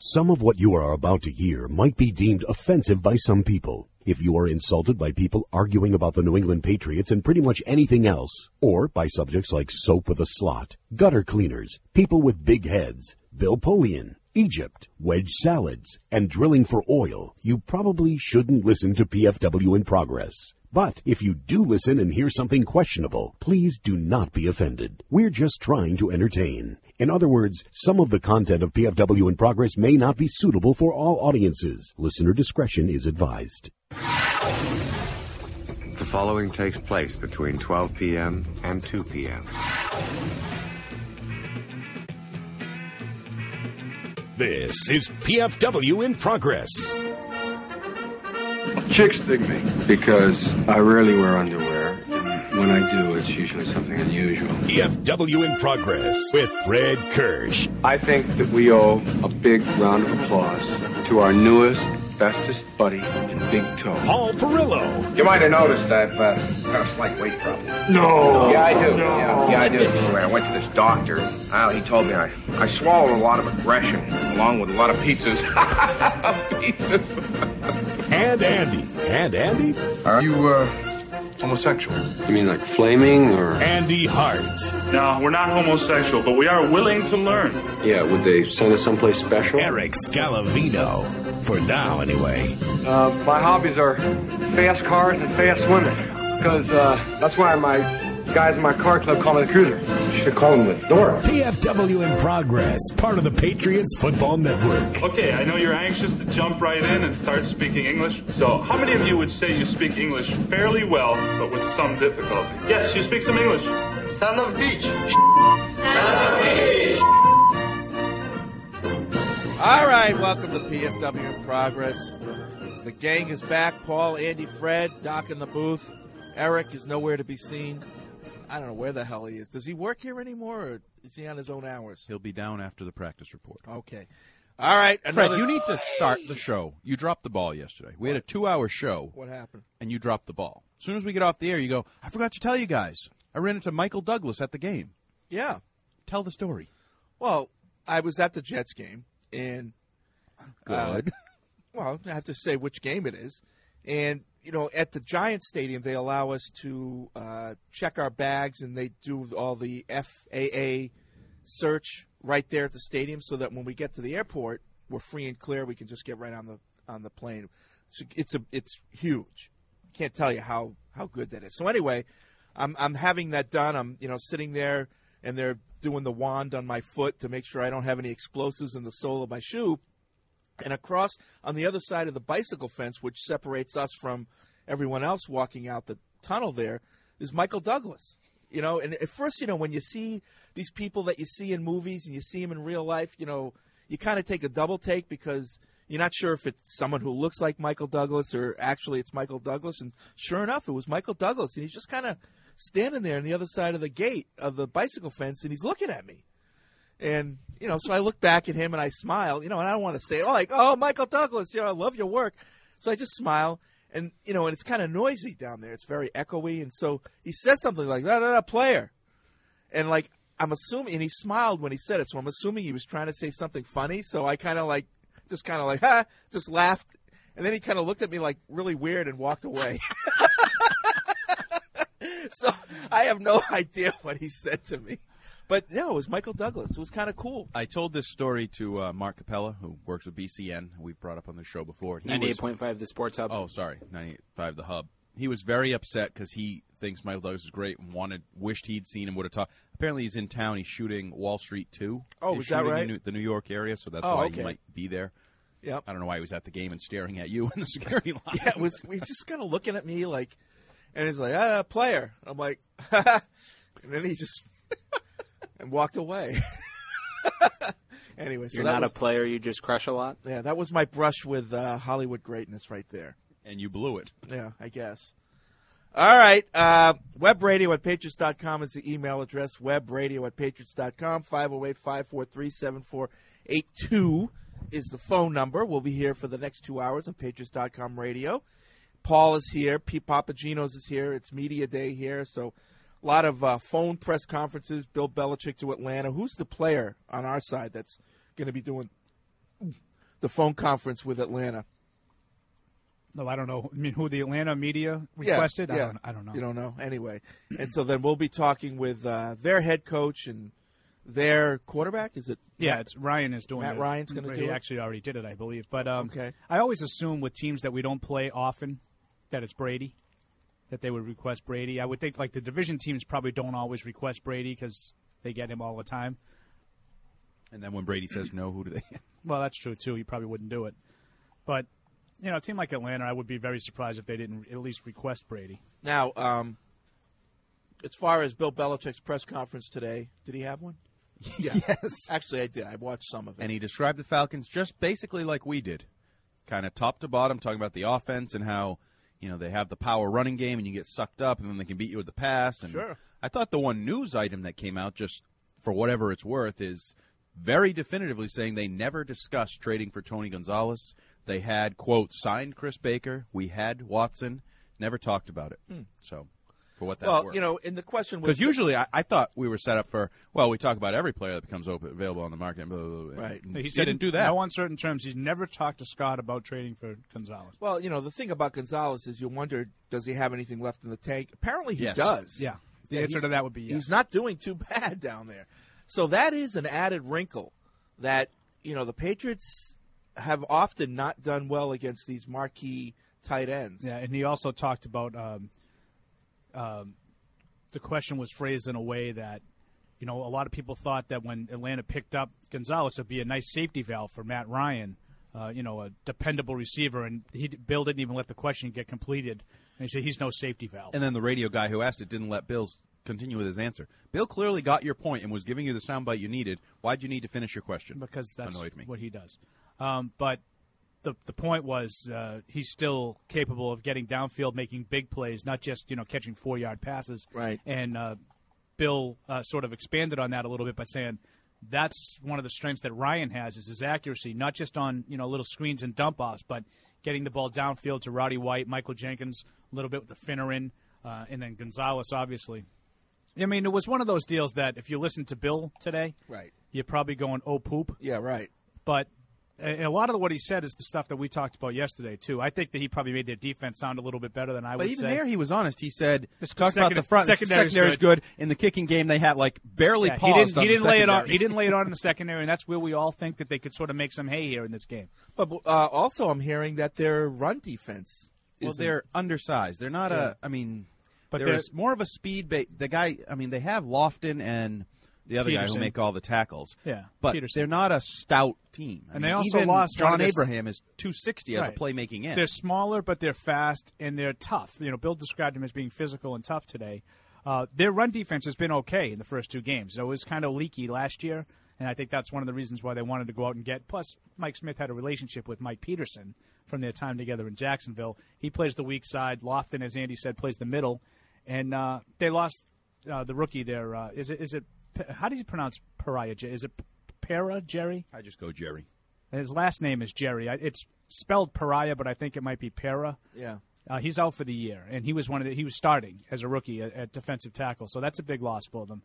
Some of what you are about to hear might be deemed offensive by some people. If you are insulted by people arguing about the New England Patriots and pretty much anything else, or by subjects like soap with a slot, gutter cleaners, people with big heads, Bill Polian, Egypt, wedge salads, and drilling for oil, you probably shouldn't listen to PFW in Progress. But if you do listen and hear something questionable, please do not be offended. We're just trying to entertain. In other words, some of the content of PFW in Progress may not be suitable for all audiences. Listener discretion is advised. The following takes place between 12 p.m. and 2 p.m. This is PFW in Progress. Chicks dig me because I rarely wear underwear. And when I do, it's usually something unusual. PFW in Progress with Fred Kirsch. I think that we owe a big round of applause to our newest, bestest buddy in Big Toe. Paul Perillo. You might have noticed I've got a slight weight problem. No. Yeah, I do. Yeah, I do. Anyway, I went to this doctor. He told me I swallowed a lot of aggression, along with a lot of pizzas. Pizzas. And Andy. Are you homosexual? You mean like flaming or? Andy Hart. No, we're not homosexual, but we are willing to learn. Yeah, would they send us someplace special? Eric Scalavino. For now, anyway. My hobbies are fast cars and fast women. Because that's why my guys in my car club call me the Cruiser. You should call him the Dora. PFW in Progress, part of the Patriots Football Network. Okay, I know you're anxious to jump right in and start speaking English. So how many of you would say you speak English fairly well, but with some difficulty? Yes, you speak some English. Son of a bitch. All right, welcome to PFW in Progress. The gang is back. Paul, Andy, Fred, Doc in the booth. Eric is nowhere to be seen. I don't know where the hell he is. Does he work here anymore, or is he on his own hours? He'll be down after the practice report. Okay. All right. Fred, you need to start the show. You dropped the ball yesterday. We had a 2-hour show. What happened? And you dropped the ball. As soon as we get off the air, you go, I forgot to tell you guys. I ran into Michael Douglas at the game. Yeah. Tell the story. Well, I was at the Jets game, and good. Well, I have to say which game it is. And, you know, at the Giants Stadium, they allow us to check our bags, and they do all the FAA search right there at the stadium so that when we get to the airport, we're free and clear. We can just get right on the plane. So it's huge. Can't tell you how good that is. So anyway, I'm having that done. I'm sitting there, and they're doing the wand on my foot to make sure I don't have any explosives in the sole of my shoe. And across on the other side of the bicycle fence, which separates us from everyone else walking out the tunnel there, is Michael Douglas. And at first, when you see these people that you see in movies and you see them in real life, you kind of take a double take because you're not sure if it's someone who looks like Michael Douglas or actually it's Michael Douglas. And sure enough, it was Michael Douglas. And he's just kind of standing there on the other side of the gate of the bicycle fence, and he's looking at me. And, so I look back at him and I smile, and I don't want to say, oh, Michael Douglas, I love your work. So I just smile, and, and it's kind of noisy down there. It's very echoey. And so he says something like, player. And, I'm assuming, and he smiled when he said it, so I'm assuming he was trying to say something funny. So I just laughed. And then he kind of looked at me really weird and walked away. So I have no idea what he said to me. But, no, it was Michael Douglas. It was kind of cool. I told this story to Mark Capella, who works with BCN. We've brought up on the show before. 98.5 The Sports Hub. Oh, sorry, 98.5 The Hub. He was very upset because he thinks Michael Douglas is great and wished he'd seen him, would have talked. Apparently he's in town. He's shooting Wall Street 2. Oh, he's is that right? The New York area, so that's why okay. he might be there. Yep. I don't know why he was at the game and staring at you in the security line. Yeah, we just kind of looking at me and he's like, player. I'm like, and then he just and walked away. Anyway, so you're not a player. You just crush a lot. Yeah, that was my brush with Hollywood greatness right there. And you blew it. Yeah, I guess. All right. Webradio@patriots.com is the email address. Webradio@patriots.com. 508-543-7482 is the phone number. We'll be here for the next 2 hours on Patriots.com radio. Paul is here. Pete Papagenos is here. It's media day here, so a lot of phone press conferences. Bill Belichick to Atlanta. Who's the player on our side that's going to be doing the phone conference with Atlanta. No, I don't know. I mean, who the Atlanta media requested? Yeah. I don't know. You don't know? Anyway. And so then we'll be talking with their head coach and their quarterback. Is it? Yeah, it's Ryan is doing it. Matt Ryan's going to do it? He actually already did it, I believe. But okay. I always assume with teams that we don't play often that it's Brady, that they would request Brady. I would think like the division teams probably don't always request Brady because they get him all the time. And then when Brady says no, who do they get? Well, that's true, too. He probably wouldn't do it. But, you know, a team like Atlanta, I would be very surprised if they didn't at least request Brady. Now, as far as Bill Belichick's press conference today, did he have one? Yeah. Yes. Actually, I did. I watched some of it. And he described the Falcons just basically like we did, kind of top to bottom, talking about the offense and how, you know, they have the power running game and you get sucked up and then they can beat you with the pass. And Sure. I thought the one news item that came out, just for whatever it's worth, is very definitively saying they never discussed trading for Tony Gonzalez. They had, quote, signed Chris Baker. We had Watson. Never talked about it. So, for what that's worth. Well, you know, and the question was... Because usually I thought we were set up for, well, we talk about every player that becomes available on the market. Blah, blah, blah. Right. He said didn't do that. No uncertain terms. He's never talked to Scott about trading for Gonzalez. Well, you know, the thing about Gonzalez is you wonder, does he have anything left in the tank? Apparently he Yes. does. Yeah. The answer to that would be yes. He's not doing too bad down there. So that is an added wrinkle that, you know, the Patriots have often not done well against these marquee tight ends. Yeah, and he also talked about the question was phrased in a way that, you know, a lot of people thought that when Atlanta picked up Gonzalez, it would be a nice safety valve for Matt Ryan, you know, a dependable receiver. And Bill didn't even let the question get completed. And he said he's no safety valve. And then the radio guy who asked it didn't let Bill continue with his answer. Bill clearly got your point and was giving you the soundbite you needed. Why'd you need to finish your question? Because that's annoyed me. what he does. But the point was he's still capable of getting downfield, making big plays, not just, you know, catching 4-yard passes. Right. And Bill sort of expanded on that a little bit by saying that's one of the strengths that Ryan has is his accuracy, not just on, you know, little screens and dump-offs, but getting the ball downfield to Roddy White, Michael Jenkins, a little bit with the Finneran, and then Gonzalez, obviously. I mean, it was one of those deals that if you listen to Bill today, Right. you're probably going, oh, poop. Yeah, right. But a lot of what he said is the stuff that we talked about yesterday, too. I think that he probably made their defense sound a little bit better than I would say. But even there, he was honest. He said, This talked about the front. secondary's Secondary's good. In the kicking game, they had, like, barely paused on he didn't the lay it on. secondary. He didn't lay it on in the secondary, and that's where we all think that they could sort of make some hay here in this game. But also I'm hearing that their run defense Well, isn't- they're undersized. They're not Yeah. but they're- there's more of a speed the guy, I mean, they have Lofton and the other guy Peterson. who make all the tackles. Yeah, But Peterson. they're not a stout team. I And mean, they also even lost one John of their- Abraham is 260 as a Right. playmaking end. They're smaller, but they're fast, and they're tough. You know, Bill described them as being physical and tough today. Their run defense has been okay in the first two games. It was kind of leaky last year, and I think that's one of the reasons why they wanted to go out and get. Plus, Mike Smith had a relationship with Mike Peterson from their time together in Jacksonville. He plays the weak side. Lofton, as Andy said, plays the middle. And they lost the rookie there. Is it? How do you pronounce Pariah? Is it Para, Jerry? I just go Jerry. His last name is Jerry. It's spelled Pariah, but I think it might be Para. Yeah. He's out for the year, and he was he was starting as a rookie at defensive tackle, so that's a big loss for them.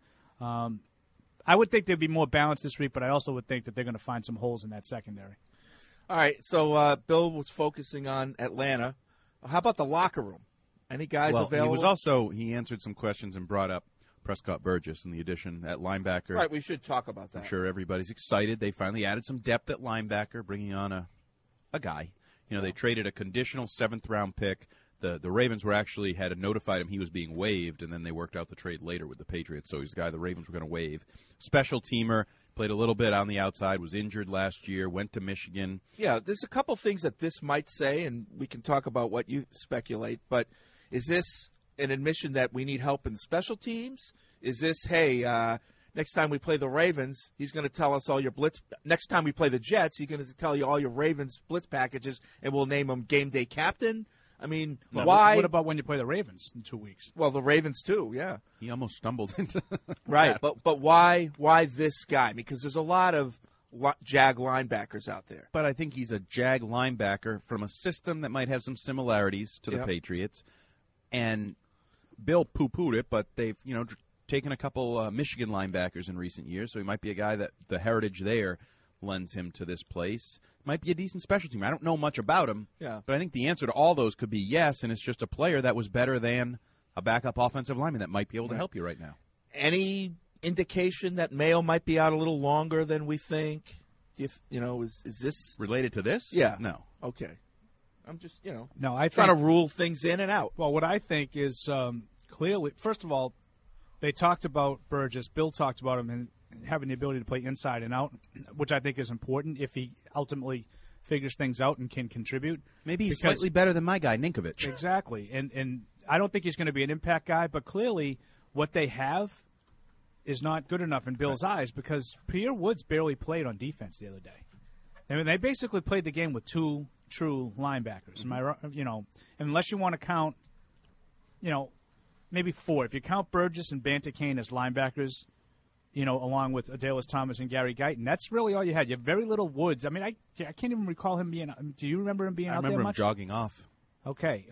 I would think they'd be more balanced this week, but I also would think that they're going to find some holes in that secondary. All right, so Bill was focusing on Atlanta. How about the locker room? Any guys available? He answered some questions and brought up Prescott Burgess in the addition at linebacker. Right, we should talk about that. I'm sure everybody's excited. They finally added some depth at linebacker, bringing on a guy. You know, they traded a conditional 7th-round pick. The Ravens had notified him he was being waived, and then they worked out the trade later with the Patriots. So he's a guy the Ravens were going to waive. Special teamer, played a little bit on the outside, was injured last year, went to Michigan. Yeah, there's a couple things that this might say, and we can talk about what you speculate, but is this an admission that we need help in the special teams? Is this, hey, next time we play the Ravens, he's going to tell us all your blitz. Next time we play the Jets, he's going to tell you all your Ravens blitz packages, and we'll name him game day captain. I mean, why? What about when you play the Ravens in 2 weeks? Well, the Ravens too, yeah. He almost stumbled into right. that. But why this guy? Because there's a lot of Jag linebackers out there. But I think he's a Jag linebacker from a system that might have some similarities to the Patriots. And Bill poo-pooed it, but they've taken a couple Michigan linebackers in recent years, so he might be a guy that the heritage there lends him to this place. Might be a decent special team. I don't know much about him, Yeah. but I think the answer to all those could be yes, and it's just a player that was better than a backup offensive lineman that might be able to help you right now. Any indication that Mayo might be out a little longer than we think? Is this Related to this? Yeah. No. Okay. I'm just, No, I trying think, to rule things in and out. Well, what I think is clearly, first of all, they talked about Burgess. Bill talked about him and having the ability to play inside and out, which I think is important if he ultimately figures things out and can contribute. Maybe he's slightly better than my guy, Ninkovich. Exactly. And I don't think he's going to be an impact guy, but clearly what they have is not good enough in Bill's eyes because Pierre Woods barely played on defense the other day. I mean, they basically played the game with two true linebackers. Am I right? Unless you want to count, maybe four. If you count Burgess and Bantakane as linebackers, along with Adalis Thomas and Gary Guyton, that's really all you had. You have very little Woods. I mean, I can't even recall him being. Do you remember him being out there much? I remember him jogging off. Okay,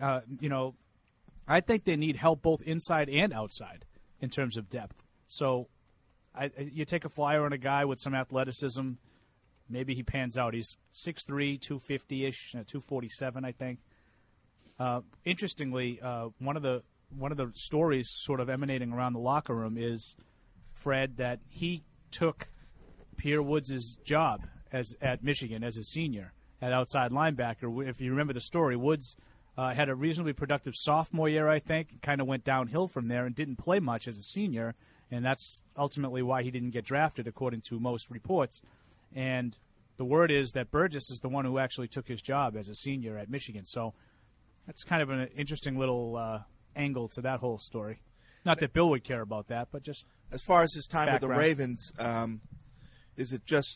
I think they need help both inside and outside in terms of depth. So, you take a flyer on a guy with some athleticism. Maybe he pans out. He's 6'3", 250-ish, 247, I think. Interestingly, one of the stories sort of emanating around the locker room is, Fred, that he took Pierre Woods' job at Michigan as a senior at outside linebacker. If you remember the story, Woods had a reasonably productive sophomore year, I think, kind of went downhill from there and didn't play much as a senior, and that's ultimately why he didn't get drafted, according to most reports. And the word is that Burgess is the one who actually took his job as a senior at Michigan. So that's kind of an interesting little angle to that whole story. Not that Bill would care about that, but just as far as his time with background. the Ravens, is it just,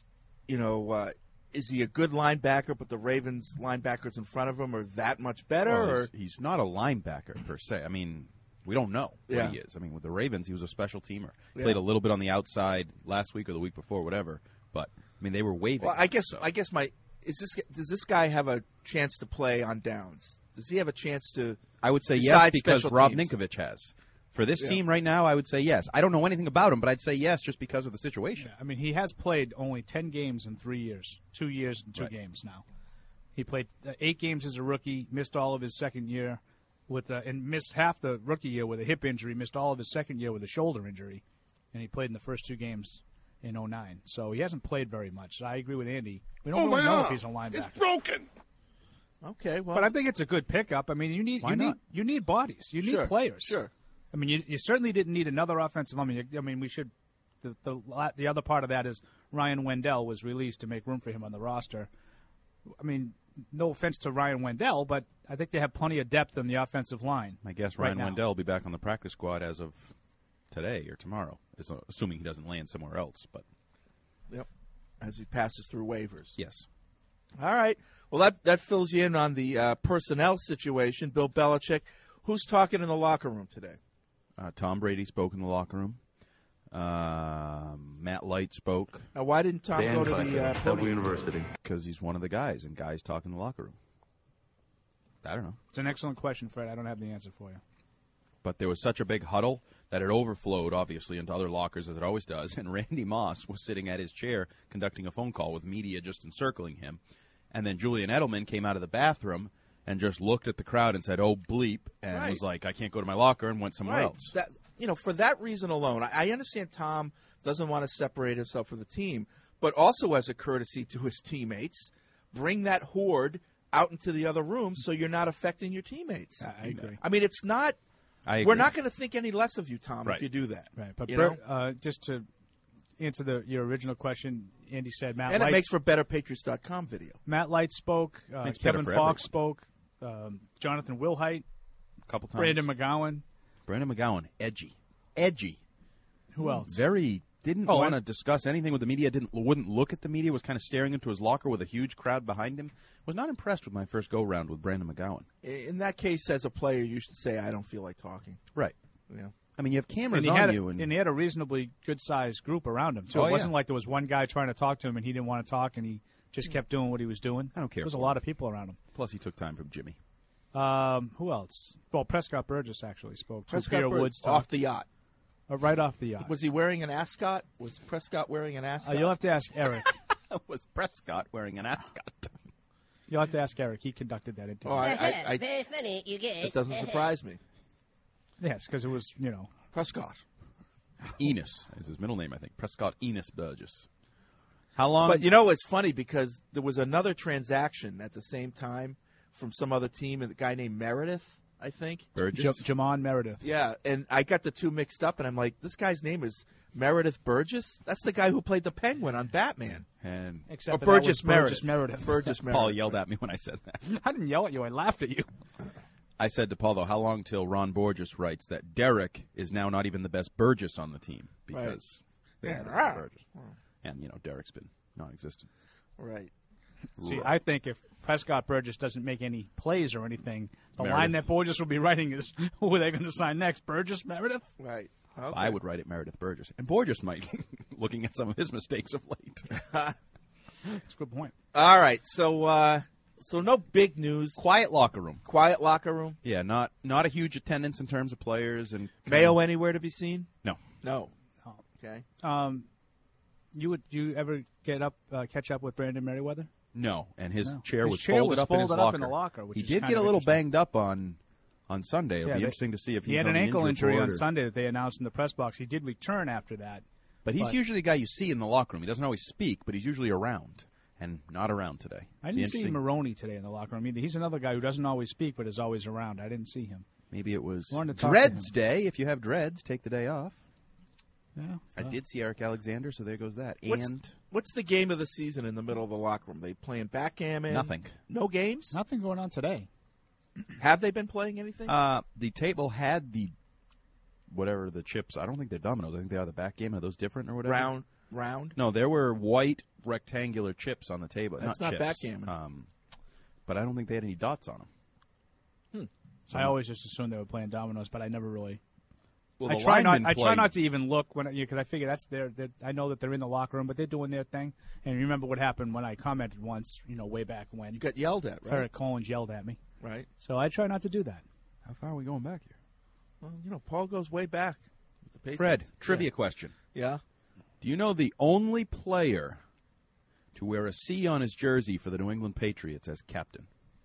is he a good linebacker, but the Ravens linebackers in front of him are that much better? Well, or he's not a linebacker per se. I mean, we don't know what he is. I mean, with the Ravens, he was a special teamer. Played a little bit on the outside last week or the week before, whatever. But I mean, they were waving. Well, I guess does this guy have a chance to play on downs? Does he have a chance to? I would say yes besides because special Rob teams? Ninkovich has. For this team right now, I would say yes. I don't know anything about him, but I'd say yes just because of the situation. I mean, he has played only 10 games in 3 years, 2 years and 2 games now. He played 8 games as a rookie, missed all of his second year, and missed half the rookie year with a hip injury, missed all of his second year with a shoulder injury, and he played in the first 2 games in 2009. So he hasn't played very much. I agree with Andy. We don't really know if he's a linebacker. It's broken. Okay, well, but I think it's a good pickup. I mean, you need bodies. You need players. Sure. I mean, you certainly didn't need another offensive. I mean, we should. The other part of that is Ryan Wendell was released to make room for him on the roster. I mean, no offense to Ryan Wendell, but I think they have plenty of depth in the offensive line. I guess Ryan Wendell will be back on the practice squad as of today or tomorrow, assuming he doesn't land somewhere else. But as he passes through waivers. Yes. All right. Well, that fills you in on the personnel situation. Bill Belichick. Who's talking in the locker room today? Tom Brady spoke in the locker room. Matt Light spoke. Now, why didn't Tom go to the podium? University? Because he's one of the guys, and guys talk in the locker room. I don't know. It's an excellent question, Fred. I don't have the answer for you. But there was such a big huddle that it overflowed, obviously, into other lockers, as it always does. And Randy Moss was sitting at his chair conducting a phone call with media just encircling him. And then Julian Edelman came out of the bathroom and just looked at the crowd and said, "Oh, bleep," and was like, "I can't go to my locker," and went somewhere else. That, for that reason alone, I understand Tom doesn't want to separate himself from the team, but also as a courtesy to his teammates, bring that horde out into the other room so you're not affecting your teammates. I agree. I mean, it's not. We're not going to think any less of you, Tom, if you do that. Right. But just to answer your original question, Andy said Matt and Light. It makes for BetterPatriots.com video. Matt Light spoke. Kevin Falk spoke. Jonathan Wilhite. A couple times. Brandon McGowan. Brandon McGowan, edgy. Who else? Didn't want to discuss anything with the media. Wouldn't look at the media. Was kind of staring into his locker with a huge crowd behind him. Was not impressed with my first go round with Brandon McGowan. In that case, as a player, you should say, "I don't feel like talking." Right. Yeah. I mean, you have cameras on you, and he had a reasonably good-sized group around him too. It wasn't like there was one guy trying to talk to him and he didn't want to talk and he just kept doing what he was doing. I don't care. There was a lot of people around him. Plus, he took time from Jimmy. Who else? Well, Prescott Burgess actually spoke. Prescott Burgess off the yacht. Right off the yacht. Was he wearing an ascot? Was Prescott wearing an ascot? You'll have to ask Eric. was Prescott wearing an ascot. You'll have to ask Eric. He conducted that interview. Oh, Very funny, you guys. It doesn't surprise me. Yes, because it was, Prescott. Enos is his middle name, I think. Prescott Enos Burgess. How long? But it's funny because there was another transaction at the same time from some other team, and a guy named Meredith, I think. Burgess? Jamon Meredith. Yeah, and I got the two mixed up, and I'm like, this guy's name is Meredith Burgess? That's the guy who played the Penguin on Batman. And Except or for that Burgess was Burgess Meredith. Meredith. Burgess Meredith. Paul yelled at me when I said that. I didn't yell at you. I laughed at you. I said to Paul, though, how long till Ron Borges writes that Derek is now not even the best Burgess on the team because they had Burgess. And, Derek's been non-existent. Right. See, I think if Prescott Burgess doesn't make any plays or anything, the Meredith. line that Borges will be writing is, who are they going to sign next? Burgess Meredith? Right. Okay. I would write it Meredith Burgess. And Borges might, looking at some of his mistakes of late. That's a good point. All right, so no big news. Quiet locker room. Quiet locker room. Yeah, not a huge attendance in terms of players. And Mayo anywhere to be seen? No. No. Okay. You ever catch up with Brandon Merriweather? No, and his No. chair His was chair folded was up in his folded up locker. in the locker, which he is did kind get a of little interesting. banged up on Sunday. It'll Yeah, be interesting to see if he he's had on an the ankle injury report on or- Sunday that they announced in the press box. He did return after that. But he's usually the guy you see in the locker room. He doesn't always speak, but he's usually around, and not around today. I Be didn't see interesting- Maroney today in the locker room either. He's another guy who doesn't always speak but is always around. I didn't see him. Maybe it was Wanted to talk to Dreads him. Day. If you have dreads, take the day off. Yeah, I did see Eric Alexander, so there goes that. What's the game of the season in the middle of the locker room? They playing backgammon? Nothing. No games? Nothing going on today. Have they been playing anything? The table had whatever the chips. I don't think they're dominoes. I think they are the backgammon. Are those different or whatever? Round? No, there were white rectangular chips on the table. That's not not chips. backgammon. But I don't think they had any dots on them. I always just assumed they were playing dominoes, but I never really. Well, I the try linemen not play- to even look because I figure that's their. I know that they're in the locker room, but they're doing their thing. And you remember what happened when I commented once, way back when. You got yelled at, right? Eric Collins yelled at me. Right. So I try not to do that. How far are we going back here? Well, Paul goes way back. with the Patriots. Fred, trivia question. Yeah. Do you know the only player to wear a C on his jersey for the New England Patriots as captain?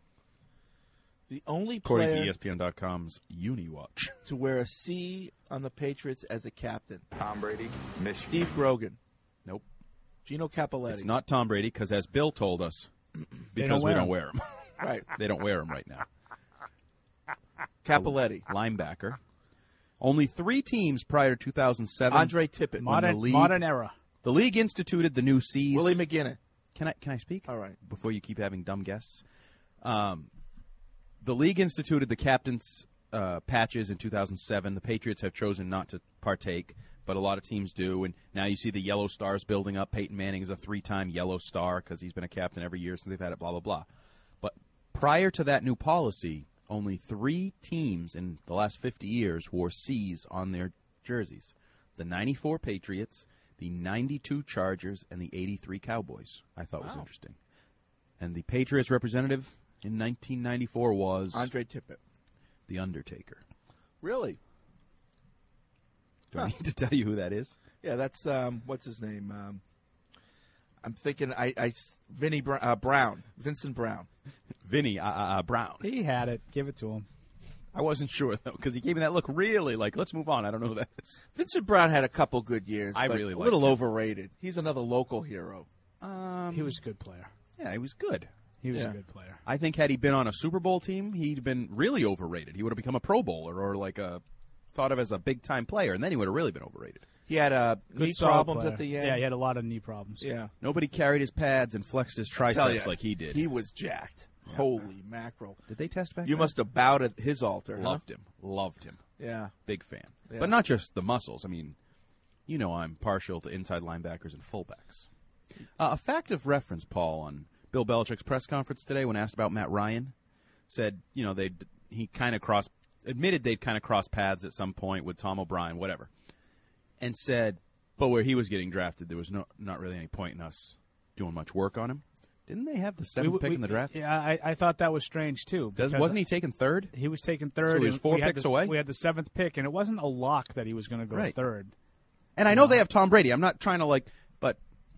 The only According player to ESPN.com's UniWatch. to wear a C on the Patriots as a captain. Tom Brady, Steve Grogan. Nope. Gino Cappelletti. It's not Tom Brady because, as Bill told us, because we don't wear him. Right. They don't wear him right now. Cappelletti. Linebacker. Only 3 teams prior to 2007. Andre Tippett. Modern era. The league instituted the new C's. Willie McGinnis. Can I speak? All right. Before you keep having dumb guests. The league instituted the captain's patches in 2007. The Patriots have chosen not to partake, but a lot of teams do. And now you see the yellow stars building up. Peyton Manning is a 3-time yellow star because he's been a captain every year since they've had it, blah, blah, blah. But prior to that new policy, only 3 teams in the last 50 years wore C's on their jerseys. The 94 Patriots, the 92 Chargers, and the 83 Cowboys, I thought was interesting. And the Patriots representative in 1994 was Andre Tippett. The Undertaker. Really? Do I need to tell you who that is? Yeah, that's what's his name? I'm thinking Brown, Vincent Brown. Vinny Brown. He had it. Give it to him. I wasn't sure though because he gave me that look. Really, like let's move on. I don't know who that is. Vincent Brown had a couple good years. I but really a liked little him. overrated. He's another local hero. He was a good player. Yeah, he was good. He was a good player. I think had he been on a Super Bowl team, he'd been really overrated. He would have become a Pro Bowler or thought of as a big time player, and then he would have really been overrated. He had Good knee solid problems player. at the end. Yeah, he had a lot of knee problems. Yeah. Nobody carried his pads and flexed his I tell triceps ya, like he did. He was jacked. Yeah. Holy mackerel! Did they test back? You then? must have bowed at his altar. Loved him. Loved him. Yeah. Big fan. Yeah. But not just the muscles. I mean, I'm partial to inside linebackers and fullbacks. A fact of reference, Paul, on Bill Belichick's press conference today when asked about Matt Ryan, said, he kind of admitted they'd kind of crossed paths at some point with Tom O'Brien, whatever, and said, but where he was getting drafted, there was not really any point in us doing much work on him. Didn't they have the 7th pick in the draft? Yeah, I thought that was strange, too. Wasn't he taken 3rd? He was taken 3rd. So he was 4 picks away? We had the 7th pick, and it wasn't a lock that he was going to go Right. 3rd. And I know they have Tom Brady. I'm not trying to, but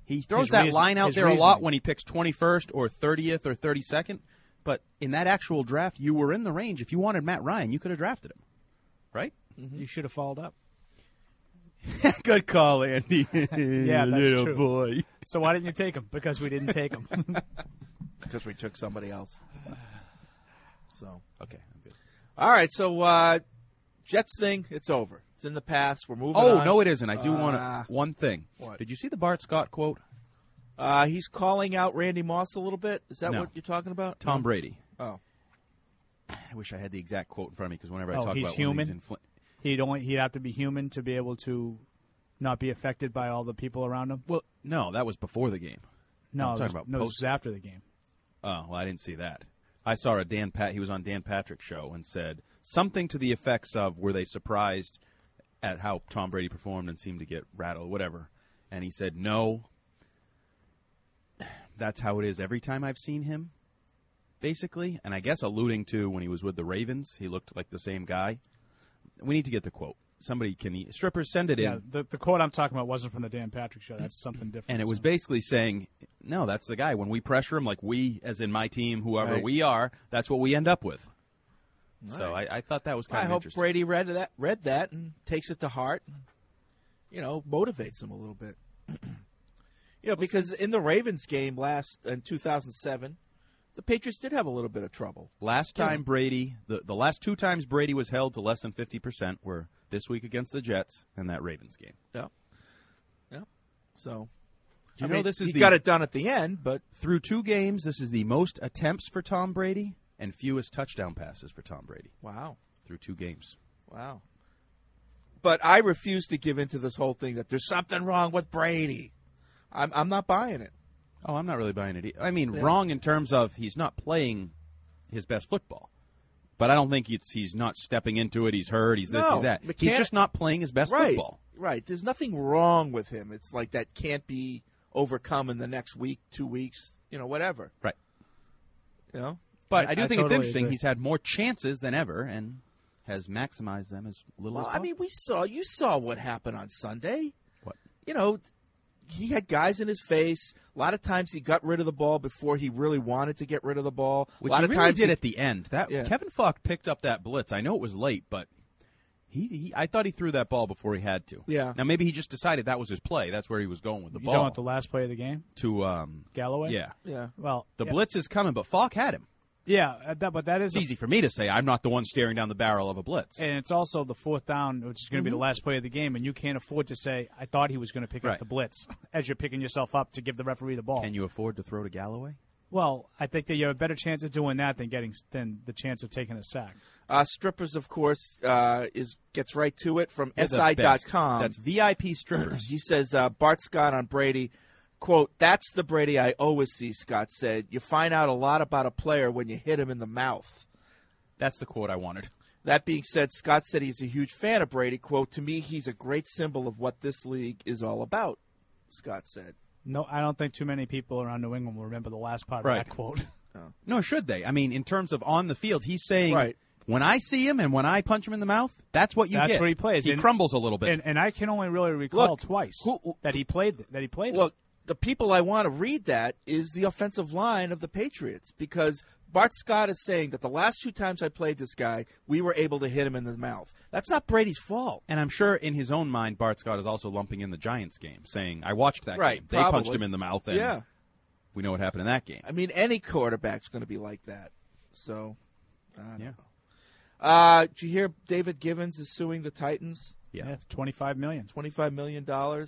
He throws His that reason- line out his there a lot reasoning. when he picks 21st or 30th or 32nd. But in that actual draft, you were in the range. If you wanted Matt Ryan, you could have drafted him, right? You should have followed up. Good call, Andy. Yeah, that's Little true. boy. So why didn't you take him? Because we didn't take him. Because we took somebody else. So Okay, I'm good. all right, so Jets thing, it's over. It's in the past. We're moving on. Oh, no, it isn't. I do want one thing. What? Did you see the Bart Scott quote? He's calling out Randy Moss a little bit. Is that No. what you're talking about? Tom No? Brady. Oh. I wish I had the exact quote in front of me because whenever I Oh, talk he's about human? one of these He'd have to be human to be able to not be affected by all the people around him. well, no, that was before the game. No, I'm talking this- about no, this post- is after the game. Oh, well, I didn't see that. I saw he was on Dan Patrick's show and said something to the effects of, were they surprised at how Tom Brady performed and seemed to get rattled, whatever. And he said, no, that's how it is every time I've seen him, basically. And I guess alluding to when he was with the Ravens, he looked like the same guy. We need to get the quote. Somebody strippers, send it Yeah, in. the quote I'm talking about wasn't from the Dan Patrick show. That's something different. And it was so. basically saying, no, that's the guy. When we pressure him, like we, as in my team, whoever Right. we are, that's what we end up with. So I thought that was kind I of hope interesting. Brady read that and takes it to heart. And, motivates him a little bit. Because in the Ravens game in 2007, the Patriots did have a little bit of trouble. Last time Brady, the last two times Brady was held to less than 50% were this week against the Jets and that Ravens game. Yeah. So, Do you know this is he the got it done at the end, but through two games, this is the most attempts for Tom Brady and fewest touchdown passes for Tom Brady wow. through two games. Wow. But I refuse to give into this whole thing that there's something wrong with Brady. I'm not buying it. Oh, I'm not really buying it. I mean, wrong in terms of he's not playing his best football. But I don't think he's not stepping into it. He's hurt. He's this, No, he's that. but He's can't- just not playing his best Right. football. Right. There's nothing wrong with him. It's like that can't be overcome in the next week, 2 weeks, whatever. Right. But I do I think it's totally interesting. agree. He's had more chances than ever and has maximized them as little as Well, I possible. mean, you saw what happened on Sunday. What? He had guys in his face. A lot of times he got rid of the ball before he really wanted to get rid of the ball. Which a lot he of really times did at the end. Yeah. Kevin Falk picked up that blitz. I know it was late, but I thought he threw that ball before he had to. Yeah. Now maybe he just decided that was his play. That's where he was going with the You ball. talking about the last play of the game? To Galloway? yeah. Yeah. Well, The yeah. blitz is coming, but Falk had him. Yeah, but that is It's easy for me to say. I'm not the one staring down the barrel of a blitz. And it's also the fourth down, which is going to be the last play of the game, and you can't afford to say, I thought he was going to pick Right. up the blitz as you're picking yourself up to give the referee the ball. Can you afford to throw to Galloway? Well, I think that you have a better chance of doing that than the chance of taking a sack. Strippers, of course, gets right to it from They're the best. SI.com. That's VIP strippers. He says, Bart Scott on Brady, quote, "That's the Brady I always see," Scott said. "You find out a lot about a player when you hit him in the mouth." That's the quote I wanted. That being said, Scott said he's a huge fan of Brady. Quote, "To me, he's a great symbol of what this league is all about," Scott said. No, I don't think too many people around New England will remember the last part Right. of that quote. No, should they? I mean, in terms of on the field, he's saying, Right. when I see him and when I punch him in the mouth, that's what you That's get. where he plays. He And- crumbles a little bit. And I can only really recall Look, twice who- that he played. Look, the people I want to read that is the offensive line of the Patriots, because Bart Scott is saying that the last two times I played this guy, we were able to hit him in the mouth. That's not Brady's fault. And I'm sure in his own mind, Bart Scott is also lumping in the Giants game, saying, I watched that Right, game. They punched probably. him in the mouth, and Yeah. we know what happened in that game. I mean, any quarterback's going to be like that. So, I don't Yeah. know. Did you hear David Givens is suing the Titans? Yeah, $25 million. $25 million.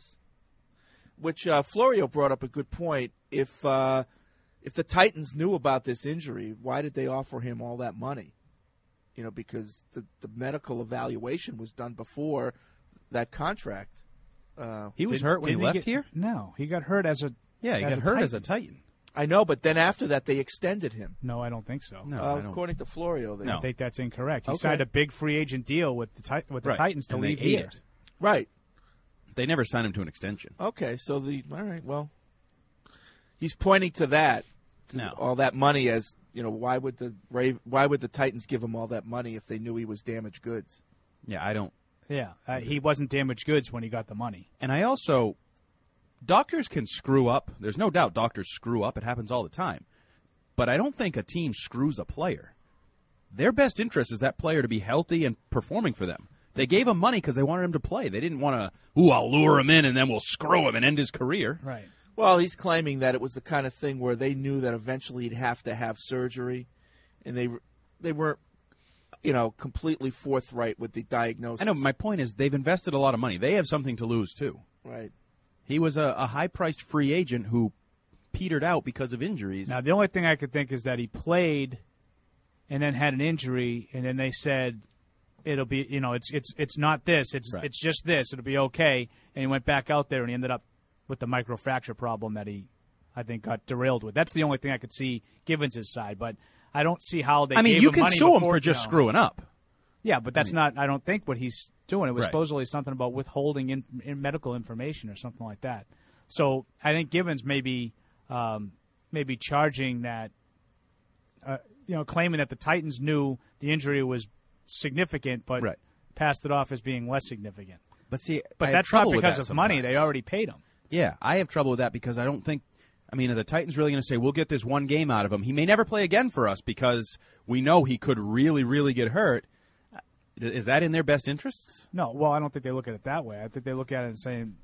Which Florio brought up a good point. If the Titans knew about this injury, why did they offer him all that money? Because the medical evaluation was done before that contract. He was hurt when he Didn't left get- here? No, he got hurt as a Yeah, he as got a hurt Titan. as a Titan. I know, but then after that, they extended him. No, I don't think so. No, I don't. According to Florio, they No. I think that's incorrect. He Okay. signed a big free agent deal with the Right. Titans to And they leave ate here. it. Right. They never signed him to an extension. Okay, so all right, well, he's pointing to that, to No. all that money as why would the Titans give him all that money if they knew he was damaged goods? Yeah, I don't. Yeah, he wasn't damaged goods when he got the money. And I also doctors can screw up. There's no doubt doctors screw up. It happens all the time. But I don't think a team screws a player. Their best interest is that player to be healthy and performing for them. They gave him money because they wanted him to play. They didn't want to, I'll lure him in and then we'll screw him and end his career. Right. Well, he's claiming that it was the kind of thing where they knew that eventually he'd have to have surgery, and they weren't, completely forthright with the diagnosis. I know. My point is they've invested a lot of money. They have something to lose, too. Right. He was a high-priced free agent who petered out because of injuries. Now, the only thing I could think is that he played and then had an injury, and then they said it'll be, it's not this, it's just this, it'll be okay. And he went back out there and he ended up with the microfracture problem that he, I think, got derailed with. That's the only thing I could see Givens' side, but I don't see how they gave him money. You can sue him before, for just screwing up. Yeah, but that's not, I don't think, what he's doing. It was Right. supposedly something about withholding in medical information or something like that. So I think Givens may be charging that, claiming that the Titans knew the injury was significant, but passed it off as being less significant. But see, but I have that's not trouble with because that of money. sometimes. They already paid him. Yeah, I have trouble with that because I don't think – are the Titans really going to say, we'll get this one game out of him? He may never play again for us because we know he could really, really get hurt. Is that in their best interests? No, well, I don't think they look at it that way. I think they look at it and saying,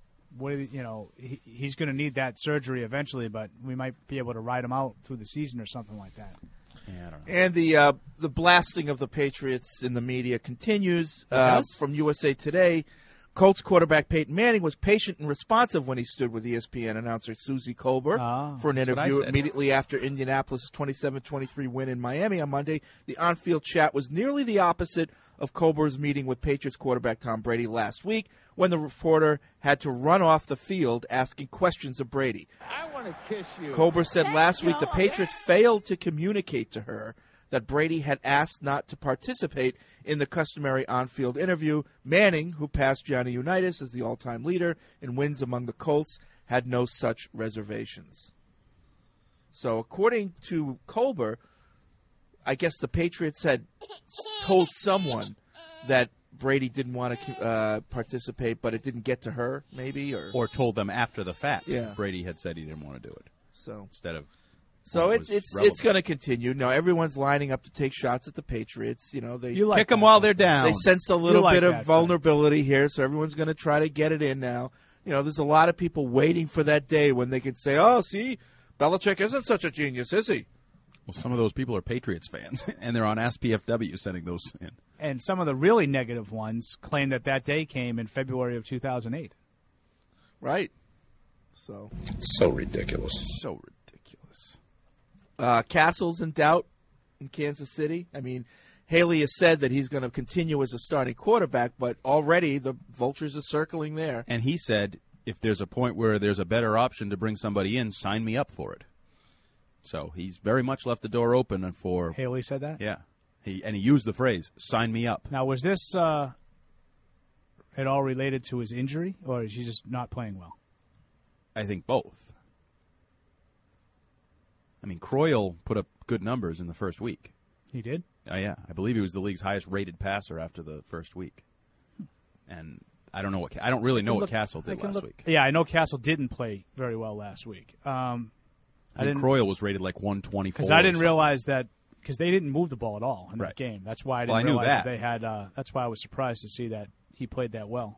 he's going to need that surgery eventually, but we might be able to ride him out through the season or something like that. Yeah, I don't know. And the blasting of the Patriots in the media continues. From USA Today, Colts quarterback Peyton Manning was patient and responsive when he stood with ESPN announcer Susie Colbert for an interview immediately after Indianapolis' 27-23 win in Miami on Monday. The on-field chat was nearly the opposite of Colbert's meeting with Patriots quarterback Tom Brady last week, when the reporter had to run off the field asking questions of Brady. I want to kiss you. Colbert said last week the Patriots failed to communicate to her that Brady had asked not to participate in the customary on-field interview. Manning, who passed Johnny Unitas as the all-time leader in wins among the Colts, had no such reservations. So according to Colbert, I guess the Patriots had told someone that Brady didn't want to participate, but it didn't get to her, maybe, or told them after the fact. Yeah. Brady had said he didn't want to do it. So instead of, it's going to continue. No, everyone's lining up to take shots at the Patriots. They kick them while they're down. They sense a little bit of vulnerability here, so everyone's going to try to get it in now. There's a lot of people waiting for that day when they can say, "Oh, see, Belichick isn't such a genius, is he?" Well, some of those people are Patriots fans, and they're on AskPFW sending those in. And some of the really negative ones claim that day came in February of 2008. Right. So. It's so ridiculous. So ridiculous. Castle's in doubt in Kansas City. Haley has said that he's going to continue as a starting quarterback, but already the vultures are circling there. And he said, if there's a point where there's a better option to bring somebody in, sign me up for it. So he's very much left the door open for. Haley said that? Yeah. He used the phrase, sign me up. Now, was this at all related to his injury, or is he just not playing well? I think both. Croyle put up good numbers in the first week. He did? Yeah. I believe he was the league's highest rated passer after the first week. And I don't know I don't really know what Castle did last week. Yeah, I know Castle didn't play very well last week. I think Croyle was rated like 124. Because I didn't realize that, because they didn't move the ball at all in that game. That's why I didn't realize that they had. That's why I was surprised to see that he played that well.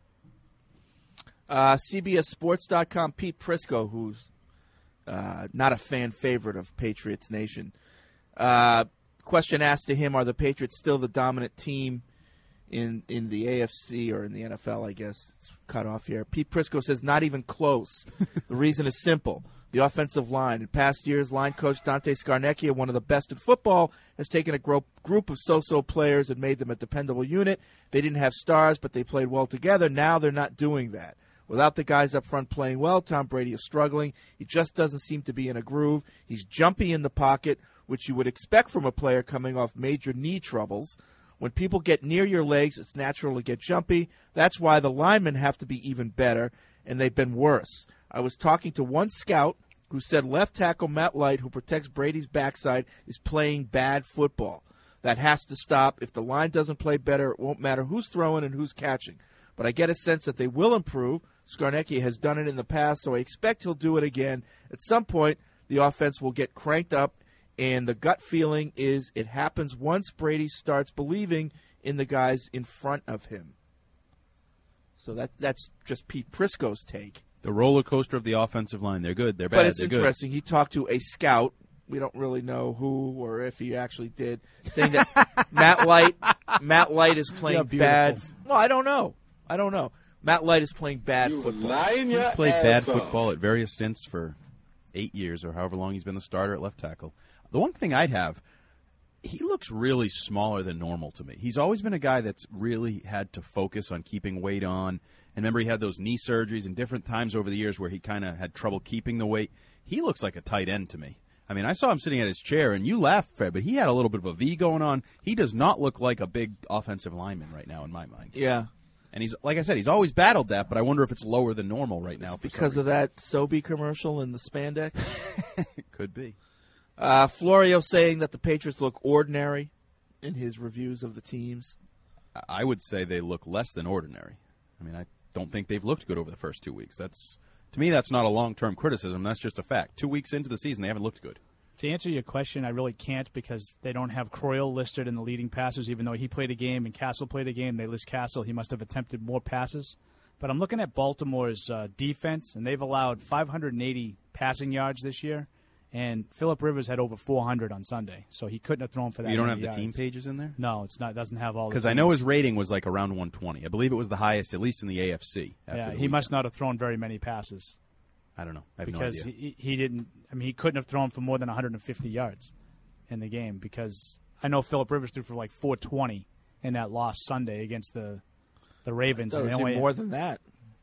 CBSSports.com, Pete Prisco, who's not a fan favorite of Patriots Nation. Question asked to him, are the Patriots still the dominant team in the AFC or in the NFL, I guess? It's cut off here. Pete Prisco says, not even close. The reason is simple. The offensive line. In past years, line coach Dante Scarnecchia, one of the best in football, has taken a group of so-so players and made them a dependable unit. They didn't have stars, but they played well together. Now they're not doing that. Without the guys up front playing well, Tom Brady is struggling. He just doesn't seem to be in a groove. He's jumpy in the pocket, which you would expect from a player coming off major knee troubles. When people get near your legs, it's natural to get jumpy. That's why the linemen have to be even better, and they've been worse. I was talking to one scout who said left tackle Matt Light, who protects Brady's backside, is playing bad football. That has to stop. If the line doesn't play better, it won't matter who's throwing and who's catching. but I get a sense that they will improve. Skarnecki has done it in the past, so I expect he'll do it again. At some point, the offense will get cranked up, and the gut feeling is it happens once Brady starts believing in the guys in front of him. So that's just Pete Prisco's take. The roller coaster of the offensive line. They're good. They're bad. But it's they're interesting. He talked to a scout. We don't really know who or if he actually did, saying that Matt Light is playing bad. Well, I don't know. Matt Light is playing bad football. He's played bad football at various stints for 8 years or however long he's been the starter at left tackle. The one thing I'd have, he looks really smaller than normal to me. He's always been a guy that's really had to focus on keeping weight on. And remember, he had those knee surgeries and different times over the years where he kind of had trouble keeping the weight. He looks like a tight end to me. I mean, I saw him sitting at his chair, and you laughed, Fred, but he had a little bit of a V going on. He does not look like a big offensive lineman right now in my mind. Yeah. And he's, like I said, he's always battled that, but I wonder if it's lower than normal right now. Because of that Sobe commercial and the spandex? It could be. Florio saying that the Patriots look ordinary in his reviews of the teams. I would say they look less than ordinary. I mean, I don't think they've looked good over the first 2 weeks. To me, that's not a long-term criticism. That's just a fact. 2 weeks into the season, they haven't looked good. To answer your question, I really can't because they don't have Croyle listed in the leading passers, even though he played a game and Castle played a game. They list Castle. He must have attempted more passes. But I'm looking at Baltimore's defense, and they've allowed 580 passing yards this year. And Phillip Rivers had over 400 on Sunday, so he couldn't have thrown for that. You don't many have the yards. team pages in there? No, it's not. It doesn't have all. Because I know his rating was like around 120. I believe it was the highest, at least in the AFC. Yeah, he must not have thrown very many passes. I don't know. I have because no idea. he didn't. I mean, he couldn't have thrown for more than 150 yards in the game because I know Phillip Rivers threw for like 420 in that lost Sunday against the Ravens. I thought it was even more than that.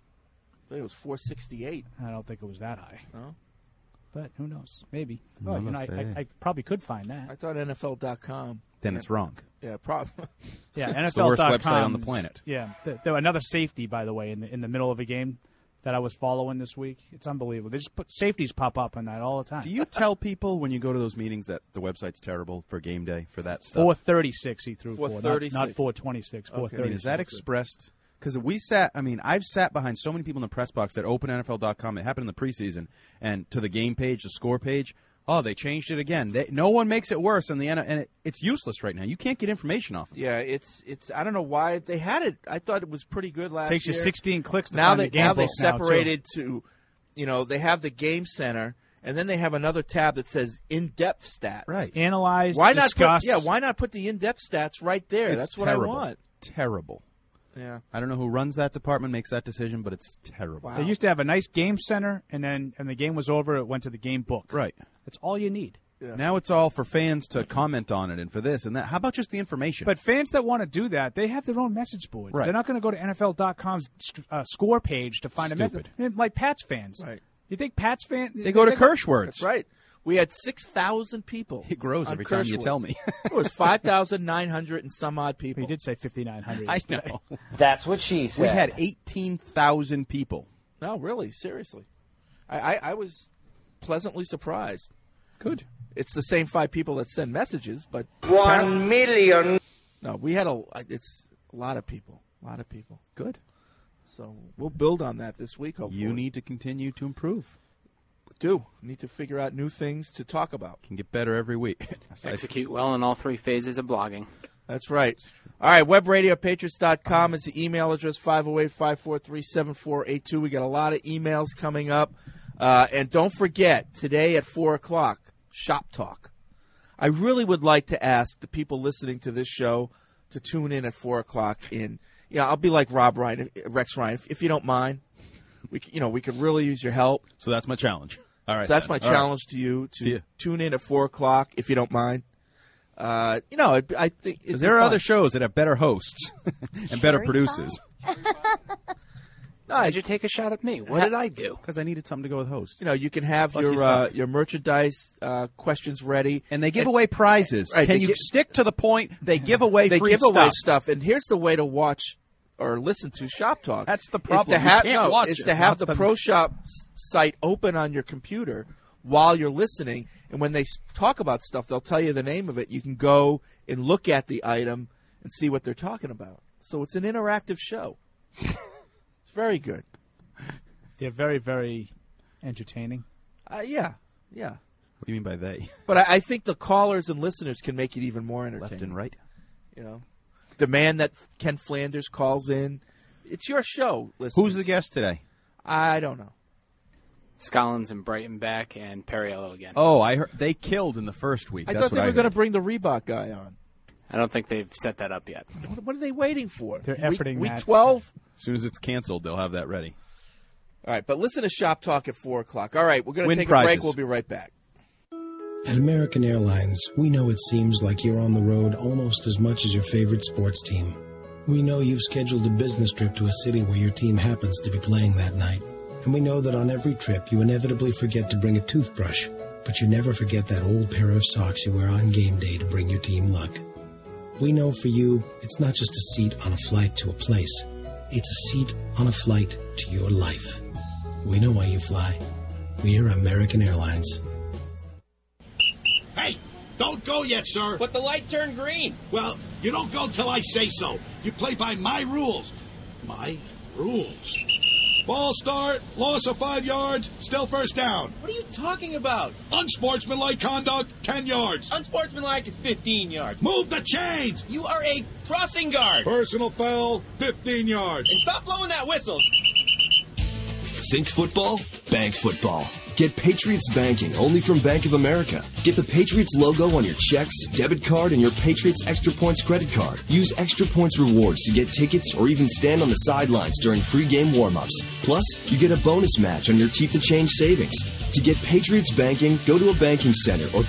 I thought it was 468. I don't think it was that high. No? But who knows? Maybe. Oh, I probably could find that. I thought NFL.com. Then it's wrong. Yeah, probably. Yeah, NFL.com. It's the worst website on the planet. Yeah. There another safety, by the way, in the middle of a game that I was following this week. It's unbelievable. They just put safeties pop up on that all the time. Do you tell people when you go to those meetings that the website's terrible for game day for that stuff? 436 he threw for, not 426. Okay. 436. I mean, is that expressed? Because I've sat behind so many people in the press box that open NFL.com. It happened in the preseason, and to the game page, the score page. Oh, they changed it again. No one makes it worse, and it's useless right now. You can't get information off of it. Yeah, it's. I don't know why they had it. I thought it was pretty good last year. Takes you 16 clicks to now find they the game now they book now, separated to, they have the game center, and then they have another tab that says in-depth stats. Right. Analyze, why discuss. why not put the in-depth stats right there? That's what terrible. I want. Terrible. Yeah. I don't know who runs that department, makes that decision, but it's terrible. Wow. They used to have a nice game center, and then the game was over, it went to the game book. Right. That's all you need. Yeah. Now it's all for fans to comment on it and for this and that. How about just the information? But fans that want to do that, they have their own message boards. Right. They're not going to go to NFL.com's score page to find Stupid. a message. Like Pats fans. Right. You think Pats fans... They go to Kirschwords. That's right. We had 6,000 people. It grows on every time you Kirschwoods. tell me. It was 5,900 and some odd people. He did say 5,900. I know. That's what she said. We had 18,000 people. No, really, seriously. I was pleasantly surprised. Good. It's the same 5 people that send messages, but 1 million. no, we had it's a lot of people. A lot of people. Good. So we'll build on that this week, hopefully. You need to continue to improve. Need to figure out new things to talk about. Can get better every week. Execute well in all 3 phases of blogging. That's right. All right, webradio@patriots.com is the email address, 508-543-7482. We got a lot of emails coming up. And don't forget, today at 4 o'clock, Shop Talk. I really would like to ask the people listening to this show to tune in at 4 o'clock. I'll be like Rex Ryan, if you don't mind. We could really use your help. So that's my challenge. All right. So that's my challenge to you to tune in at 4 o'clock, if you don't mind. I think because there are other shows that have better hosts and better producers. Why'd you take a shot at me? What did I do? Because I needed something to go with host. You can have Plus your merchandise questions ready, and they give away prizes. Right, Can you stick to the point? They give away they free give stuff. away stuff, and here's the way to watch or listen to Shop Talk. That's the problem. Is to have the Pro Shop site open on your computer while you're listening, and when they talk about stuff, they'll tell you the name of it. You can go and look at the item and see what they're talking about. So it's an interactive show. It's very good. They're very, very entertaining. Yeah. What do you mean by they? But I think the callers and listeners can make it even more entertaining. Left and right. You know, the man that Ken Flanders calls in. It's your show. Listeners. Who's the guest today? I don't know. Scollins and Breitenbach and Perriello again. Oh, I heard they killed in the first week. I That's thought they what were going to heard. bring the Reebok guy on. I don't think they've set that up yet. What are they waiting for? They're efforting week that. 12? As soon as it's canceled, they'll have that ready. All right, but listen to Shop Talk at 4 o'clock. All right, we're going to Win take prizes. a break. We'll be right back. At American Airlines, we know it seems like you're on the road almost as much as your favorite sports team. We know you've scheduled a business trip to a city where your team happens to be playing that night. And we know that on every trip you inevitably forget to bring a toothbrush, but you never forget that old pair of socks you wear on game day to bring your team luck. We know for you, it's not just a seat on a flight to a place. It's a seat on a flight to your life. We know why you fly. We're American Airlines. Hey, don't go yet, sir. But the light turned green. Well, you don't go till I say so. You play by my rules. My rules. Ball start, loss of 5 yards, still first down. What are you talking about? Unsportsmanlike conduct, 10 yards. Unsportsmanlike is 15 yards. Move the chains. You are a crossing guard. Personal foul, 15 yards. And stop blowing that whistle. Think football? Bank football. Get Patriots banking only from Bank of America. Get the Patriots logo on your checks, debit card, and your Patriots Extra Points credit card. Use Extra Points rewards to get tickets or even stand on the sidelines during pregame warm-ups. Plus, you get a bonus match on your Keep the Change savings. To get Patriots banking, go to a banking center or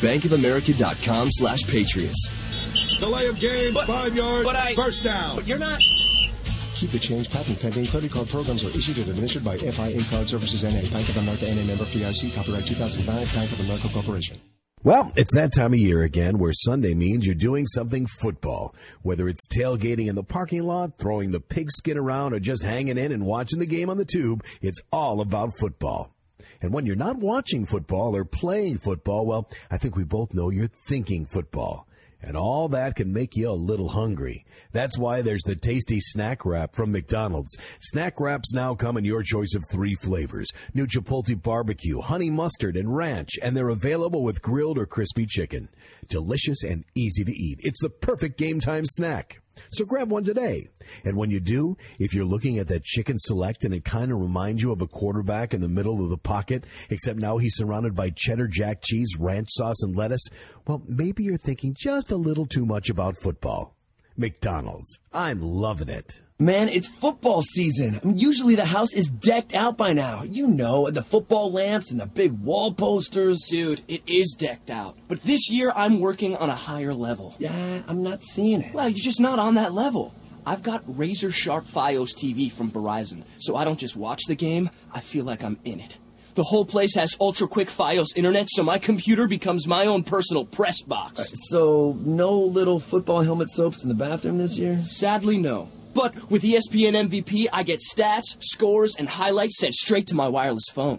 bankofamerica.com/Patriots. Delay of game, 5 yards, first down. But you're not... Keep the Change patent pending. Credit card programs are issued and administered by FIA Card Services N.A. Bank of America N.A. member FDIC. Copyright 2009. Bank of America Corporation. Well, it's that time of year again where Sunday means you're doing something football. Whether it's tailgating in the parking lot, throwing the pigskin around, or just hanging in and watching the game on the tube, it's all about football. And when you're not watching football or playing football, well, I think we both know you're thinking football. And all that can make you a little hungry. That's why there's the tasty Snack Wrap from McDonald's. Snack Wraps now come in your choice of 3 flavors: new Chipotle barbecue, honey mustard, and ranch, and they're available with grilled or crispy chicken. Delicious and easy to eat. It's the perfect game time snack. So grab one today. And when you do, if you're looking at that chicken select and it kind of reminds you of a quarterback in the middle of the pocket, except now he's surrounded by cheddar jack cheese, ranch sauce, and lettuce, well, maybe you're thinking just a little too much about football. McDonald's. I'm loving it. Man, it's football season. I mean, usually the house is decked out by now. You know, the football lamps and the big wall posters. Dude, it is decked out. But this year, I'm working on a higher level. Yeah, I'm not seeing it. Well, you're just not on that level. I've got razor sharp Fios TV from Verizon, so I don't just watch the game, I feel like I'm in it. The whole place has ultra-quick Fios internet, so my computer becomes my own personal press box. So, no little football helmet soaps in the bathroom this year? Sadly, no. But with ESPN MVP, I get stats, scores, and highlights sent straight to my wireless phone.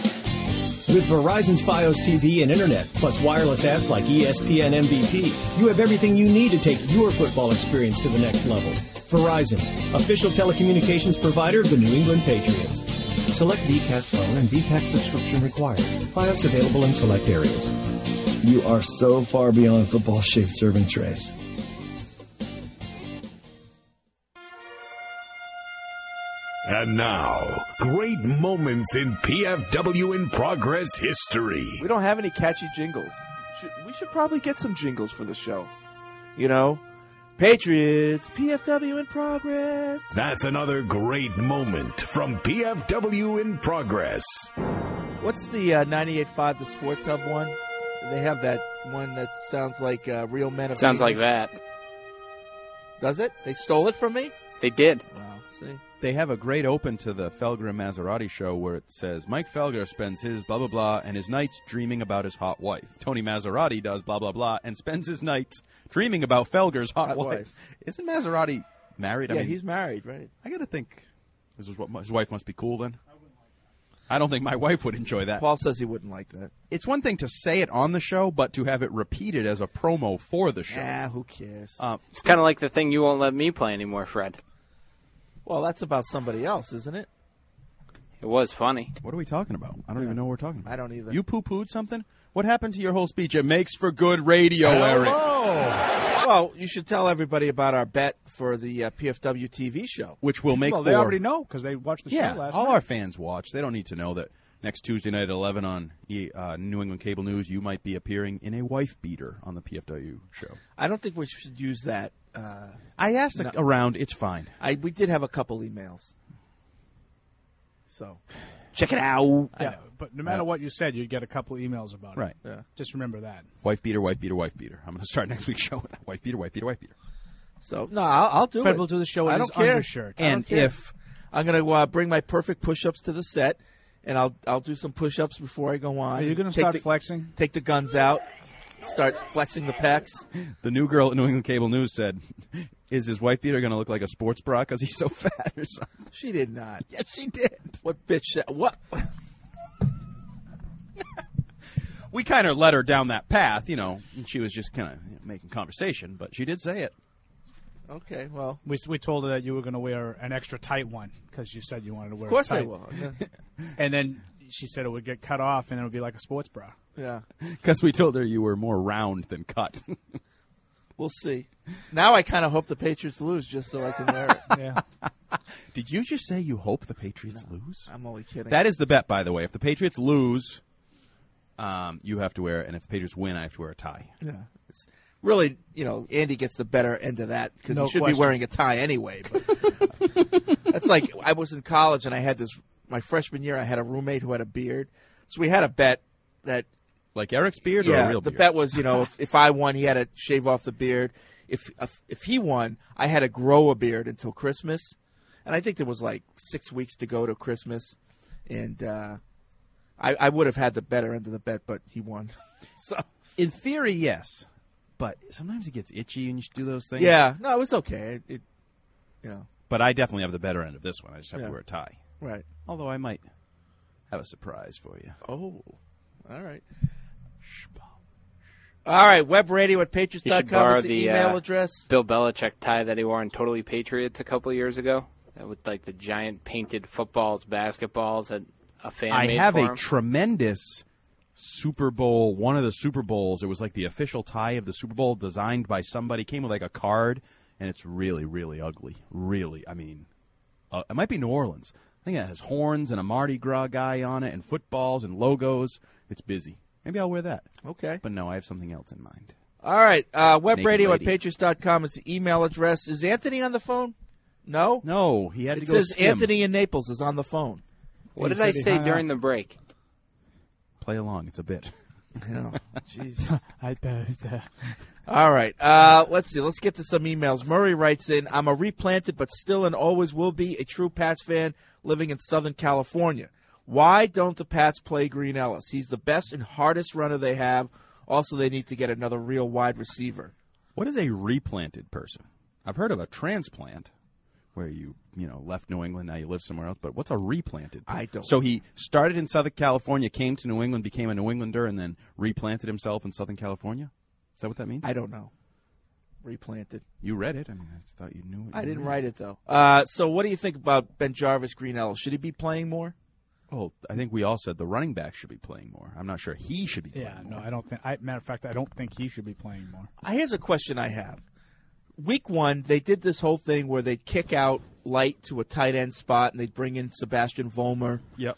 With Verizon's Fios TV and Internet, plus wireless apps like ESPN MVP, you have everything you need to take your football experience to the next level. Verizon, official telecommunications provider of the New England Patriots. Select VCast phone and VPAC subscription required. Fios available in select areas. You are so far beyond football-shaped serving trays. And now, great moments in PFW in Progress history. We don't have any catchy jingles. We should probably get some jingles for the show. You know, Patriots, PFW in Progress. That's another great moment from PFW in Progress. What's the 98.5 The Sports Hub one? They have that one that sounds like Real Men of Sounds like English. that. Does it? They stole it from me? They did. Wow, see? They have a great open to the Felger and Maserati show where it says, Mike Felger spends his blah, blah, blah, and his nights dreaming about his hot wife. Tony Maserati does blah, blah, blah, and spends his nights dreaming about Felger's hot wife. Isn't Maserati married? Yeah, I mean, he's married, right? I got to think, this is what his wife must be cool then? I don't think my wife would enjoy that. Paul says he wouldn't like that. It's one thing to say it on the show, but to have it repeated as a promo for the show. Ah, who cares? It's kind of like the thing you won't let me play anymore, Fred. Well, that's about somebody else, isn't it? It was funny. What are we talking about? I don't even know what we're talking about. I don't either. You poo-pooed something? What happened to your whole speech? It makes for good radio, Eric. Well, you should tell everybody about our bet for the PFW TV show. Which will make Well, they already know because they watched the show last all night. our fans watch. They don't need to know that next Tuesday night at 11 on New England Cable News, you might be appearing in a wife beater on the PFW show. I don't think we should use that. I asked around. It's fine. We did have a couple emails. So, check it out. Yeah, but no matter what you said, you'd get a couple emails about it. Right. Yeah. Just remember that. Wife beater, wife beater, wife beater. I'm going to start next week's show with that. Wife beater, wife beater, wife beater. So, no, I'll do Fred it. will do the show in I his don't care. undershirt. And if I'm going to bring my perfect push-ups to the set, and I'll do some push-ups before I go on. Are you going to Take start flexing? Take the guns out. Start flexing the pecs. The new girl at New England Cable News said, is his wife beater going to look like a sports bra because he's so fat or something? She did not. Yes, she did. What bitch said? What? We kind of let her down that path, and she was just kind of making conversation, but she did say it. Okay, well. We told her that you were going to wear an extra tight one because you said you wanted to wear Of course it tight. I will. Yeah. And then she said it would get cut off and it would be like a sports bra. Yeah. Because we told her you were more round than cut. We'll see. Now I kind of hope the Patriots lose just so I can wear it. Yeah. Did you just say you hope the Patriots lose? I'm only kidding. That is the bet, by the way. If the Patriots lose, you have to wear it, and if the Patriots win, I have to wear a tie. Yeah. It's really, Andy gets the better end of that because No he should question. be wearing a tie anyway. But that's like I was in college and I had my freshman year, I had a roommate who had a beard. So we had a bet that. Like Eric's beard or Yeah, a real the beard? bet was, if I won, he had to shave off the beard. If he won, I had to grow a beard until Christmas. And I think there was like 6 weeks to go to Christmas. And I would have had the better end of the bet, but he won. So in theory, yes. But sometimes it gets itchy and you should do those things. Yeah. No, it was okay. But I definitely have the better end of this one. I just have Yeah. to wear a tie. Right. Although I might have a surprise for you. Oh, all right. All right, webradio at You should patriots.com borrow is the the email address. Bill Belichick tie that he wore in Totally Patriots a couple of years ago. With like the giant painted footballs, basketballs that a fan I made have for a him. tremendous Super Bowl, one of the Super Bowls. It was like the official tie of the Super Bowl designed by somebody. Came with like a card, and it's really, really ugly. Really, I mean, it might be New Orleans. I think it has horns and a Mardi Gras guy on it and footballs and logos. It's busy. Maybe I'll wear that. Okay. But no, I have something else in mind. All right, webradio at lady. patriots.com is the email address. Is Anthony on the phone? No? No, he had to It go says skim. Anthony in Naples is on the phone. What did I say during the break? Play along. It's a bit. I know. Jeez. I bet. All right. Let's see. Let's get to some emails. Murray writes in, I'm a replanted but still and always will be a true Pats fan living in Southern California. Why don't the Pats play Green Ellis? He's the best and hardest runner they have. Also, they need to get another real wide receiver. What is a replanted person? I've heard of a transplant where you left New England, now you live somewhere else. But what's a replanted person? I don't So he started in Southern California, came to New England, became a New Englander, and then replanted himself in Southern California? Is that what that means? I don't know. Replanted. You read it. I mean, I just thought you knew it. I didn't write it, though. So what do you think about Ben Jarvis, Green Ellis? Should he be playing more? Well, I think we all said the running back should be playing more. I'm not sure he should be playing Yeah, more. no, I don't think. Matter of fact, I don't think he should be playing more. Here's a question I have. Week 1, they did this whole thing where they'd kick out Light to a tight end spot and they'd bring in Sebastian Vollmer. Yep.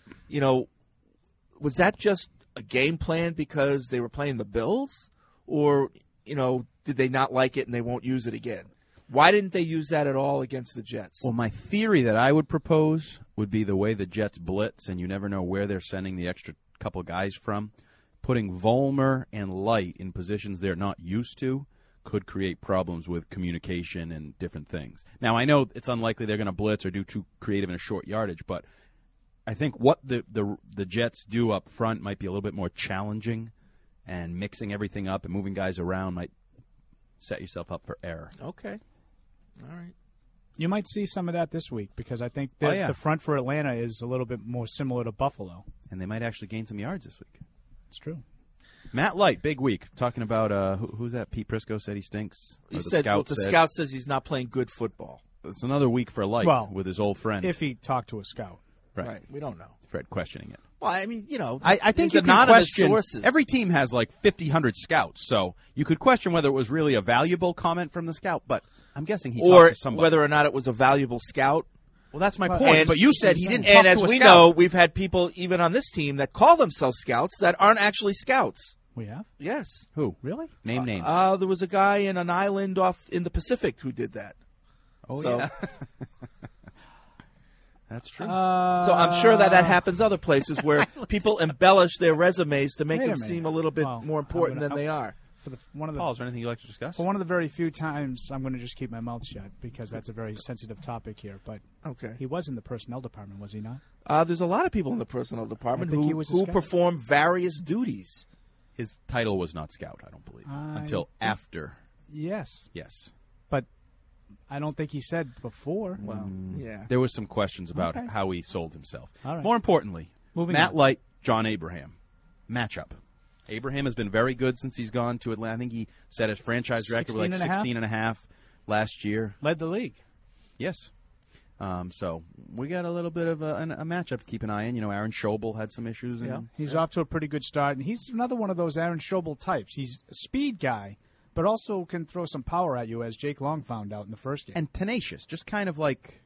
Was that just a game plan because they were playing the Bills? Or, did they not like it and they won't use it again? Why didn't they use that at all against the Jets? Well, my theory that I would propose would be the way the Jets blitz, and you never know where they're sending the extra couple guys from. Putting Vollmer and Light in positions they're not used to could create problems with communication and different things. Now, I know it's unlikely they're going to blitz or do too creative in a short yardage, but I think what the Jets do up front might be a little bit more challenging, and mixing everything up and moving guys around might set yourself up for error. Okay. All right. You might see some of that this week because I think Oh, yeah. the front for Atlanta is a little bit more similar to Buffalo. And they might actually gain some yards this week. It's true. Matt Light, big week. Talking about who's that? Pete Prisco said he stinks. He Or the said, scout the said. scout says he's not playing good football. it's another week for Light with his old friend. If he talked to a scout. Right. We don't know. Fred questioning it. Well, I mean, I think you can anonymous question. sources. Every team has like 1,500 scouts, so you could question whether it was really a valuable comment from the scout. But I'm guessing he talked to somebody. Whether or not it was a valuable scout. Well, that's my point. But you said he didn't talk And to as a we scout. know, we've had people even on this team that call themselves scouts that aren't actually scouts. We have? Yes. Who? Really? Name names. There was a guy in an island off in the Pacific who did that. Oh, so, yeah. That's true. So I'm sure that happens other places where people embellish their resumes to make them seem a little bit more important than they are. Paul, is there anything you'd like to discuss? For one of the very few times, I'm going to just keep my mouth shut because that's a very sensitive topic here. But he was in the personnel department, was he not? There's a lot of people in the personnel department he who was a scout. perform various duties. His title was not scout, I don't believe, until after. Yes. Yes. But I don't think he said before. Well, yeah. There was some questions about how he sold himself. All right. More importantly, Moving Matt on. Light, John Abraham. Matchup. Abraham has been very good since he's gone to Atlanta. I think he set his franchise record with like 16.5 last year. Led the league. Yes. So we got a little bit of a matchup to keep an eye on. Aaron Schobel had some issues. He's off to a pretty good start, and he's another one of those Aaron Schobel types. He's a speed guy, but also can throw some power at you, as Jake Long found out in the first game. And tenacious, just kind of like,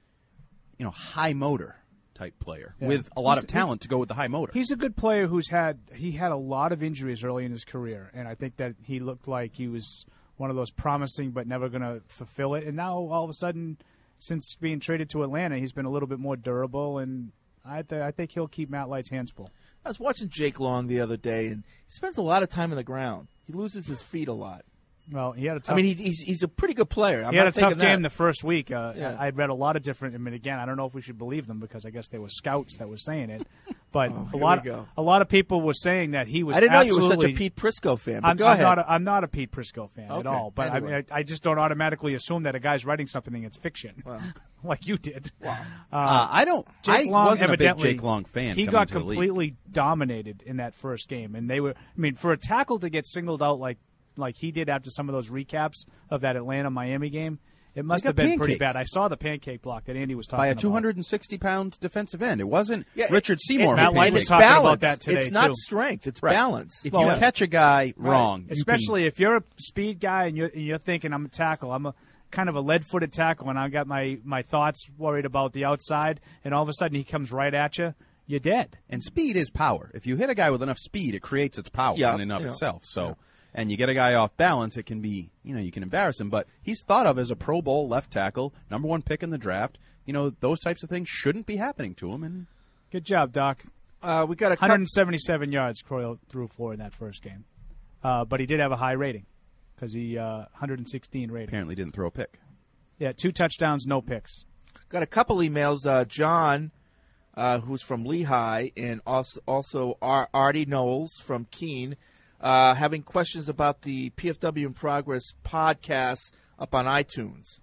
high motor type player with a lot of talent to go with the high motor. He's a good player who's had a lot of injuries early in his career, and I think that he looked like he was one of those promising but never going to fulfill it. And now all of a sudden, since being traded to Atlanta, he's been a little bit more durable, and I think he'll keep Matt Light's hands full. I was watching Jake Long the other day, and he spends a lot of time on the ground. He loses his feet a lot. Well, he had a tough. I mean, he's a pretty good player. He had a tough game the first week. I'd read a lot of different. I mean, again, I don't know if we should believe them because I guess they were scouts that were saying it. But a lot of people were saying that he was. I didn't know you were such a Pete Prisco fan. But go ahead. I'm not a Pete Prisco fan at all. But anyway. I just don't automatically assume that a guy's writing something that's fiction, like you did. Wow. I don't. Jake I Long, wasn't a big evidently, Jake Long fan. He coming got to the league. completely dominated in that first game, and they were. I mean, for a tackle to get singled out like he did after some of those recaps of that Atlanta-Miami game, it must have been pretty bad. I saw the pancake block that Andy was talking about. By a 260-pound defensive end. It wasn't Richard Seymour. Matt Light was talking about that today, It's not too. strength. It's Right. balance. If you catch a guy wrong, especially if you're a speed guy and you're thinking I'm a tackle, I'm a kind of a lead-footed tackle, and I got my thoughts worried about the outside, and all of a sudden he comes right at you, you're dead. And speed is power. If you hit a guy with enough speed, it creates its power in and of itself. So, and you get a guy off balance, it can be, you can embarrass him. But he's thought of as a Pro Bowl left tackle, #1 pick in the draft. Those types of things shouldn't be happening to him. And good job, Doc. We got 177 yards Croyle threw for in that first game, but he did have a high rating because he 116 rating. Apparently didn't throw a pick. Yeah, 2 touchdowns, no picks. Got a couple emails. John, who's from Lehigh, and also Artie Knowles from Keene, having questions about the PFW in Progress podcast up on iTunes.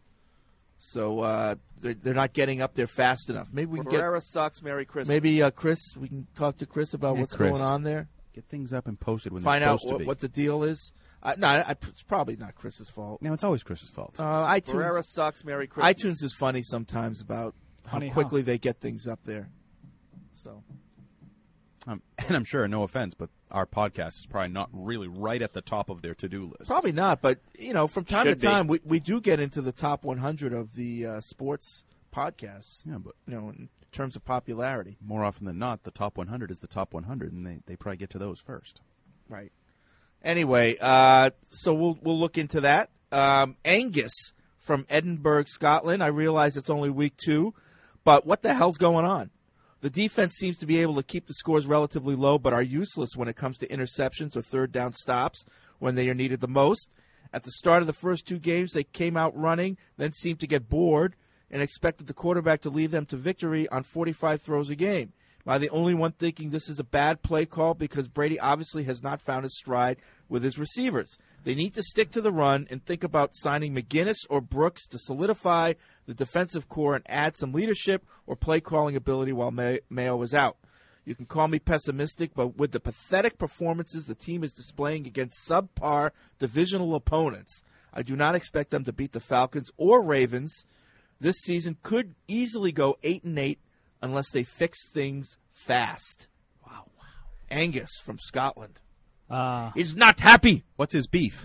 So they're not getting up there fast enough. Maybe we can Ferreira sucks. Merry Christmas. Maybe Chris, we can talk to Chris about what's going on there. Get things up and posted when Find they're out supposed to be. what the deal is. It's probably not Chris's fault. No, it's always Chris's fault. iTunes, Ferreira sucks. Merry Christmas. iTunes is funny sometimes about how quickly they get things up there. So, and I'm sure, no offense, but our podcast is probably not really right at the top of their to-do list. Probably not, but from time to time we do get into the top 100 of the sports podcasts. Yeah, but in terms of popularity, more often than not, the top 100 is the top 100, and they probably get to those first. Right. Anyway, so we'll look into that. Angus from Edinburgh, Scotland. I realize it's only week 2, but what the hell's going on? The defense seems to be able to keep the scores relatively low, but are useless when it comes to interceptions or third down stops when they are needed the most. At the start of the first 2 games, they came out running, then seemed to get bored and expected the quarterback to lead them to victory on 45 throws a game. Am I the only one thinking this is a bad play call? Because Brady obviously has not found his stride with his receivers. They need to stick to the run and think about signing McGinnis or Brooks to solidify the defensive core and add some leadership or play-calling ability while Mayo is out. You can call me pessimistic, but with the pathetic performances the team is displaying against subpar divisional opponents, I do not expect them to beat the Falcons or Ravens this season could easily go 8-8 unless they fix things fast. Wow. Angus from Scotland. He's not happy. What's his beef?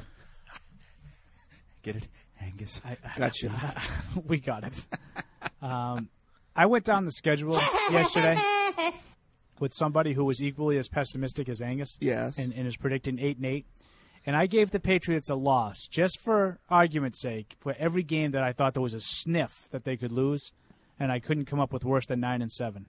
Get it? Angus. Gotcha. We got it. I went down the schedule yesterday with somebody who was equally as pessimistic as Angus. Yes. And is predicting 8-8. And I gave the Patriots a loss, just for argument's sake, for every game that I thought there was a sniff that they could lose, and I couldn't come up with worse than 9-7.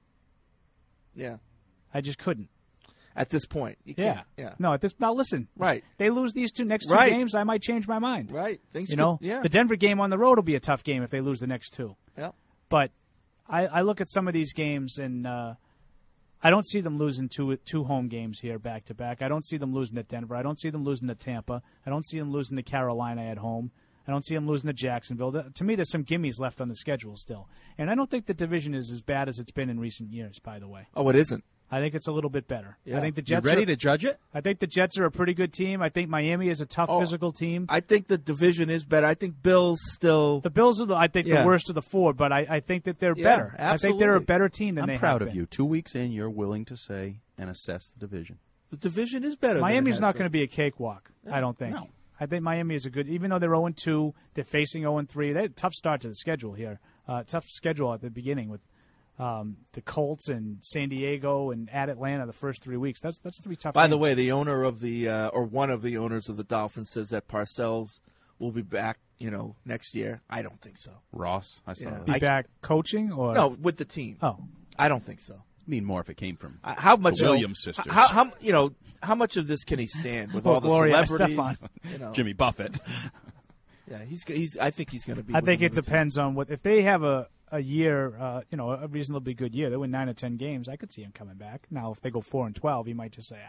Yeah. I just couldn't. At this point. You can't. Yeah. No, now listen. Right. They lose these next two Right. games, I might change my mind. Right. Things You know, yeah. the Denver game on the road will be a tough game if they lose the next two. Yeah. But I look at some of these games, and I don't see them losing two home games here back to back. I don't see them losing to Denver. I don't see them losing to Tampa. I don't see them losing to Carolina at home. I don't see them losing to Jacksonville. To me, there's some gimmies left on the schedule still. And I don't think the division is as bad as it's been in recent years, by the way. Oh, it isn't. I think it's a little bit better. Yeah. I think the Jets You ready to judge it? I think the Jets are a pretty good team. I think Miami is a tough physical team. I think the division is better. I think Bills still. The Bills are, the worst of the four, but I think that they're better. Absolutely. I think they're a better team than I'm they proud have of been. you. 2 weeks in, you're willing to say and assess the division. The division is better. Miami's not going to be a cakewalk, I don't think. No. I think Miami is a good, even though they're 0-2, they're facing 0-3. They had a tough start to the schedule here. Tough schedule at the beginning with the Colts and San Diego and at Atlanta the first 3 weeks. That's 3 tough By games. the way, the owner of the or one of the owners of the Dolphins says that Parcells will be back, next year. I don't think so. Ross, I saw that. Be back coaching or No, with the team. Oh, I don't think so. I mean, more if it came from How much the Williams sisters. How much of this can he stand with Well, all the Gloria celebrities? Estefan. Jimmy Buffett. Yeah, he's. I think he's going to be. I think with it them. depends on what if they have a year, a reasonably good year. They win 9 or 10 games. I could see him coming back. Now, if they go 4-12, he might just say,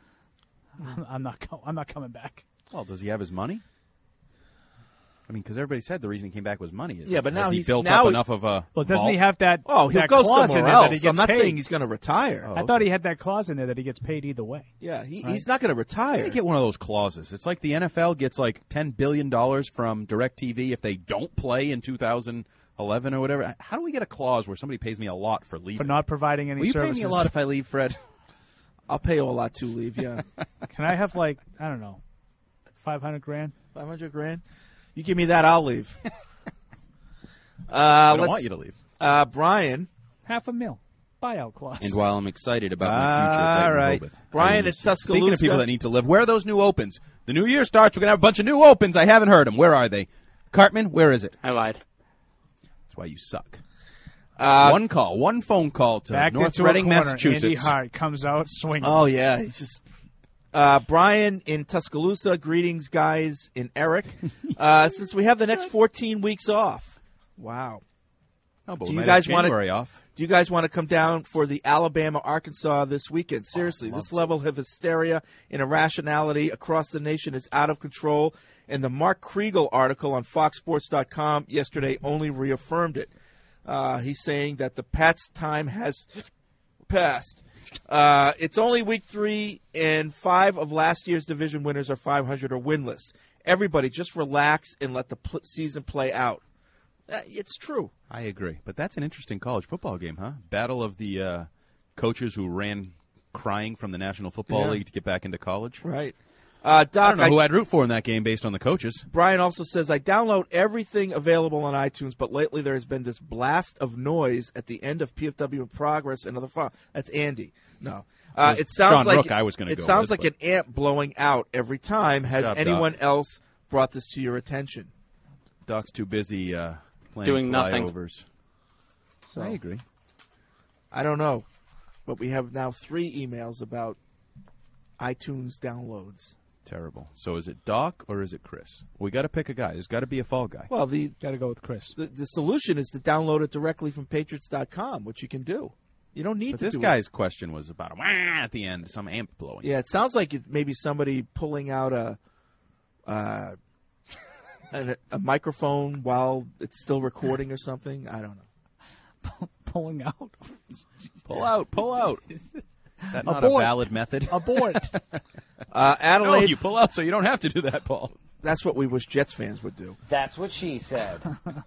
I'm not coming back. Well, does he have his money? I mean, because everybody said the reason he came back was money. Yeah, but now he he's built now up he- enough of a. Well, doesn't vault? he have that? Oh, he'll that go clause in somewhere there that he else. gets I'm not paid? saying he's going to retire. I thought he had that clause in there that he gets paid either way. Yeah, he's not going to retire. They get one of those clauses. It's like the NFL gets like $10 billion from DirecTV if they don't play in 2011 or whatever. How do we get a clause where somebody pays me a lot for leaving? For not providing any Will you services. pay me a lot if I leave, Fred? I'll pay you a lot to leave. Yeah, Can I have I don't know, $500,000? $500,000. You give me that, I'll leave. I don't want you to leave. Brian. $500,000 buyout clause. And while I'm excited about my future, all Clayton right. Hobith, Brian I at was- Tuscaloosa. Speaking of people that need to live, where are those new opens? The new year starts. We're going to have a bunch of new opens. I haven't heard them. Where are they? Cartman, where is it? I lied. That's why you suck. One phone call to Backed North into Reading, a corner. Massachusetts. Andy Hart comes out swinging. Oh yeah, he's just. Brian in Tuscaloosa. Greetings, guys. In Eric. Since we have the next 14 weeks off. Wow. Oh, but Do we you might guys have want January off. Do you guys want to come down for the Alabama-Arkansas this weekend? Seriously, this level of hysteria and irrationality across the nation is out of control, and the Mark Kriegel article on FoxSports.com yesterday only reaffirmed it. He's saying that the Pats' time has passed. It's only week 3, and 5 of last year's division winners are 500 or winless. Everybody, just relax and let the season play out. It's true. I agree. But that's an interesting college football game, huh? Battle of the coaches who ran crying from the National Football League to get back into college. Right. I Doc, don't know who I'd root for in that game based on the coaches. Brian also says, I download everything available on iTunes, but lately there has been this blast of noise at the end of PFW in progress and other file. That's Andy. No. It sounds John like Rook I was gonna it go sounds with, like an amp blowing out every time. Has Good job, anyone Doc. else brought this to your attention? Doc's too busy playing Doing nothing. flyovers. So, I agree. I don't know, but we have now 3 emails about iTunes downloads. Terrible. So is it Doc or is it Chris? We got to pick a guy. There's got to be a fall guy. Well, Got to go with Chris. the solution is to download it directly from Patriots.com, which you can do. You don't need But to this do guy's question was about a wah at the end, some amp blowing. Yeah, it sounds like it maybe somebody pulling out a microphone while it's still recording or something. I don't know. Pulling out. Pull out, pull out. Is that not Abort. a valid method? Abort. No, Adelaide. you pull out so you don't have to do that, Paul. That's what we wish Jets fans would do. That's what she said.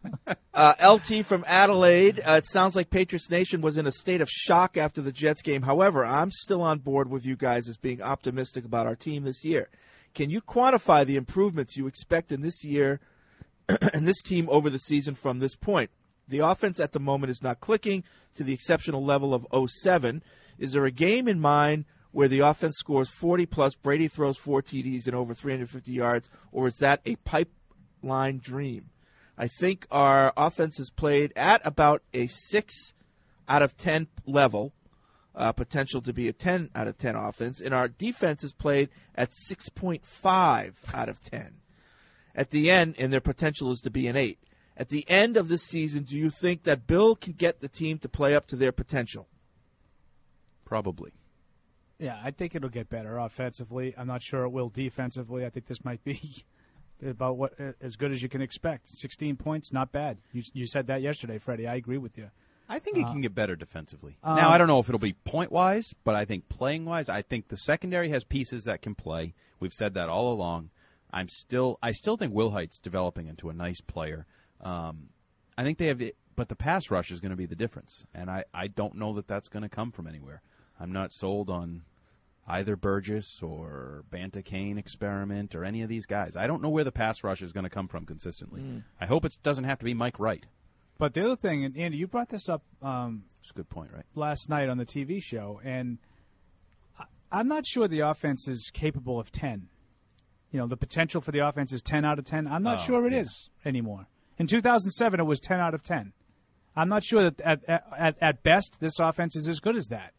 LT from Adelaide. It sounds like Patriots Nation was in a state of shock after the Jets game. However, I'm still on board with you guys as being optimistic about our team this year. Can you quantify the improvements you expect in this year and this team over the season from this point? The offense at the moment is not clicking to the exceptional level of 07. Is there a game in mind where the offense scores 40-plus, Brady throws 4 TDs and over 350 yards, or is that a pipeline dream? I think our offense is played at about a 6 out of 10 level, potential to be a 10 out of 10 offense, and our defense is played at 6.5 out of 10. At the end, and their potential is to be an 8. At the end of this season, do you think that Bill can get the team to play up to their potential? Probably. Yeah, I think it'll get better offensively. I'm not sure it will defensively. I think this might be about what as good as you can expect. 16 points, not bad. You said that yesterday, Freddie. I agree with you. I think it can get better defensively. Now, I don't know if it'll be point-wise, but I think playing-wise, I think the secondary has pieces that can play. We've said that all along. I still think Wilhite's developing into a nice player. I think they have it, but the pass rush is going to be the difference, and I don't know that that's going to come from anywhere. I'm not sold on either Burgess or Banta Kane experiment or any of these guys. I don't know where the pass rush is going to come from consistently. I hope it doesn't have to be Mike Wright. But the other thing, and Andy, you brought this up That's a good point, right? Last night on the TV show, and I'm not sure the offense is capable of 10. You know, the potential for the offense is 10 out of 10. I'm not sure it is anymore. In 2007, it was 10 out of 10. I'm not sure that at best this offense is as good as that.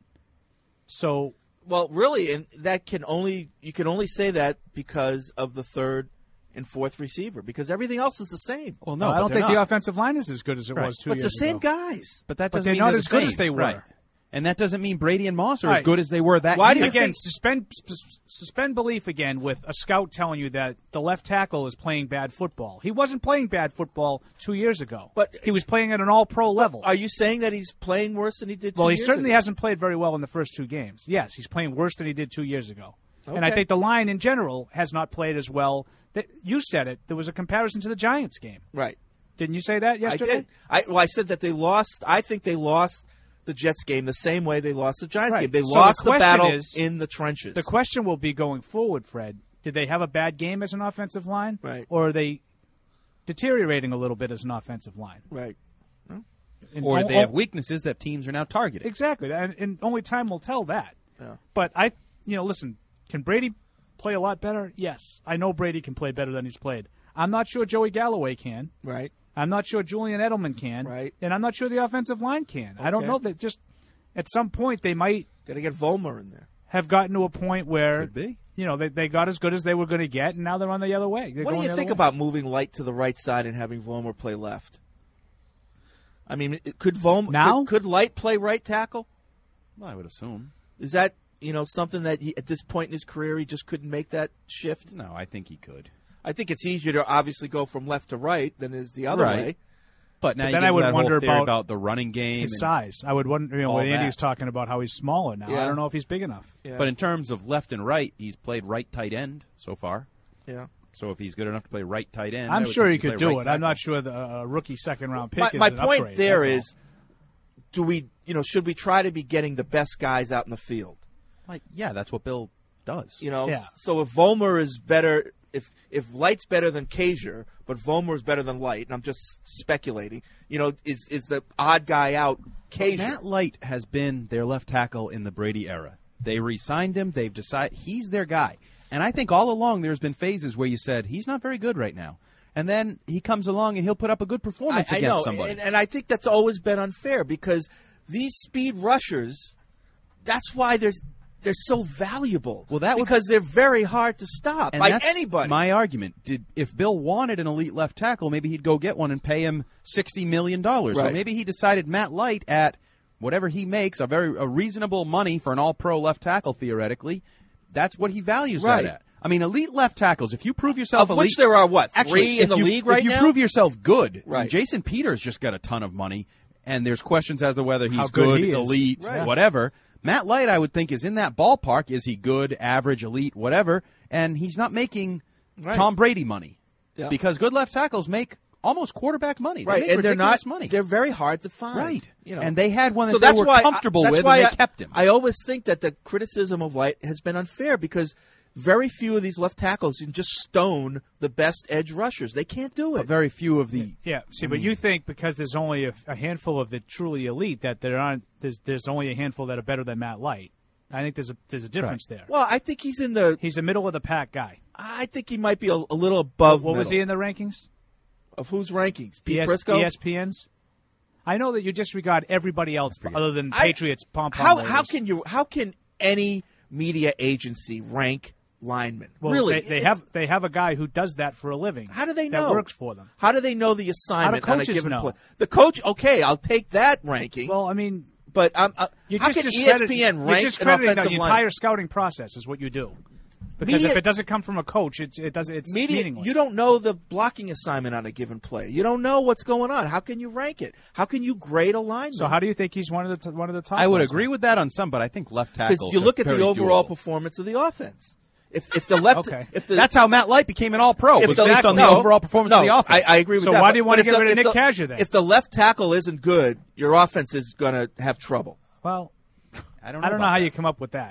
So, well, really, and you can only say that because of the third and fourth receiver, because everything else is the same. Well, no, I don't think the offensive line is as good as it was 2 years ago. It's the same guys, but that doesn't they're mean not they're as the good same. as they were. Right. And that doesn't mean Brady and Moss are Right. as good as they were that Why year. do you again suspend belief again with a scout telling you that the left tackle is playing bad football? He wasn't playing bad football 2 years ago, but he was playing at an all-pro level. Are you saying that he's playing worse than he did 2 years ago? Well, he certainly hasn't played very well in the first 2 games. Yes, he's playing worse than he did 2 years ago. And I Okay. think the line in general has not played as well. You said it. There was a comparison to the Giants game. Right. Didn't you say that yesterday? I did. I said that they lost. I think they lost the Jets game the same way they lost the Giants Right. game. They So lost the the battle question is- in the trenches. The question will be going forward, Fred. Did they have a bad game as an offensive line? Right. Or are they deteriorating a little bit as an offensive line? Right. Or they have weaknesses that teams are now targeting. Exactly. And only time will tell that. Yeah. But listen, can Brady play a lot better? Yes. I know Brady can play better than he's played. I'm not sure Joey Galloway can. Right. I'm not sure Julian Edelman can. Right. And I'm not sure the offensive line can. I don't know that just at some point they might got to get Vollmer in there. Have gotten to a point where Could be. They got as good as they were going to get, and now they're on the other way. What do you think about moving Light to the right side and having Vollmer play left? I mean, could Vollmer now? Could Light play right tackle? Well, I would assume. Is that something that at this point in his career he just couldn't make that shift? No, I think he could. I think it's easier to obviously go from left to right than is the other way. But now then you I would that wonder whole theory about the running game, his and size. I would wonder. all When that. Andy's talking about how he's smaller now, Yeah. I don't know if he's big enough. Yeah. But in terms of left and right, he's played right tight end so far. Yeah. So if he's good enough to play right tight end, I'm I would sure think he he'd could play do right it. I'm tackle. not sure the rookie second round pick is My an point upgrade. there That's is, do we, should we try to be getting the best guys out in the field? Like, yeah, that's what Bill does. Yeah. So if Vollmer is better, if Light's better than Kasier, but Vollmer is better than Light, and I'm just speculating, is the odd guy out Kasier? Matt Light has been their left tackle in the Brady era. They re-signed him. They've decided he's their guy. And I think all along there's been phases where you said, he's not very good right now. And then he comes along and he'll put up a good performance I against know, somebody. and I think that's always been unfair because these speed rushers, that's why they're so valuable. Well, because they're very hard to stop And by that's anybody. My argument: if Bill wanted an elite left tackle, maybe he'd go get one and pay him $60 million. Or Right. maybe he decided Matt Light at whatever he makes, a reasonable money for an All-Pro left tackle. Theoretically, that's what he values Right. that at. I mean, elite left tackles. If you prove yourself Of elite, which there are, what, actually, three in the league right if you now? prove yourself good, Right. Jason Peters just got a ton of money, and there's questions as to whether he's How good he is. elite, Right. whatever. Matt Light, I would think, is in that ballpark. Is he good, average, elite, whatever? And he's not making Tom Brady money. Yeah. Because good left tackles make almost quarterback money. They Right, make and they're ridiculous not. money. They're very hard to find. Right. You know. And they had one that So they that's were why comfortable that's with, why and they kept him. I always think that the criticism of Light has been unfair because very few of these left tackles can just stone the best edge rushers. They can't do it. But very few of the. Yeah, but you think because there's only a handful of the truly elite that there's only a handful that are better than Matt Light. I think there's a difference there. Well, I think he's a middle of the pack guy. I think he might be a little above. What was he middle. in the rankings? Of whose rankings? Pete Prisco? ESPN's. I know that you disregard everybody else other than Patriots. How can any media agency rank linemen? Well, really, they have a guy who does that for a living. How do they know? That works for them. How do they know the assignment How do on a coaches given know? play? The coach, okay, I'll take that ranking. Well, I mean, but you're how just can discrediting- ESPN you're rank an discrediting offensive the line? entire scouting process is what you do. Because Media- if it doesn't come from a coach, it's Media, meaningless. you don't know the blocking assignment on a given play. You don't know what's going on. How can you rank it? How can you grade a lineman? So how do you think he's one of the top? I would ones agree then? with that on some, but I think left tackles. Because you look are at the very overall dual. performance of the offense. If the left, Okay. if the, That's how Matt Light became an All-Pro. if Was the- based on the no, overall performance no, of the offense. I agree with So that. why do you but want to if get the- rid of if Nick the- Kazia then? If the left tackle isn't good, your offense is going to have trouble. Well, I don't know about how that. you come up with that.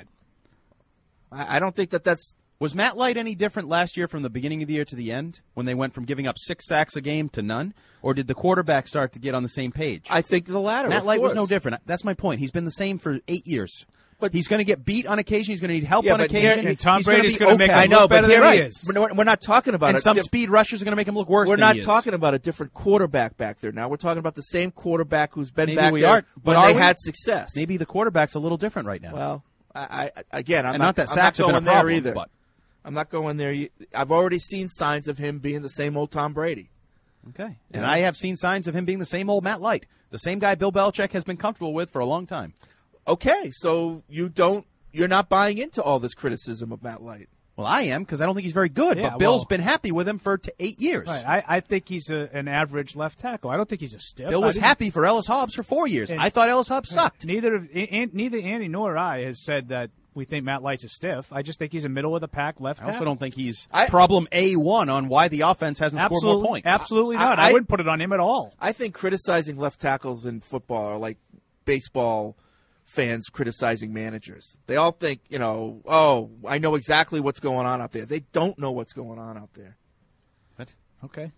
I don't think that's. Was Matt Light any different last year from the beginning of the year to the end when they went from giving up 6 sacks a game to none? Or did the quarterback start to get on the same page? I think the latter. Matt of Light was course. no different. That's my point. He's been the same for 8 years. But he's going to get beat on occasion. He's going to need help Yeah, on but here- occasion. And Tom He's gonna Brady's be going to make okay. him look better than he right. is. We're not talking about And it. some speed rushers are going to make him look worse We're than not he is. talking about a different quarterback back there now. We're talking about the same quarterback who's been Maybe back we there are, but when are they we? had success. Maybe the quarterback's a little different right now. Well, I'm And not not that I'm sacks have not been a going there problem, either. but- I'm not going there. I've already seen signs of him being the same old Tom Brady. Okay. And I have seen signs of him being the same old Matt Light, the same guy Bill Belichick has been comfortable with for a long time. Okay, so you're not buying into all this criticism of Matt Light. Well, I am because I don't think he's very good, Yeah, but Bill's well- been happy with him for 8 years. Right. I think he's an average left tackle. I don't think he's a stiff. Bill was happy for Ellis Hobbs for 4 years. And- I thought Ellis Hobbs sucked. Neither Andy nor I has said that we think Matt Light's a stiff. I just think he's a middle of the pack left I tackle. also don't think he's problem A1 on why the offense hasn't scored more points. Absolutely not. I wouldn't put it on him at all. I think criticizing left tackles in football are like baseball fans criticizing managers. They all think, oh, I know exactly what's going on out there. They don't know what's going on out there. What? Okay.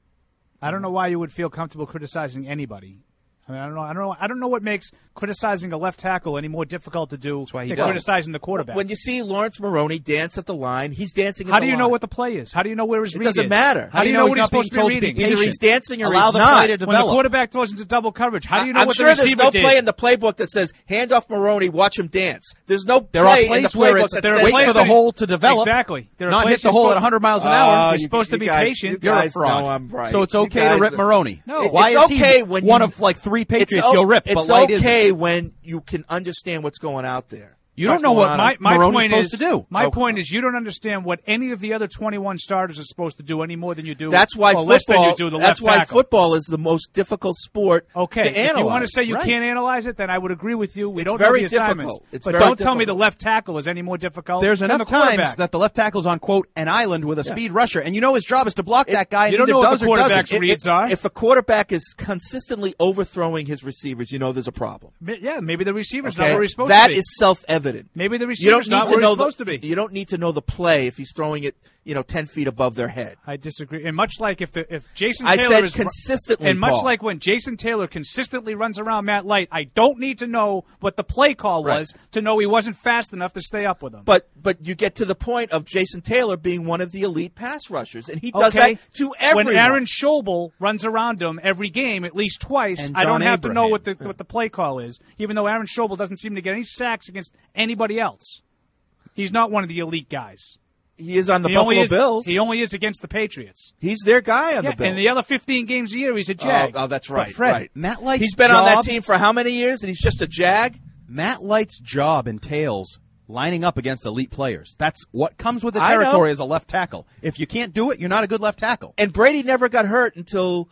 I don't know why you would feel comfortable criticizing anybody. I mean, I don't know what makes criticizing a left tackle any more difficult to do he than does. criticizing the quarterback. When you see Lawrence Maroney dance at the line, he's dancing at How the do you line. know what the play is? How do you know where his It read doesn't is? matter. How do you know what he's supposed to be reading? Either he's dancing or Allow he's the not. play to When the develop. quarterback throws into double coverage, how do you know I'm what sure the there's receiver no did? play in the playbook that says hand off Maroney, watch him dance. There's no There are play in the plays where playbook it's that there are says wait plays for the that- hole to develop. Exactly. There are Not plays hit the you're hole at supposed- 100 miles an hour. You're supposed to be patient. You're a guys fraud. know I'm right. So it's You okay guys- to rip Maroney. No. Why It's is okay he when one you- of like 3 Patriots It's you'll rip, It's but Light isn't. okay when you can understand what's going out there. You don't What's know going what on. My Maroney's point supposed is, to do. My So- point is, you don't understand what any of the other 21 starters are supposed to do any more than you do. That's why or less than football. you do the That's left why tackle. football is the most difficult sport Okay, to if analyze. you want to say you Right. can't analyze it, then I would agree with you. We It's don't very know the assignments. difficult. It's but very don't tell me the difficult. left tackle is any more difficult. There's than enough the quarterback. times that the left tackle's on, quote, an island with a speed rusher, and you know his job is to block that guy, and you don't either know what does the or quarterback's doesn't. reads are. If a quarterback is consistently overthrowing his receivers, you know there's a problem. Yeah, maybe the receiver's Okay? not where he's supposed That to be. is self-evident. Maybe the You don't receiver's need not to where know he's supposed to be. You don't need to know the play if he's throwing it, 10 feet above their head. I disagree. And much like if Jason I Taylor said is consistently, and much Paul. like when Jason Taylor consistently runs around Matt Light, I don't need to know what the play call was to know he wasn't fast enough to stay up with him. But you get to the point of Jason Taylor being one of the elite pass rushers, and he does that to everyone. When Aaron Schobel runs around him every game at least twice, And I don't John have to know Abraham. what the play call is, even though Aaron Schobel doesn't seem to get any sacks against anybody else. He's not one of the elite guys. He is on the He Buffalo only is, Bills. He only is against the Patriots. He's their guy on Yeah, the Bills. and the other 15 games a year, he's a Jag. Oh, that's right. But Fred, right. Matt Light's He's been on that job- team for how many years, and he's just a Jag? Matt Light's job entails lining up against elite players. That's what comes with the I know. territory as a left tackle. If you can't do it, you're not a good left tackle. And Brady never got hurt until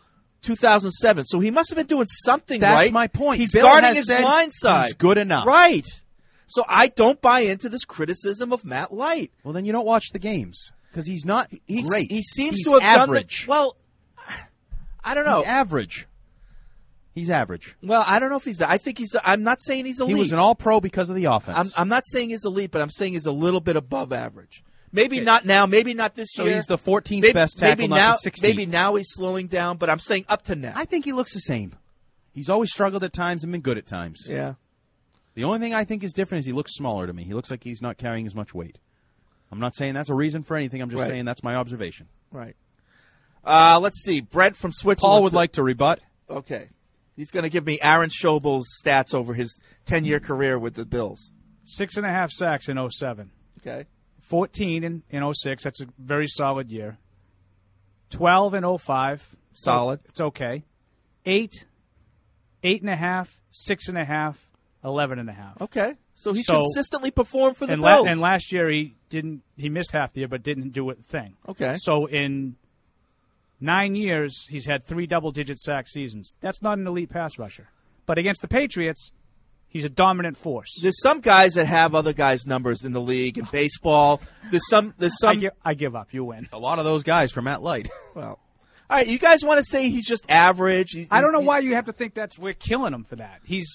2007, so he must have been doing something That's right. my point. He's Bill guarding has his said blind side. he's good enough. Right. So I don't buy into this criticism of Matt Light. Well, then you don't watch the games. Because he's not great. He seems He's to have average. done well. I don't know. He's average. He's average. Well, I don't know if he's. I think he's. I'm not saying he's elite. He was an All-Pro because of the offense. I'm not saying he's elite, but I'm saying he's a little bit above average. Maybe not now. Maybe not this So year. he's the 14th best tackle, maybe not now, the 16th. Maybe now he's slowing down, but I'm saying up to now. I think he looks the same. He's always struggled at times and been good at times. Yeah. The only thing I think is different is he looks smaller to me. He looks like he's not carrying as much weight. I'm not saying that's a reason for anything. I'm just saying that's my observation. Right. Let's see. Brent from Switzerland. Paul would like to rebut. Okay. He's going to give me Aaron Schobel's stats over his 10-year career with the Bills. 6.5 sacks in 07. Okay. 14 in 06. That's a very solid year. 12 in 05. Solid. It's okay. 8, 8.5, 6.5, 11.5. Okay. So he consistently performed for the Bills. And last year he missed half the year but didn't do a thing. Okay. So in 9 years he's had 3 double-digit sack seasons. That's not an elite pass rusher. But against the Patriots, he's a dominant force. There's some guys that have other guys' numbers in the league in baseball. There's some. I give up. You win. A lot of those guys from Matt Light. Well, all right. You guys want to say he's just average? I don't know why you have to think we're killing him for that. You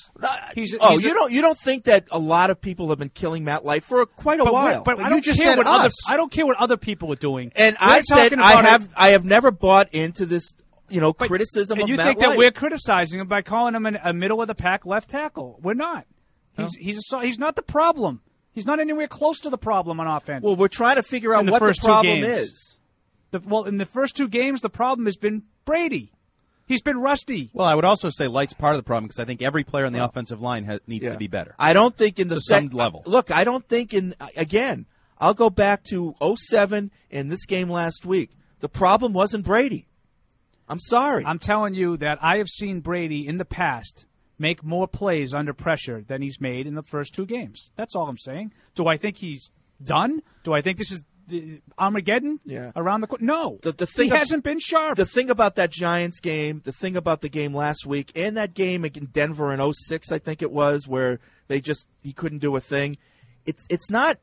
don't think that a lot of people have been killing Matt Light for quite a while? But I don't care what other people are doing. And I said I have never bought into this. Criticism of Matt Light. You think that we're criticizing him by calling him a middle of the pack left tackle? We're not. He's not the problem. He's not anywhere close to the problem on offense. Well, we're trying to figure out what the problem is. In the first 2 games, the problem has been Brady. He's been rusty. Well, I would also say Light's part of the problem because I think every player on the offensive line needs to be better. I don't think in the some level. Look, I don't think again. I'll go back to 07 and this game last week. The problem wasn't Brady. I'm sorry. I'm telling you that I have seen Brady in the past make more plays under pressure than he's made in the first 2 games. That's all I'm saying. Do I think he's done? Do I think this is Armageddon around the corner? No. He hasn't been sharp. The thing about that Giants game, the thing about the game last week, and that game against Denver in 06, I think it was, where he couldn't do a thing. It's not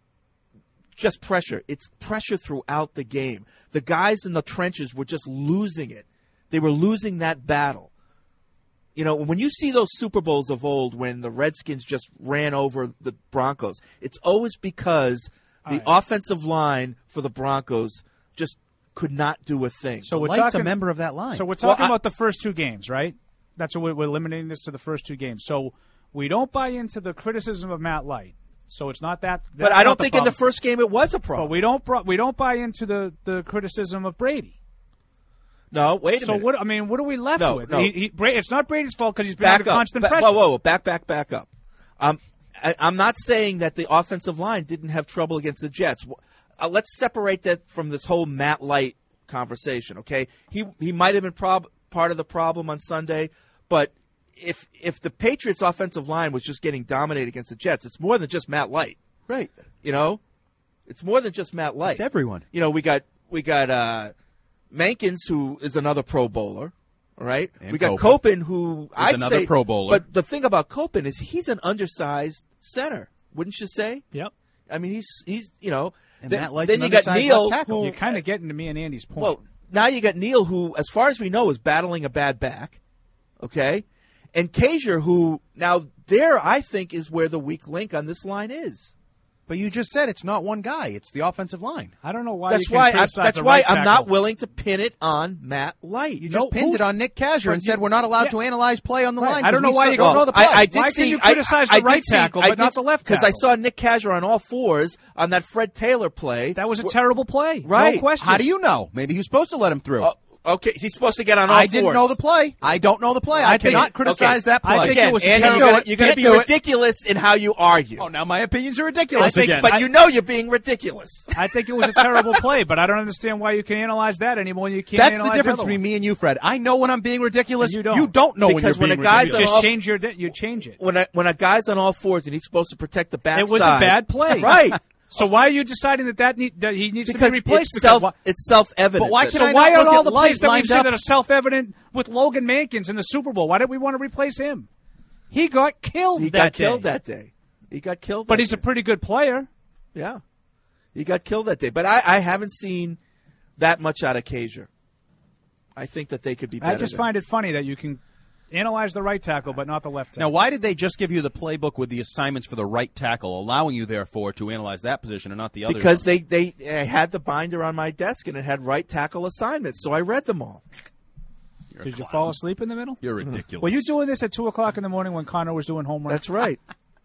just pressure. It's pressure throughout the game. The guys in the trenches were just losing it. They were losing that battle. When you see those Super Bowls of old when the Redskins just ran over the Broncos, it's always because the offensive line for the Broncos just could not do a thing. So Light's a member of that line. So we're talking about the first 2 games, right? That's what we're limiting this to the first 2 games. So we don't buy into the criticism of Matt Light. So it's not that. But I don't think in the first game it was a problem. But we don't buy into the criticism of Brady. No, wait a minute. So what are we left with? No. It's not Brady's fault because he's been under constant pressure. Whoa, back up. I'm not saying that the offensive line didn't have trouble against the Jets. Let's separate that from this whole Matt Light conversation. Okay, he might have been part of the problem on Sunday, but if the Patriots' offensive line was just getting dominated against the Jets, it's more than just Matt Light. Right. It's more than just Matt Light. It's everyone. We got Mankins, who is another Pro Bowler. All right. And we got Copen, who I'd another say Pro Bowler. But the thing about Copen is he's an undersized center, wouldn't you say? Yep. I mean, he's And Matt Light's then you an got undersized Neal, left tackle. who You're kind of getting to me and Andy's point. Well, now you got Neal, who, as far as we know, is battling a bad back. Okay, and Kjaer, who now I think is where the weak link on this line is. But you just said it's not one guy; it's the offensive line. I don't know why. That's why I'm not willing to pin it on Matt Light. You just pinned it on Nick Kjaer and said we're not allowed to analyze play on the line. I don't know why you don't know the play. I did why see, can you criticize the right tackle but not the left tackle? Because I saw Nick Kjaer on all fours on that Fred Taylor play. That was a terrible play. Right? No question. How do you know? Maybe he was supposed to let him through. Okay, he's supposed to get on all fours. I didn't know the play. I don't know the play. I cannot criticize that play. I think it was you're going to be ridiculous in how you argue. Oh, now my opinions are ridiculous again. But you know you're being ridiculous. I think it was a terrible play, but I don't understand why you can analyze that anymore. You can't. That's the difference between me and you, Fred. I know when I'm being ridiculous. You don't know because when you're being You ridiculous. change it. When a guy's on all fours and he's supposed to protect the backside, it was a bad play, right? So why are you deciding that he needs to be replaced? It's self-evident. But why why are all the plays that we've seen that are self-evident with Logan Mankins in the Super Bowl? Why did we want to replace him? He got killed. He got killed that day. He got killed. But he's a pretty good player. Yeah. He got killed that day. But I haven't seen that much out of Kaiser. I think that they could be better. I just find it funny that you can analyze the right tackle, but not the left tackle. Now, why did they just give you the playbook with the assignments for the right tackle, allowing you, therefore, to analyze that position and not the other? Because they had the binder on my desk, and it had right tackle assignments, so I read them all. Did you fall asleep in the middle? You're ridiculous. Were you doing this at 2 o'clock in the morning when Connor was doing homework? That's right.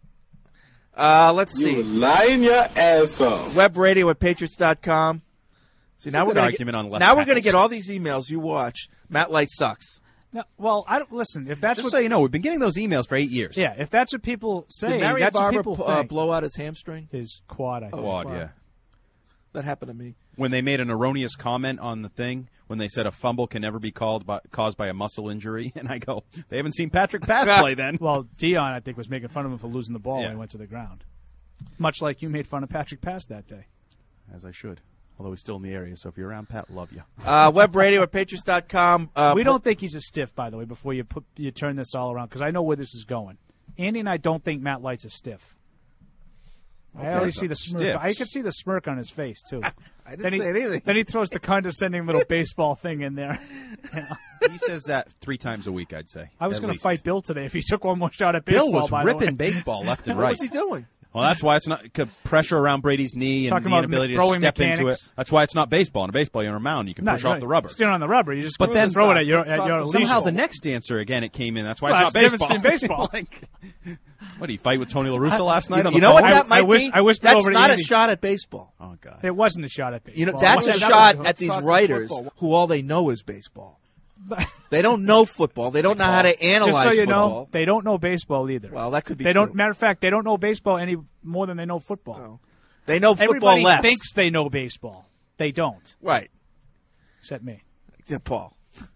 Let's see. You lying your ass off. Web radio at Patriots.com. See, now we're going to get all these emails you watch. Matt Light sucks. No, well, I don't listen. If that's just what, so you know, we've been getting those emails for 8 years. Yeah, if that's what people say, Did Marion that's what Barber people think. blow out his hamstring? His quad, I think. Quad, yeah. That happened to me. When they made an erroneous comment on the thing, when they said a fumble can never be caused by a muscle injury, and I go, they haven't seen Patrick Pass play then. Well, Dion, I think, was making fun of him for losing the ball when he went to the ground. Much like you made fun of Patrick Pass that day. As I should. Although he's still in the area, so if you're around, Pat, love you. Web radio at Patriots.com. We don't think he's a stiff, by the way, before you turn this all around, because I know where this is going. Andy and I don't think Matt Light's a stiff. Okay. I already see the smirk. Stiff. I can see the smirk on his face, too. I didn't say anything. Then he throws the condescending little baseball thing in there. He says that 3 times a week, I'd say. I was going to least. fight Bill today if he took one more shot at baseball. Bill was by the way. ripping baseball left and What right. was he doing? Well, that's why it's not pressure around Brady's knee and Talking the about inability to throwing step into it. mechanics. That's why it's not baseball. In a baseball, you're on a mound. You can push off the rubber. Stand on the rubber. You just But then throw it at your somehow leash. the next answer again it came in. That's why Well, it's not that's the baseball. difference between baseball. What did he fight with Tony La Russa last night? on You the know what phone? that might be? I whispered That's over to not a Andy. shot at baseball. Oh God! It wasn't a shot at baseball. You know, that's a shot at these writers who all they know is baseball. They don't know football. They don't know how to analyze Just so you football. know, they don't know baseball either. Well, that could be They true. don't. Matter of fact, they don't know baseball any more than they know football. No. They know football Everybody less. thinks they know baseball. They don't. Right. Except me. Yeah, Paul.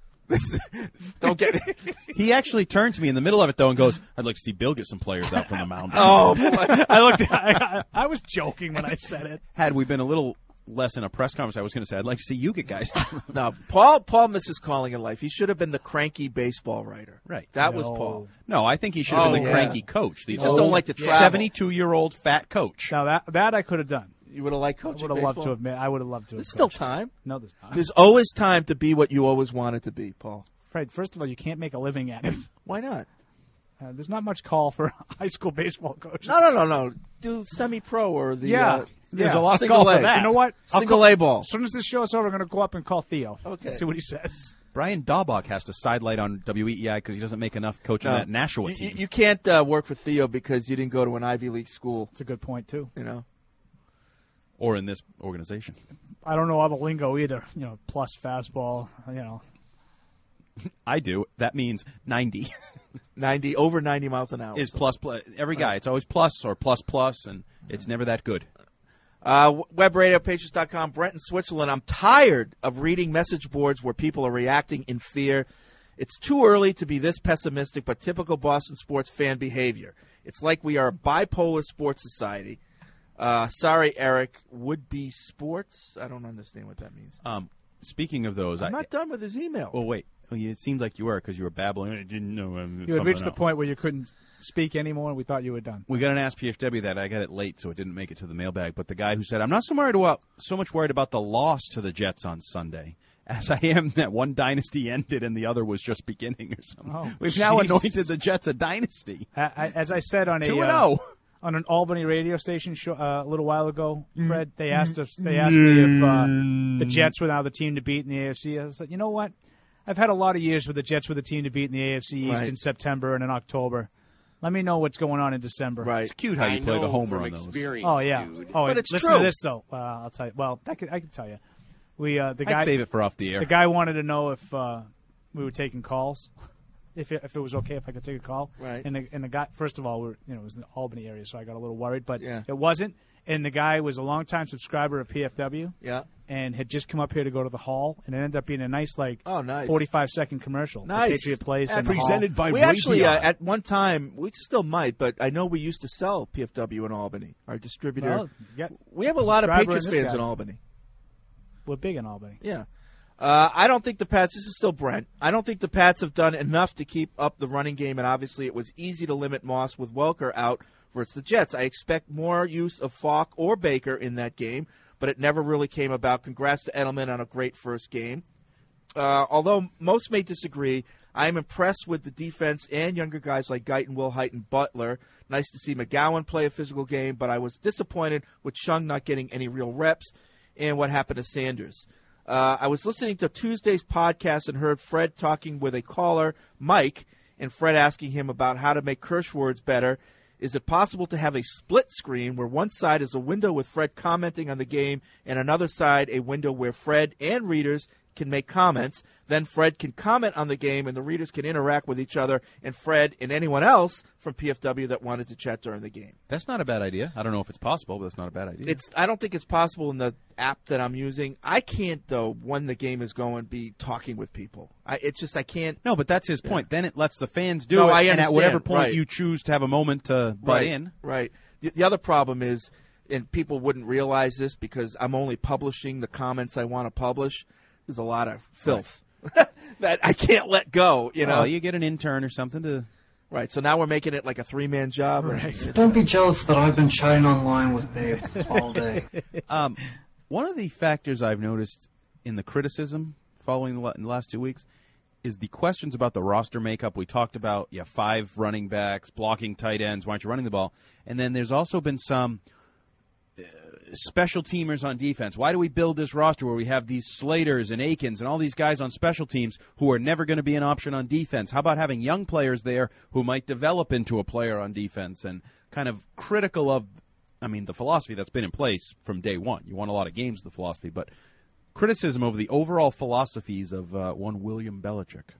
Don't get it. He actually turned to me in the middle of it though and goes, "I'd like to see Bill get some players out from the mound." Oh, boy. I looked. I was joking when I said it. Had we been a little less in a press conference, I was going to say, "I'd like to see you get guys." No, Paul misses calling in life. He should have been the cranky baseball writer. Right. That was Paul. No, I think he should have been the yeah. cranky coach. The You just don't like to travel. 72-year-old fat coach. Now that I could have done. You would have liked coaching I would have loved baseball? to have. I would have loved to have. There's still coached. time. No, there's not. There's always time to be what you always wanted to be, Paul. Fred, first of all, you can't make a living at it. Why not? There's not much call for high school baseball coaches. No. Do semi-pro or the There's a lot of single call A. for that. You know what? Single A ball. As soon as this show is over, I'm going to go up and call Theo. Okay. See what he says. Brian Daubach has to sidelight on WEEI because he doesn't make enough coaching that Nashua team. You can't work for Theo because you didn't go to an Ivy League school. That's a good point, too. You know. Or in this organization. I don't know all the lingo either. You know, plus fastball, you know. I do. That means 90. 90 over 90 miles an hour. Is plus. Every guy, it's always plus or plus, and it's never that good. Web radio, Patriots.com. Brent in Switzerland. I'm tired of reading message boards where people are reacting in fear. It's too early to be this pessimistic, but typical Boston sports fan behavior. It's like we are a bipolar sports society. Sorry, Eric. Would-be sports? I don't understand what that means. Speaking of those, I'm not done with his email. Well, wait. It seemed like you were because you were babbling. I didn't know. You had reached the point where you couldn't speak anymore, and we thought you were done. We got an Ask PFW that I got it late, so it didn't make it to the mailbag. But the guy who said, "I'm not so much worried about the loss to the Jets on Sunday as I am that one dynasty ended and the other was just beginning or something." Oh, We've now Jesus. anointed the Jets a dynasty. As I said on 2-0. On an Albany radio station show, a little while ago, Fred, they asked us. They asked me if the Jets were now the team to beat in the AFC. I said, you know what? I've had a lot of years where the Jets were the team to beat in the AFC East Right. in September and in October. Let me know what's going on in December. Right. It's cute how you play the homer on those. Oh yeah. Oh, But it's listen true. to this though. I'll tell you. Well, I can tell you. The guy I'd save it for off the air. The guy wanted to know if we were taking calls. If it was okay if I could take a call, Right. And the guy, first of all, it was in the Albany area, so I got a little worried, but Yeah. it wasn't. And the guy was a longtime subscriber of PFW, Yeah. and had just come up here to go to the Hall, and it ended up being a nice, nice. 45-second commercial. Nice. The Patriot Place and the Hall. Presented by We actually, Raytheon. at one time, we still might, but I know we used to sell PFW in Albany. Our distributor. Well, you got we have a lot of subscriber Patriots in this fans guy. in Albany. We're big in Albany. Yeah. I don't think the Pats, this is still Brent, I don't think the Pats have done enough to keep up the running game, and obviously it was easy to limit Moss with Welker out versus the Jets. I expect more use of Falk or Baker in that game. but it never really came about. Congrats to Edelman on a great first game. Although most may disagree, I am impressed with the defense and younger guys like Guyton, Wilhite, and Butler. Nice to see McGowan play a physical game, but I was disappointed with Chung not getting any real reps and what happened to Sanders. I was listening to Tuesday's podcast and heard Fred talking with a caller, Mike, and Fred asking him about how to make curse words better. Is it possible to have a split screen where one side is a window with Fred commenting on the game and another side a window where Fred and readers can make comments? Then Fred can comment on the game and the readers can interact with each other and Fred and anyone else from PFW that wanted to chat during the game. That's not a bad idea. I don't know if it's possible, but it's not a bad idea. I don't think it's possible in the app that I'm using. I can't, though, when the game is going, be talking with people. I can't. No, but that's his point. Then it lets the fans do No, it, I and at understand. whatever point Right. you choose to have a moment to butt in. Right. The other problem is, and people wouldn't realize this because I'm only publishing the comments I want to publish, there's a lot of filth that I can't let go. Well, you get an intern or something to... Right, so now we're making it like a three-man job. Right. Don't be jealous that I've been chatting online with babes all day. One of the factors I've noticed in the criticism following in the last 2 weeks is the questions about the roster makeup. We talked about 5 running backs, blocking tight ends, why aren't you running the ball? And then there's also been some special teamers on defense. Why do we build this roster where we have these Slaters and Akins and all these guys on special teams who are never going to be an option on defense? How about having young players there who might develop into a player on defense? And kind of critical of, the philosophy that's been in place from day one. You won a lot of games with the philosophy, but criticism over the overall philosophies of one William Belichick.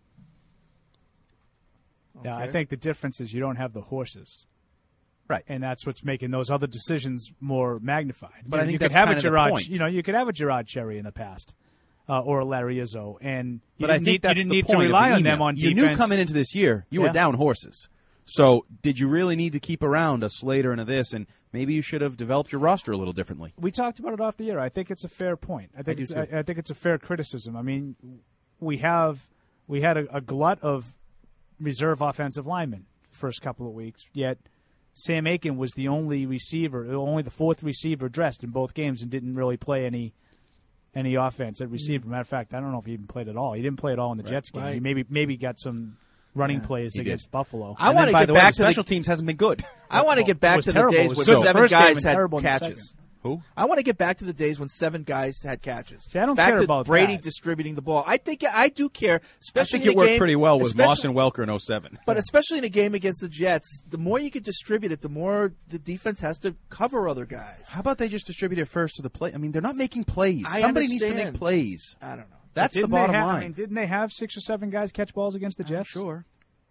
Yeah, I think the difference is you don't have the horses. Right. And that's what's making those other decisions more magnified. But I think you could that's have kind a of the Gerard, point. you could have a Gerard Cherry in the past, or a Larry Izzo, and you But I didn't think need, that's you didn't the need to point of rely the on them email. on You defense. knew coming into this year you were down horses. So did you really need to keep around a Slater and a this? And maybe you should have developed your roster a little differently. We talked about it off the air. I think it's a fair point. I think it's a fair criticism. We had a glut of reserve offensive linemen first couple of weeks, yet Sam Aiken was the only the fourth receiver dressed in both games and didn't really play any offense at receiver. Matter of fact, I don't know if he even played at all. He didn't play at all in the Jets game. Right. He maybe got some running plays against Buffalo. I want to get back to the special teams hasn't been good. I want to get back to the days when 7 guys had catches. Who? I want to get back to the days when 7 guys had catches. See, I don't back care to about Brady that. distributing the ball. I do care. Especially I think in it a worked game, pretty well with especially- Moss and Welker in 07. But especially in a game against the Jets, the more you can distribute it, the more the defense has to cover other guys. How about they just distribute it first to the play? They're not making plays. I Somebody needs to make understand. plays. I don't know. That's the Didn't they bottom have- line. didn't they have 6 or 7 guys catch balls against the Jets? Sure.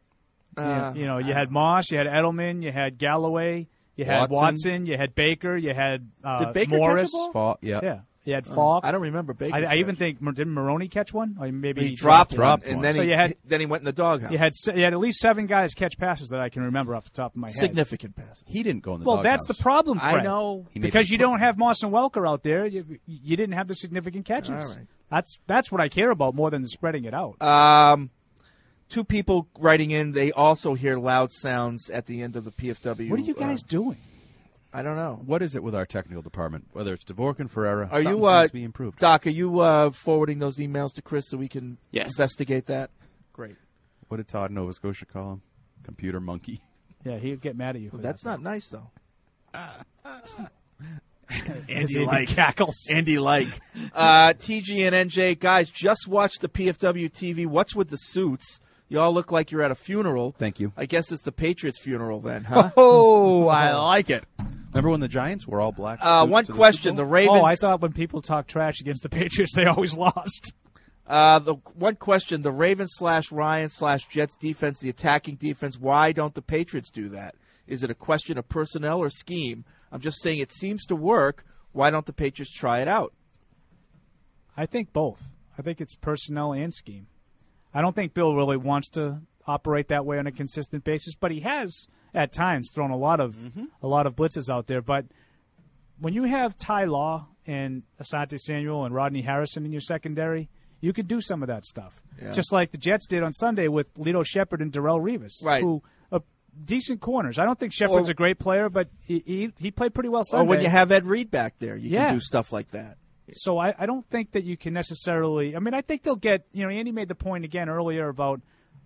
You had Moss, you had Edelman, you had Galloway, you had Watson, you had Baker, you had Did Baker Morris. catch a ball? Falk, yeah. Yeah. You had Falk. I don't remember Baker. I even think didn't Maroney catch one? Or maybe He dropped one, one. and then So he you had- then he went in the doghouse. You had at least 7 guys catch passes that I can remember off the top of my head. Significant passes. He didn't go in the Well, doghouse. that's the problem, Fred. I know. He made Because the you don't have Moss and Welker out there, you didn't have the significant catches. All right. That's what I care about more than spreading it out. 2 people writing in, they also hear loud sounds at the end of the PFW. What are you guys doing? I don't know. What is it with our technical department? Whether it's Dvorkin, Ferreira, Are something you, seems to be improved. Doc, are you forwarding those emails to Chris so we can investigate that? Great. What did Todd Nova Scotia call him? Computer monkey. Yeah, he'd get mad at you for That's that. not nice, though. Andy cackles. Andy like. TG and NJ, guys, just watch the PFW TV. What's with the suits? You all look like you're at a funeral. Thank you. I guess it's the Patriots' funeral then, huh? Oh, I like it. Remember when the Giants were all black? One question. The Ravens. Oh, I thought when people talk trash against the Patriots, they always lost. The one question, the Ravens/Ryan/Jets defense, the attacking defense, why don't the Patriots do that? Is it a question of personnel or scheme? I'm just saying it seems to work. Why don't the Patriots try it out? I think both. I think it's personnel and scheme. I don't think Bill really wants to operate that way on a consistent basis, but he has at times thrown a lot of blitzes out there. But when you have Ty Law and Asante Samuel and Rodney Harrison in your secondary, you could do some of that stuff. Yeah. Just like the Jets did on Sunday with Lito Shepherd and Darrelle Revis, Right. who decent corners. I don't think Shepard's a great player, but he played pretty well Sunday. Or when you have Ed Reed back there, you Yeah. can do stuff like that. So I don't think that you can necessarily. I mean, I think they'll get. Andy made the point again earlier about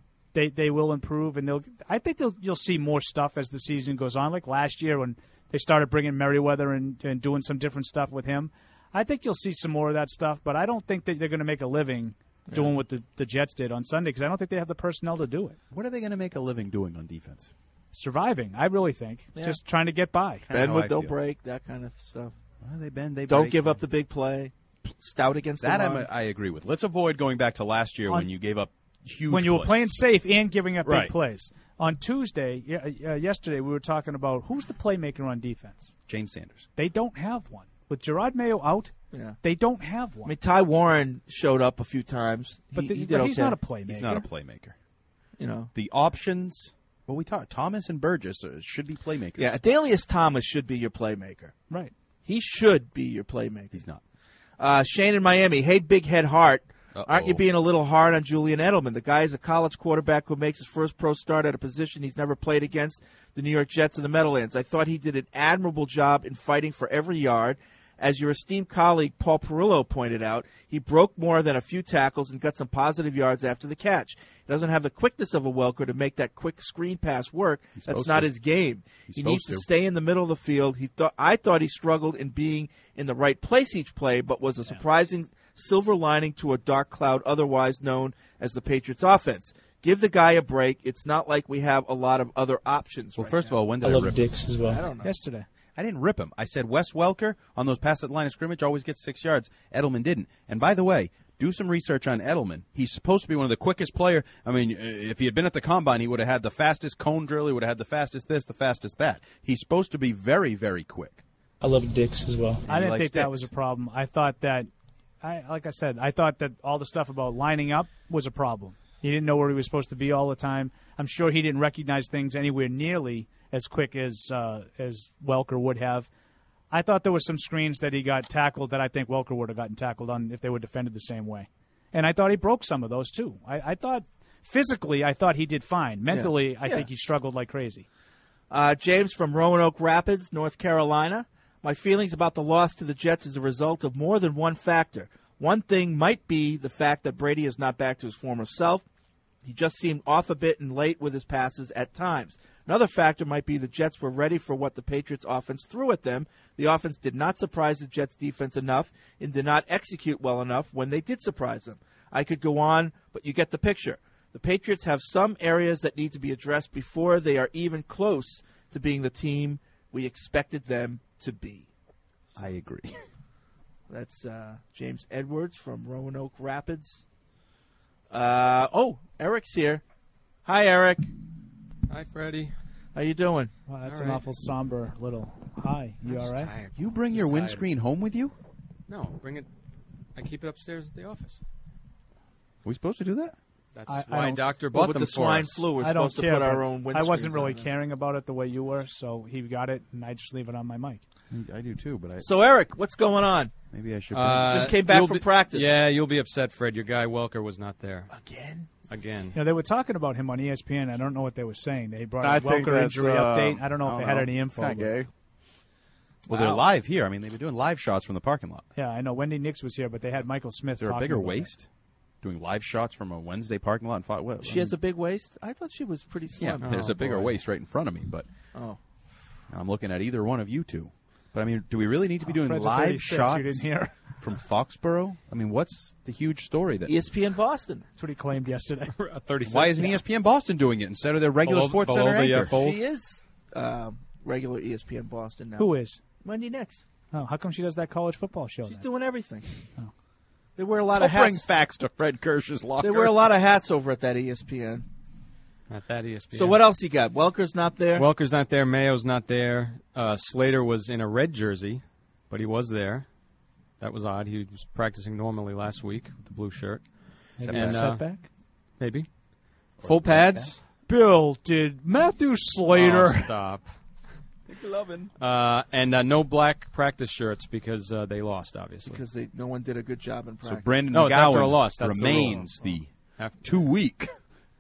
they will improve, and I think you'll see more stuff as the season goes on. Like last year when they started bringing Merriweather and doing some different stuff with him. I think you'll see some more of that stuff, but I don't think that they're going to make a living doing what the Jets did on Sunday because I don't think they have the personnel to do it. What are they going to make a living doing on defense? Surviving, I really think. Yeah. Just trying to get by. Bend with no break, that kind of stuff. Well, they bend, they Don't break. give up the big play. Stout against that. the run. I agree with. Let's avoid going back to last year when you gave up huge when you were plays. playing safe and giving up Right. big plays. On Tuesday, yesterday, we were talking about who's the playmaker on defense. James Sanders. They don't have one. With Gerard Mayo out, they don't have one. I mean, Ty Warren showed up a few times. But he did but he's okay. not a playmaker. He's not a playmaker. You know, the options. Well, we talked. Thomas and Burgess should be playmakers. Yeah, Adalius Thomas should be your playmaker. Right. He should be your playmaker. He's not. Shane in Miami. Hey, Big Head Hart. Uh-oh. Aren't you being a little hard on Julian Edelman? The guy is a college quarterback who makes his first pro start at a position he's never played against, the New York Jets and the Meadowlands. I thought he did an admirable job in fighting for every yard. As your esteemed colleague Paul Perillo pointed out, he broke more than a few tackles and got some positive yards after the catch. He doesn't have the quickness of a Welker to make that quick screen pass work. That's not his game. He needs to stay in the middle of the field. I thought he struggled in being in the right place each play, but was a surprising silver lining to a dark cloud otherwise known as the Patriots offense. Give the guy a break. It's not like we have a lot of other options. Well, right first now. of all, when did I I love rip dicks him? as well. I don't know. Yesterday. I didn't rip him. I said Wes Welker on those passes at the line of scrimmage always gets 6 yards. Edelman didn't. And by the way, do some research on Edelman. He's supposed to be one of the quickest players. I mean, if he had been at the combine, he would have had the fastest cone drill. He would have had the fastest this, the fastest that. He's supposed to be very, very quick. I love dicks as well. I didn't think that was a problem. I thought that, like I said, I thought that all the stuff about lining up was a problem. He didn't know where he was supposed to be all the time. I'm sure he didn't recognize things anywhere nearly as quick as Welker would have. I thought there were some screens that he got tackled that I think Welker would have gotten tackled on if they were defended the same way. And I thought he broke some of those, too. I thought, physically, I thought he did fine. Mentally, I think he struggled like crazy. James from Roanoke Rapids, North Carolina. My feelings about the loss to the Jets is a result of more than one factor. One thing might be the fact that Brady is not back to his former self. He just seemed off a bit and late with his passes at times. Another factor might be the Jets were ready for what the Patriots offense threw at them. The offense did not surprise the Jets defense enough and did not execute well enough when they did surprise them. I could go on, but you get the picture. The Patriots have some areas that need to be addressed before they are even close to being the team we expected them to be. I agree. That's James Edwards from Roanoke Rapids. Eric's here. Hi, Eric. Hi, Freddie. How you doing? Wow, that's All an right. awful somber little hi. You I'm all just right? tired. You bring your windscreen home with you? No, bring it. I keep it upstairs at the office. Are we supposed to do that? That's I why don't- Doctor Well, bought with them the swine for us. flu, we're I don't supposed to care, put our but own I wasn't windscreens really on. caring about it the way you were, so he got it, and I just leave it on my mic. I do too, but So, Eric, what's going on? maybe I should. Just came back you'll from be- practice. Yeah, you'll be upset, Fred. Your guy Welker was not there Again? again. You know, they were talking about him on ESPN. I don't know what they were saying. They brought I a think Welker that's, injury update. I don't know if they had any info. Kind of gay. Well, they're live here. I mean, they've been doing live shots from the parking lot. Yeah, I know. Wendy Nix was here, but they had Michael Smith. Is there a talking bigger about waist? Doing live shots from a Wednesday parking lot. She has a big waist? I thought she was pretty Yeah, slim. there's a bigger boy. waist right in front of me, but Oh. I'm looking at either one of you two. But I mean, do we really need to be Oh, doing Fred's a live 36, you shots didn't hear. from Foxborough? I mean, what's the huge story that? ESPN Boston. That's what he claimed yesterday. 36. Why isn't ESPN Boston doing it instead of their regular Below- Sports below Center the, anchor? fold? She is regular ESPN Boston now. Who is? Wendy Nix. Oh, how come she does that college football show? She's then? doing everything. Oh. They wear a lot Don't of hats. bring facts to Fred Kirsch's locker. They wear a lot of hats over at that ESPN. At that ESPN. So what else you got? Welker's not there? Welker's not there. Mayo's not there. Slater was in a red jersey, but he was there. That was odd. He was practicing normally last week with the blue shirt. Maybe And, a setback? Maybe. Full pads. Bill, did Matthew Slater... Oh, stop. McLovin. And no black practice shirts because they lost, obviously. Because no one did a good job in practice. So Brandon No, it's after a McGowan loss. That's the rule. remains the 2-week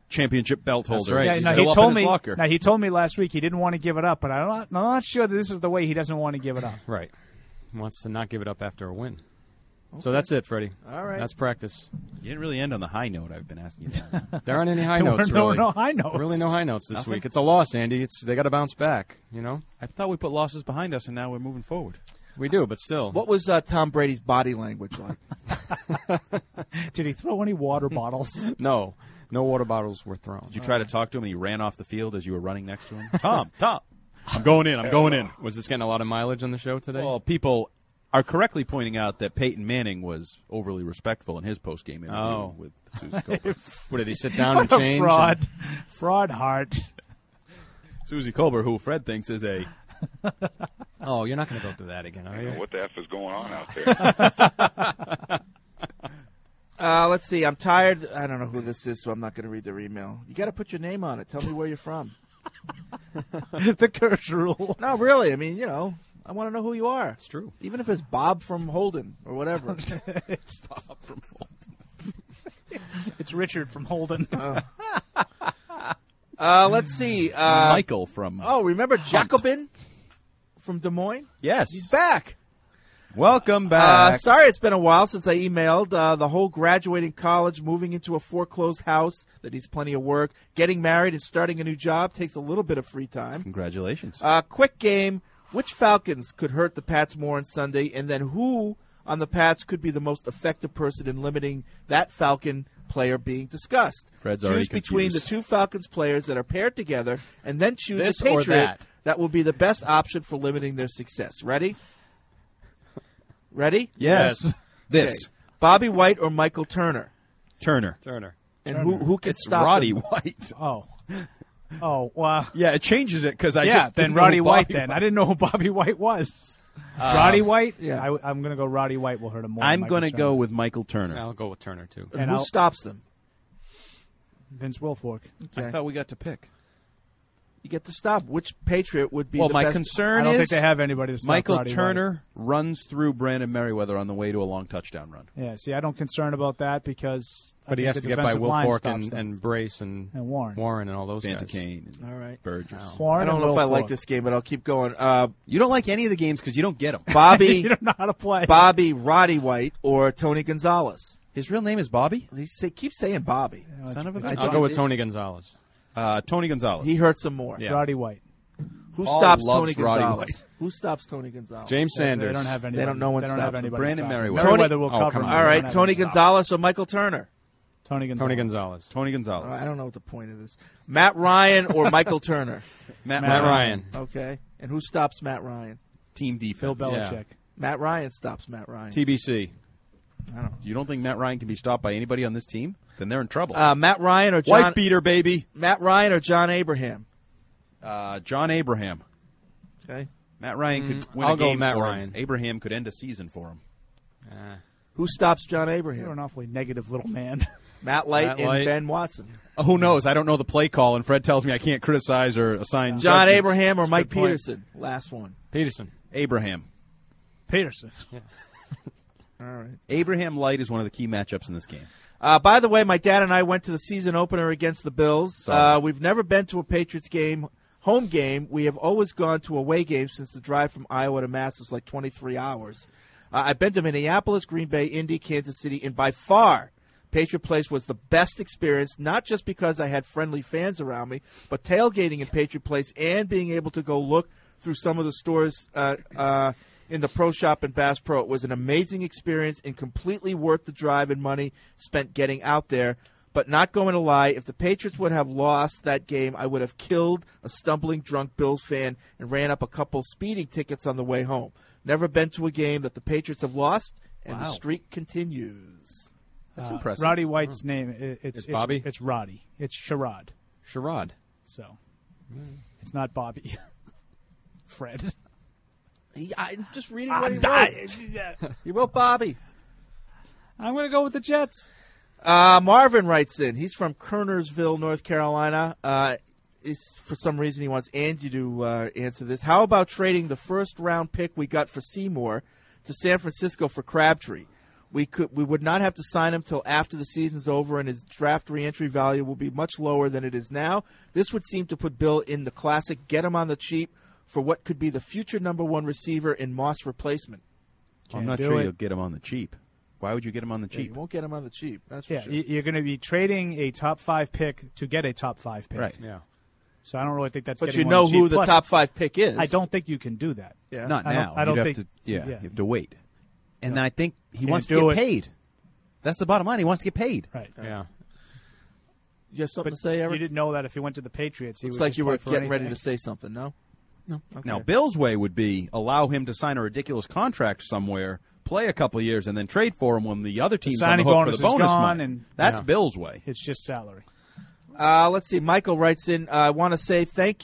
championship belt holder. right. Yeah, He's no, still he up told in his me. locker. Now he told me last week he didn't want to give it up, but I'm not sure that this is the way he doesn't want to give it up. Right. He wants to not give it up after a win. So that's it, Freddie. All right. That's practice. You didn't really end on the high note I've been asking you about. There aren't any high There notes, were really. no high notes. Really no high notes this Nothing? week. It's a loss, Andy. They got to bounce back, you know? I thought we put losses behind us, and now we're moving forward. We do, but still. What was Tom Brady's body language like? Did he throw any water bottles? No. No water bottles were thrown. Did you try to talk to him, and he ran off the field as you were running next to him? Tom, I'm going in. I'm going in. Was this getting a lot of mileage on the show today? Well, people are correctly pointing out that Peyton Manning was overly respectful in his post-game interview with Susie Colbert. What, did he sit down and What a change? fraud. Fraud heart. Susie Colbert, who Fred thinks is a... Oh, you're not going to go through that again, are you? What the F is going on out there? Let's see. I'm tired. I don't know who this is, so I'm not going to read their email. You got to put your name on it. Tell me where you're from. The Kirsch rule. No, really. I mean, I want to know who you are. It's true. Even if it's Bob from Holden or whatever. It's Bob from Holden. It's Richard from Holden. Let's see. Michael from... Oh, remember Jacobin from Des Moines? Yes. He's back. Welcome back. Sorry it's been a while since I emailed. The whole graduating college, moving into a foreclosed house that needs plenty of work, getting married and starting a new job takes a little bit of free time. Congratulations. Quick game. Which Falcons could hurt the Pats more on Sunday? And then who on the Pats could be the most effective person in limiting that Falcon player being discussed? Fred's already choose between the confused. two Falcons players that are paired together, and then choose This a or Patriot that? will be the best option for limiting their success. Ready? Ready? Yes. This. Okay. Bobby White or Michael Turner? Turner. And who can It's stop Roddy them? White. Oh, wow. Yeah, it changes it because I yeah, just then didn't know Roddy who White. Bobby Then I didn't know who Bobby White was. Roddy White. Yeah, I'm going to go. Roddy White will hurt him more. I'm than going to Michael go Turner. with Michael Turner. I'll go with Turner, too. And who stops them? Vince Wilfork. I thought we got to pick. You get to stop. Which Patriot would be Well, the my best? concern I don't is think they have anybody to stop Michael Roddy Turner runs through Brandon Merriweather on the way to a long touchdown run. Yeah, see, I don't concern about that because. But I he think has the to get by defensive line Wilfork stops them. and Brace and Warren. and all those Fanta guys. Kane. All right. Burgess. I don't know if I like this game, but I'll keep going. You don't like any of the games because you don't get them. Bobby, You don't know how to play. Bobby Roddy White or Tony Gonzalez. His real name is Bobby? He keeps saying Bobby. Son of a I'll go with Tony Gonzalez. Tony Gonzalez. He hurts him more. Yeah. Roddy White. Who Paul stops loves Tony Roddy Gonzalez? White. Who stops Tony Gonzalez? James Sanders. They don't have anybody. They don't know one They don't stops have him. anybody. Brandon stop. Merriweather. Merriweather will Oh, cover come him. on. All They right, don't have Tony anybody stop. Gonzalez or Michael Turner? Tony Gonzalez. Tony Gonzalez. Tony Gonzalez. I don't know what the point of this. Matt Ryan or Michael Turner? Matt Ryan. Okay. And who stops Matt Ryan? Team defense. Bill Belichick. Matt Ryan stops Matt Ryan. TBC. I don't know. You don't think Matt Ryan can be stopped by anybody on this team? Then they're in trouble. Matt Ryan or John White beater, baby. Matt Ryan or John Abraham? John Abraham. Okay. Matt Ryan could win I'll a go game Matt for Ryan. him. Abraham could end a season for him. Who stops John You're Abraham? an awfully negative little man. Matt Light Matt and Light. Ben Watson. Who knows? I don't know the play call, and Fred tells me I can't criticize or assign John judgments. Abraham or That's a Mike good point. Peterson? Last one. Peterson. Abraham. Peterson. All right. Abraham Light is one of the key matchups in this game. By the way, my dad and I went to the season opener against the Bills. Sorry. We've never been to a Patriots game, home game. We have always gone to away games since the drive from Iowa to Mass is like 23 hours. I've been to Minneapolis, Green Bay, Indy, Kansas City, and by far, Patriot Place was the best experience, not just because I had friendly fans around me, but tailgating in Patriot Place and being able to go look through some of the stores in the Pro Shop and Bass Pro. It was an amazing experience and completely worth the drive and money spent getting out there. But not going to lie, if the Patriots would have lost that game, I would have killed a stumbling drunk Bills fan and ran up a couple speeding tickets on the way home. Never been to a game that the Patriots have lost, and the Wow. streak continues. That's impressive. Roddy White's name. It's Bobby? It's Roddy. It's Sherrod. Sherrod. So it's not Bobby. Fred. I'm just reading what he wrote. He wrote Bobby. I'm going to go with the Jets. Marvin writes in. He's from Kernersville, North Carolina. For some reason, he wants Andy to answer this. How about trading the first-round pick we got for Seymour to San Francisco for Crabtree? We would not have to sign him till after the season's over, and his draft reentry value will be much lower than it is now. This would seem to put Bill in the classic get him on the cheap for what could be the future number one receiver in Moss replacement. I'm not sure you'll get him on the cheap. Why would you get him on the Yeah, cheap? you won't get him on the cheap. That's for sure. You're going to be trading a top 5 pick to get a top 5 pick. Right. Yeah. So I don't really think that's. But getting you one know cheap. who the Plus, top 5 pick is. I don't think you can do that. Yeah. Not now. I don't You'd think. have to, you yeah. have to wait. And then I think he Can't wants to do get it. paid. That's the bottom line. He wants to get paid. Right. Yeah. You have something to say, Eric? You didn't know that if he went to the Patriots, he Looks would like just you were play for getting ready anything. to say something, no? No. Okay. Now, Bill's way would be allow him to sign a ridiculous contract somewhere, play a couple of years, and then trade for him when the other team's on the signing hook for bonus the bonus is gone, money. and That's Bill's way. It's just salary. Let's see. Michael writes in, I want to say thank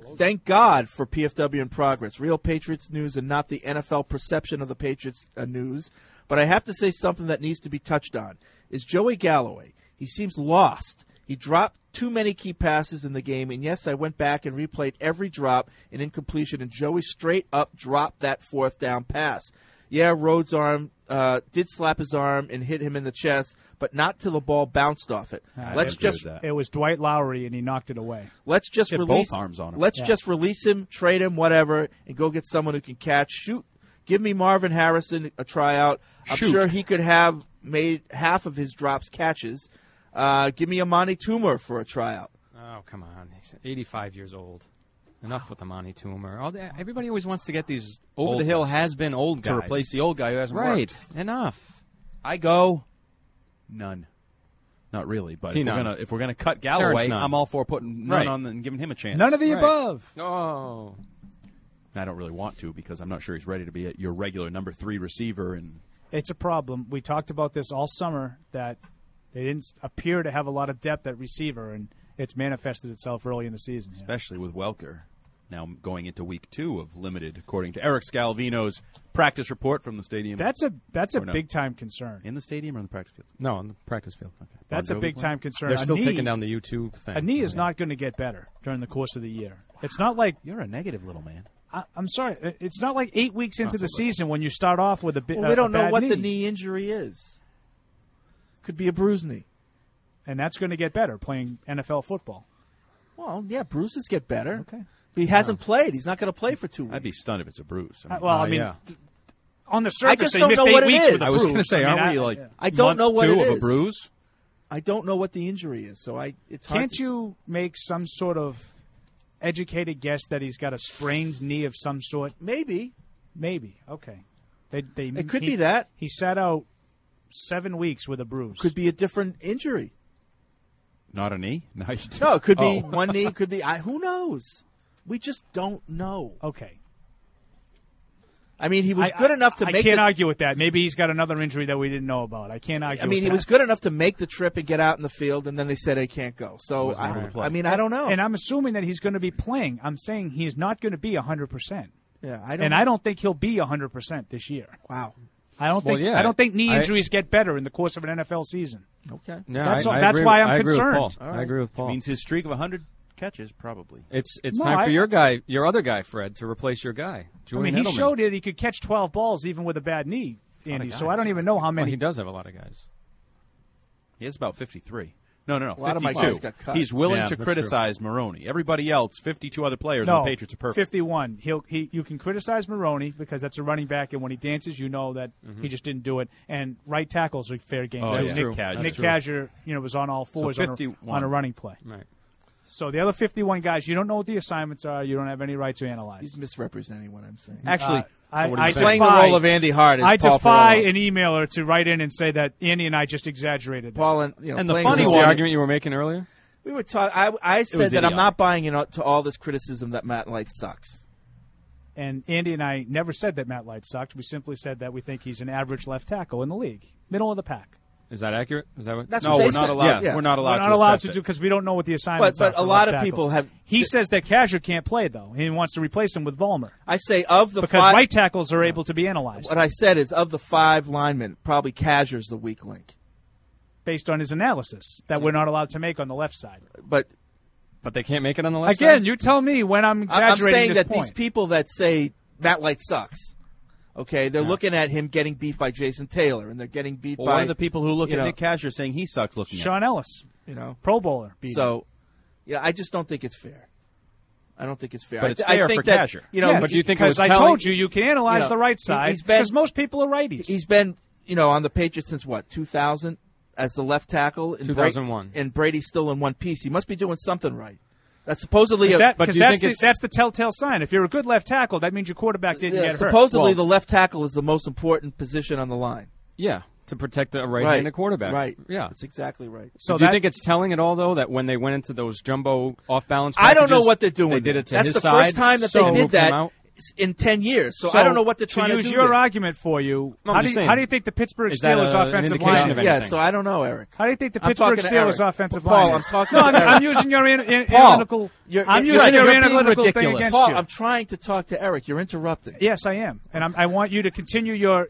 God for PFW in progress. Real Patriots news and not the NFL perception of the Patriots news. But I have to say something that needs to be touched on is Joey Galloway. He seems lost. He dropped too many key passes in the game, and yes, I went back and replayed every drop and incompletion, and Joey straight up dropped that 4th down pass. Yeah, Rhodes' arm did slap his arm and hit him in the chest, but not till the ball bounced off it. It was Dwight Lowry, and he knocked it away. Let's just Hit release both arms on him. Let's Yeah. just release him, trade him, whatever, and go get someone who can catch. Shoot, give me Marvin Harrison a tryout. I'm Shoot. sure he could have made half of his drops catches. Give me Amani Toomer for a tryout. Oh, come on. He's 85 years old. Enough with Amani Toomer. Everybody always wants to get these over-the-hill has-been old guys. To replace the old guy who hasn't Right. worked. Enough. I go none. Not really, but T-none. if we're gonna cut Galloway, Terrence none. I'm all for putting none Right. on and giving him a chance. None of the Right. above. Oh. I don't really want to because I'm not sure he's ready to be your regular number 3 receiver. And It's a problem. We talked about this all summer, that they didn't appear to have a lot of depth at receiver, and it's manifested itself early in the season. Yeah. especially with Welker now going into week 2 of limited, according to Eric Scalvino's practice report from the stadium. That's a Or no? big time concern. In the stadium or in the practice field? No, on the practice field. Okay. That's a Bon Jovi big playing? time concern. They're A still knee- taking down the YouTube thing. A knee is not going to get better during the course of the year. It's not like You're a negative little man. I'm sorry. It's not like 8 weeks into Not the so much. season when you start off with a bit. Well, we don't know bad what the knee injury is. Could be a bruised knee. and that's going to get better playing NFL football. Well, yeah, bruises get better. Okay. He hasn't played. He's not going to play for 2 weeks. I'd be stunned if it's a bruise. I mean, Well, I mean, yeah. on the surface, just they don't missed know 8 what it weeks is. with a I was bruise. going to say, I mean, aren't we like I don't know month what 2 it of is. a bruise? I don't know what the injury is, so it's hard. Can't you make some sort of educated guess that he's got a sprained knee of some sort? Maybe. Okay. It could be that. He sat out 7 weeks with a bruise. Could be a different injury. Not a knee? No, it could be one knee. It could be. Who knows? We just don't know. Okay. I mean, he was good enough to I make. can't argue with that. Maybe he's got another injury that we didn't know about. I can't argue. I mean, with he that. was good enough to make the trip and get out in the field, and then they said he can't go. So Wasn't able to play. I mean, I don't know. And I'm assuming that he's going to be playing. I'm saying he's not going to be 100%. Yeah, I don't think he'll be 100% this year. Wow. I don't Well, think. yeah, I don't think knee I- injuries get better in the course of an NFL season. Okay. Yeah, That's I agree why with- I'm I agree with concerned. Paul. All right. I agree with Paul. Means his streak of 100 catches, probably. It's No, time I- for your other guy, Fred, to replace your guy. I Julian mean, he Edelman. showed that he could catch 12 balls even with a bad knee, Andy. So I don't even know how Well, many. he does have a lot of guys. He has about 53. No, A lot of my 52. guys got cut. He's willing Yeah, to that's criticize Maroney. Everybody else, 52 other players No, on the Patriots are perfect. 51. You can criticize Maroney because that's a running back, and when he dances, you know that he just didn't do it. And right tackles are fair game Oh, too. yeah. Nick Cash. Nick That's Cash, was on all fours on 51. a running play. Right. So the other 51 guys, you don't know what the assignments are. You don't have any right to analyze. He's misrepresenting what I'm saying. Actually, I he's playing the role of Andy Hart. As I Paul defy Ferraro. an emailer to write in and say that Andy and I just exaggerated. Paul and And the playing funny the the role- argument you were making earlier. We were talking. I said was that I'm idiotic. not buying into all this criticism that Matt Light sucks. And Andy and I never said that Matt Light sucked. We simply said that we think he's an average left tackle in the league, middle of the pack. Is that accurate? Is that what? That's No, what they we're not said. allowed. Yeah. We're not allowed We're not to allowed assess to it. do because we don't know what the assignments are. But for a lot left of people tackles. have. He says that Kazir can't play though. He wants to replace him with Vollmer I say of the because five. right tackles are able to be analyzed What I said is of the 5 linemen, probably Kazier's the weak link. based on his analysis that we're not allowed to make on the left side. But But they can't make it on the left Again, side? you tell me when I'm I'm exaggerating saying this that point. these people that say Matt Light sucks, Okay, they're looking at him getting beat by Jason Taylor, and they're getting beat Well, by one of the people who look you at know, Nick Kazir saying he sucks looking at Sean Ellis, Pro Bowler. beat him. So, I just don't think it's fair. I don't think it's fair. But it's I fair think for that, Kazir. Yes, but do you think because I told you can analyze the right side he's been- because most people are righties. He's been, on the Patriots since what, 2000 as the left tackle? And 2001. And Brady's still in one piece. He must be doing something right. That's supposedly Because that's the telltale sign. If you're a good left tackle, that means your quarterback didn't get hurt. supposedly the left tackle is the most important position on the line. Yeah, to protect the right-handed quarterback. Right. Yeah. That's exactly right. So do you think it's telling at all, though, that when they went into those jumbo off-balance I don't know packages, what they're doing. They did it to That's his the side, first time that so they did moved him that out? in 10 years. So I don't know what they're trying to do. To use your there. argument for you, No, I'm how do just you, saying, how do you think the Pittsburgh is that Steelers an offensive indication line of is? Yeah, so I don't know, Eric. How do you think the I'm Pittsburgh talking to Steelers Eric. offensive Paul, line I'm is? talking No, to Eric. I'm using your Paul, analytical. you're I'm using your being analytical thing ridiculous. against Paul, you. I'm trying to talk to Eric. You're interrupting. Yes, I am, and I want you to continue your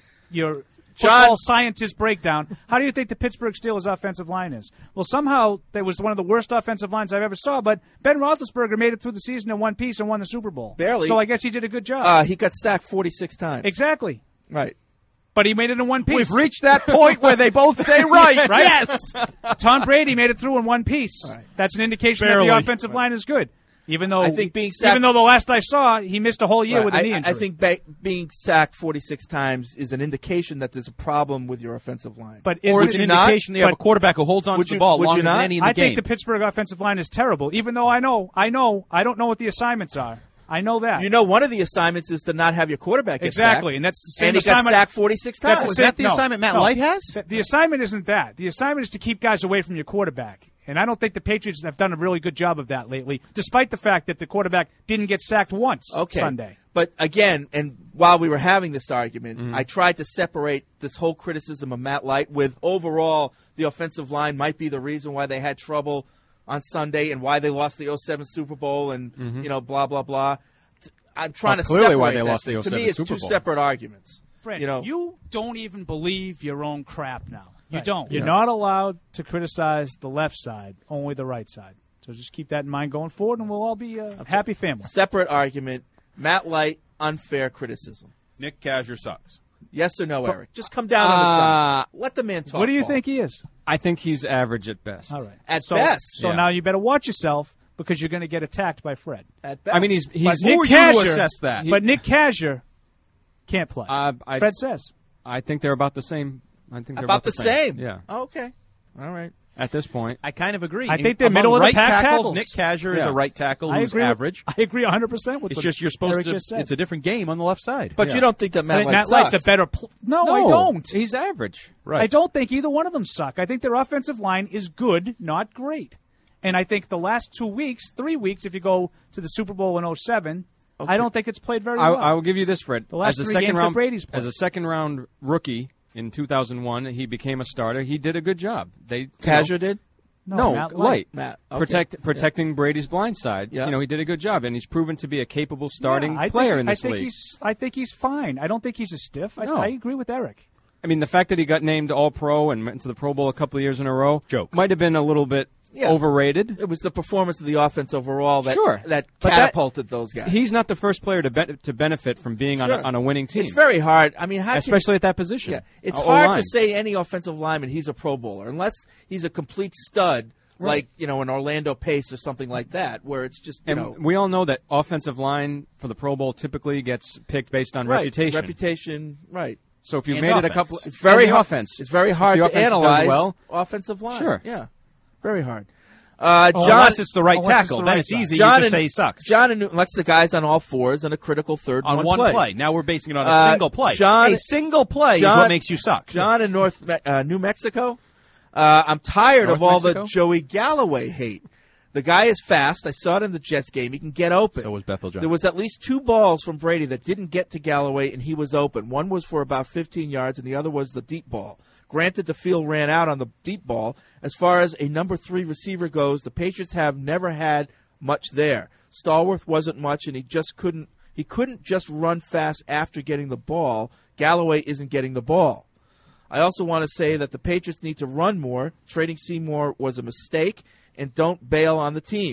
John- football scientist breakdown. How do you think the Pittsburgh Steelers offensive line is? Well, somehow that was one of the worst offensive lines I've ever saw, but Ben Roethlisberger made it through the season in one piece and won the Super Bowl. Barely. So I guess he did a good job. He got sacked 46 times. Exactly. Right. But he made it in one piece. We've reached that point where they both say right, right? Yes. Tom Brady made it through in one piece. Right. That's an indication Barely. that the offensive line is good. Even though I think being sacked- even though the last I saw, he missed a whole year Right. with a knee injury. I think being sacked 46 times is an indication that there's a problem with your offensive line. But Or isn't it's an it not? indication they have a But- quarterback who holds on Would to the you- ball would you longer than not? any in the I game. think the Pittsburgh offensive line is terrible. Even though I don't know what the assignments are. I know that. You know, one of the assignments is to not have your quarterback get Exactly, sacked. and that's the same and he assignment. got sacked 46 times. That's Was that the no, assignment Matt no. Light has? The assignment isn't that. The assignment is to keep guys away from your quarterback. And I don't think the Patriots have done a really good job of that lately, despite the fact that the quarterback didn't get sacked once Sunday. But again, and while we were having this argument, Mm-hmm. I tried to separate this whole criticism of Matt Light with overall the offensive line might be the reason why they had trouble on Sunday and why they lost the 07 Super Bowl and, blah, blah, blah. I'm trying That's to clearly separate why they that lost the thing. To 07 me, it's Super two Bowl. separate arguments. Fred, You know? you don't even believe your own crap now. You Right. don't. You're not allowed to criticize the left side, only the right side. So just keep that in mind going forward, and we'll all be a happy family. Separate argument. Matt Light, unfair criticism. Nick Kazir sucks. Yes or no, Eric? Just come down on the side. Let the man talk. What do you Paul. think he is? I think he's average at best. All right. At So- best. So Yeah. now you better watch yourself because you're going to get attacked by Fred. At best. I mean, he's But Nick who are you to Kazir- assess that? But Nick Kazir can't play. Fred says. I think they're about the same. I think they're about the same. Yeah. Oh, okay. All right. At this point, I kind of agree. I think they're Among middle of the right pack tackles. tackles. Nick Kazir is Yeah. a right tackle I who's agree. average. I agree 100% with It's what just you're supposed Eric to. just said. It's a different game on the left side. But you don't think that I Matt think Light Matt Light's sucks? a better. No, I don't. He's average. Right. I don't think either one of them suck. I think their offensive line is good, not great. And I think the last 2 weeks, 3 weeks, if you go to the Super Bowl in 07, I don't think it's played very well. I will give you this, Fred. The last as a 3 second games that round, Brady's played. as a second round rookie in 2001, he became a starter. He did a good job. Kazir did? No, Matt Light. Matt. Okay. Protecting Brady's blind side. Yeah. You know, he did a good job, and he's proven to be a capable starting Yeah, player in this I think league. I think he's fine. I don't think he's a stiff. No. I agree with Eric. I mean, the fact that he got named All-Pro and went to the Pro Bowl a couple of years in a row might have been a little bit overrated. It was the performance of the offense overall that Sure. that But catapulted those guys. He's not the first player to benefit from being Sure. on a winning team. It's very hard. I mean, especially at that position. Yeah, it's O-line. hard to say any offensive lineman he's a Pro Bowler unless he's a complete stud, like an Orlando Pace or something like that, where it's just And we all know that offensive line for the Pro Bowl typically gets picked based on reputation. Reputation, right. So if you've And made it a offense. couple, It's very and the hard. offense. It's very If hard the to offense does analyze well. offensive line. Sure. Yeah, very hard. Unless John, it's the right tackle, then it's easy John to and, say he sucks. John and Newton lets the guys on all fours in a critical third on one play. Now we're basing it on a single play. A single play is what makes you suck. John in New Mexico. I'm tired of all Mexico? the Joey Galloway hate. The guy is fast. I saw it in the Jets game. He can get open. So was Bethel Johnson. There was at least 2 balls from Brady that didn't get to Galloway, and he was open. One was for about 15 yards, and the other was the deep ball. Granted, the field ran out on the deep ball. As far as a number 3 receiver goes, the Patriots have never had much there. Stallworth wasn't much, and he couldn't just run fast after getting the ball. Galloway isn't getting the ball. I also want to say that the Patriots need to run more. Trading Seymour was a mistake, and don't bail on the team.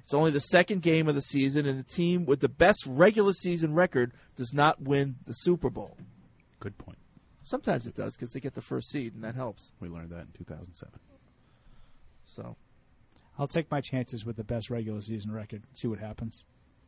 It's only the second game of the season, and the team with the best regular season record does not win the Super Bowl. Good point. Sometimes it does because they get the first seed, and that helps. We learned that in 2007. So, I'll take my chances with the best regular season record. See what happens.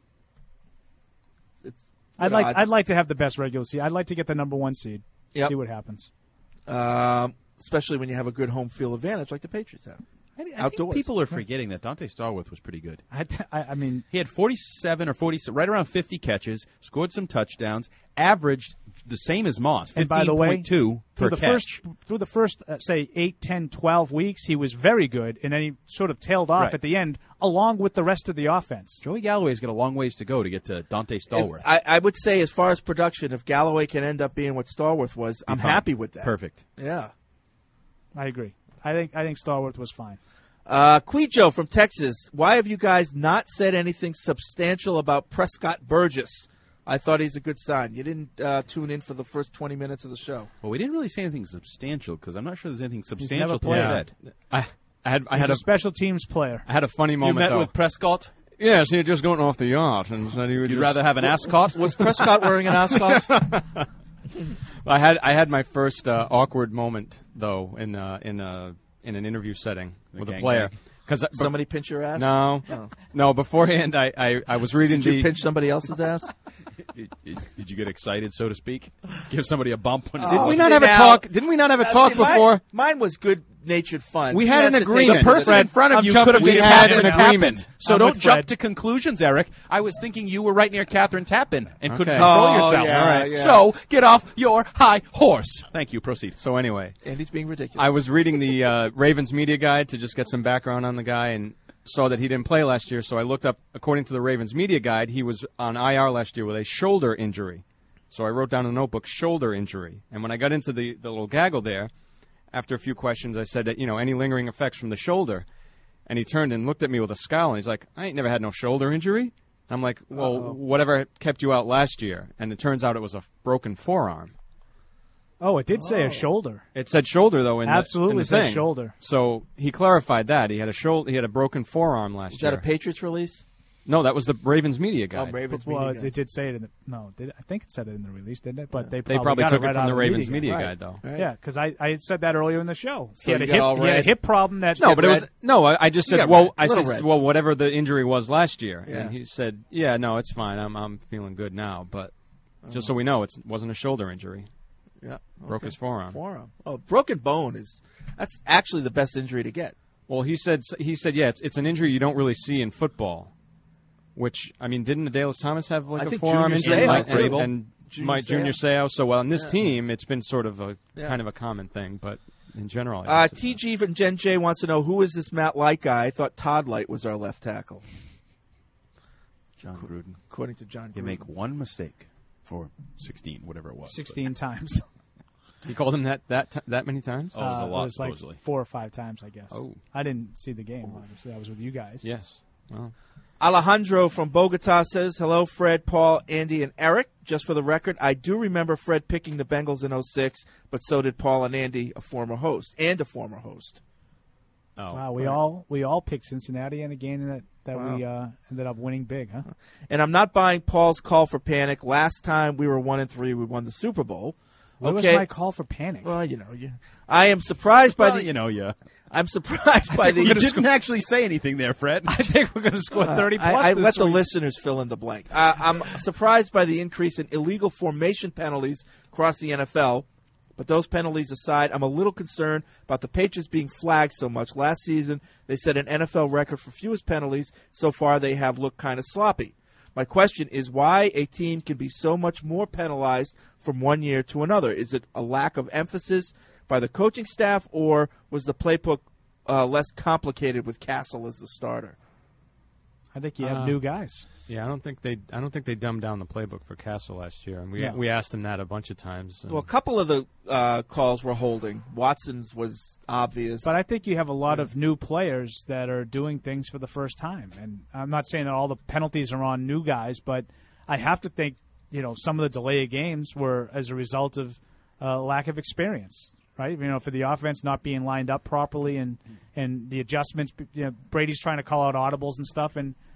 I'd like to have the best regular season. I'd like to get the number 1 seed. Yep. See what happens. Especially when you have a good home field advantage like the Patriots have. I think people are forgetting that Dante Stallworth was pretty good. I mean, he had 47 or 40, right around 50 catches, scored some touchdowns, averaged the same as Moss, 15.2 and by the way, per catch. Through the first, say, 8, 10, 12 weeks, he was very good, and then he sort of tailed off at the end, along with the rest of the offense. Joey Galloway's got a long ways to go to get to Dante Stallworth. I would say, as far as production, if Galloway can end up being what Stallworth was, I'm happy with that. Perfect. Yeah. I agree. I think Stallworth was fine. Quijo from Texas, why have you guys not said anything substantial about Prescott Burgess? I thought he's a good sign. You didn't tune in for the first 20 minutes of the show. Well, we didn't really say anything substantial because I'm not sure there's anything He's substantial never to played. be said. I had a special teams player. I had a funny moment. You met though. with Prescott? Yes, he had just gotten off the yacht and said he would. You'd rather have an ascot? Was Prescott wearing an ascot? I had my first awkward moment though in an interview setting with a player. Because somebody pinch your ass? No, Oh. no. Beforehand, I was reading. Did you pinch somebody else's ass? Did you get excited, so to speak? Give somebody a bump? When Did we not have a talk? Didn't we not have a talk before? Mine was good-natured fun. We He had has an to take agreement. it The person in front of I'm you jumping could have with been Fred. Catherine An Tappan. agreement. So I'm don't with jump Fred. to conclusions, Eric. I was thinking you were right near Catherine Tappan and couldn't Okay. control Oh, yourself. yeah, All right. yeah. So get off your high horse. Thank you. Proceed. So anyway, Andy's being ridiculous. I was reading the Ravens media guide to just get some background on the guy and saw that he didn't play last year. So I looked up, according to the Ravens media guide, he was on IR last year with a shoulder injury. So I wrote down in a notebook, shoulder injury. And when I got into the little gaggle there, after a few questions, I said that, any lingering effects from the shoulder. And he turned and looked at me with a scowl, and he's like, I ain't never had no shoulder injury. I'm like, well, whatever kept you out last year? And it turns out it was a broken forearm. Oh, it did say a shoulder. It said shoulder, though, in Absolutely the said thing. shoulder. So he clarified that. He had a broken forearm last Was year. that a Patriots release? No, that was the Ravens media guide. Oh, Ravens Well, media guide. it did say it in the I think it said it in the release, didn't it? But they probably got took it right it from out the of Ravens media Right. guide, though. Right. Yeah, because I had said that earlier in the show. So he you got all had a red? hip problem that. No, but it was I just You said, got well, red. I Little said, red. well, whatever the injury was last year, Yeah. and he said, yeah, no, it's fine. I'm feeling good now, but just so we know, it wasn't a shoulder injury. Yeah. Broke his forearm. Oh, broken bone that's actually the best injury to get. Well, he said, yeah, it's an injury you don't really see in football. Which, I mean, didn't Adelis Thomas have like I a think forearm Junior injury? Seau, too. And Junior Mike Junior Seau. So, well, on this team, it's been sort of a kind of a common thing, but in general, I guess it's TG from Gen J wants to know, who is this Matt Light guy? I thought Todd Light was our left tackle. John Gruden. According to John Gruden. You make one mistake for 16, whatever it was. 16 times. He called him that many times? Oh, it was a lot, it was like supposedly. 4 or 5 times, I guess. Oh. I didn't see the game, obviously. I was with you guys. Yes. Well, Alejandro from Bogota says, hello, Fred, Paul, Andy, and Eric. Just for the record, I do remember Fred picking the Bengals in 06, but so did Paul and Andy, a former host. Oh, wow, we all picked Cincinnati in a game that we ended up winning big, huh? And I'm not buying Paul's call for panic. Last time we were 1-3, we won the Super Bowl. What was Okay. my call for panic? Well, I am surprised by the. yeah. I'm surprised by the. You didn't actually say anything there, Fred. I think we're going to score 30 plus I this let the week. listeners fill in the blank. I'm surprised by the increase in illegal formation penalties across the NFL. But those penalties aside, I'm a little concerned about the Patriots being flagged so much. Last season, they set an NFL record for fewest penalties. So far, they have looked kind of sloppy. My question is why a team can be so much more penalized from one year to another. Is it a lack of emphasis by the coaching staff, or was the playbook less complicated with Castle as the starter? I think you have new guys. Yeah, I don't think they dumbed down the playbook for Castle last year, and No. we asked him that a bunch of times. Well, a couple of the calls were holding. Watson's was obvious. But I think you have a lot of new players that are doing things for the first time. And I'm not saying that all the penalties are on new guys, but I have to think, some of the delay of games were as a result of lack of experience, right? For the offense not being lined up properly and the adjustments. Brady's trying to call out audibles and stuff, and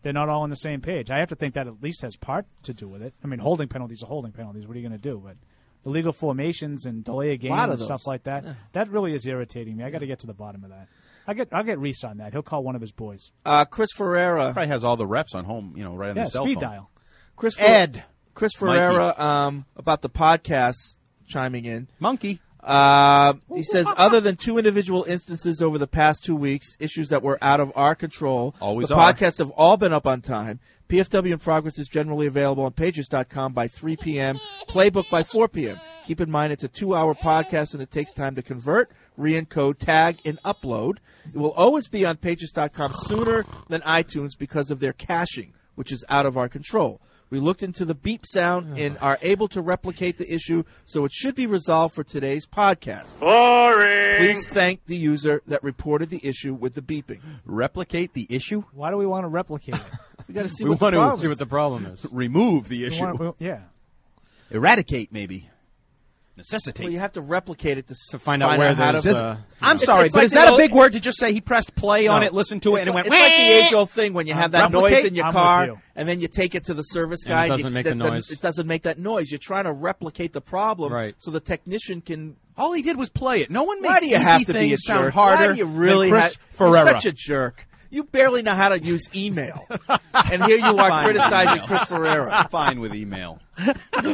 they're not all on the same page. I have to think that at least has part to do with it. I mean, holding penalties are holding penalties. What are you going to do? But illegal formations and delay a game and stuff like that, that really is irritating me. I got to get to the bottom of that. I'll get Reese on that. He'll call one of his boys. Chris Ferreira probably has all the refs on home, right on the cell speed phone. dial. Chris Mikey. Ferreira about the podcast chiming in. Monkey. He says, other than 2 individual instances over the past 2 weeks, issues that were out of our control, Always the are. podcasts have all been up on time. PFW in Progress is generally available on Patriots.com by 3 p.m., Playbook by 4 p.m. Keep in mind it's a 2-hour podcast and it takes time to convert, re-encode, tag, and upload. It will always be on Patriots.com sooner than iTunes because of their caching, which is out of our control. We looked into the beep sound and are able to replicate the issue, so it should be resolved for today's podcast. Boring. Please thank the user that reported the issue with the beeping. Replicate the issue? Why do we want to replicate it? We got to see We what the want to problem see is. what the problem is. Remove the issue. Yeah. Eradicate, maybe. Necessitate. Well, you have to replicate it to find out where how there's, to. I'm It's- sorry, it's but like is the that a old- big word to just say he pressed play on No. it, listened to it, and it went, It's like the age-old thing when you have that noise replicate? in your I'm with car, you. and then you take it to the service And it guy. doesn't make the noise. It doesn't make that noise. You're trying to replicate the problem, Right. so the technician can. All he did was play it. No one makes Why do you easy have to be a things sound jerk? harder Why do you really than have? Chris You're Ferreira. such a jerk. You barely know how to use email, and here you are Fine with criticizing email. Chris Ferreira. Fine with email. You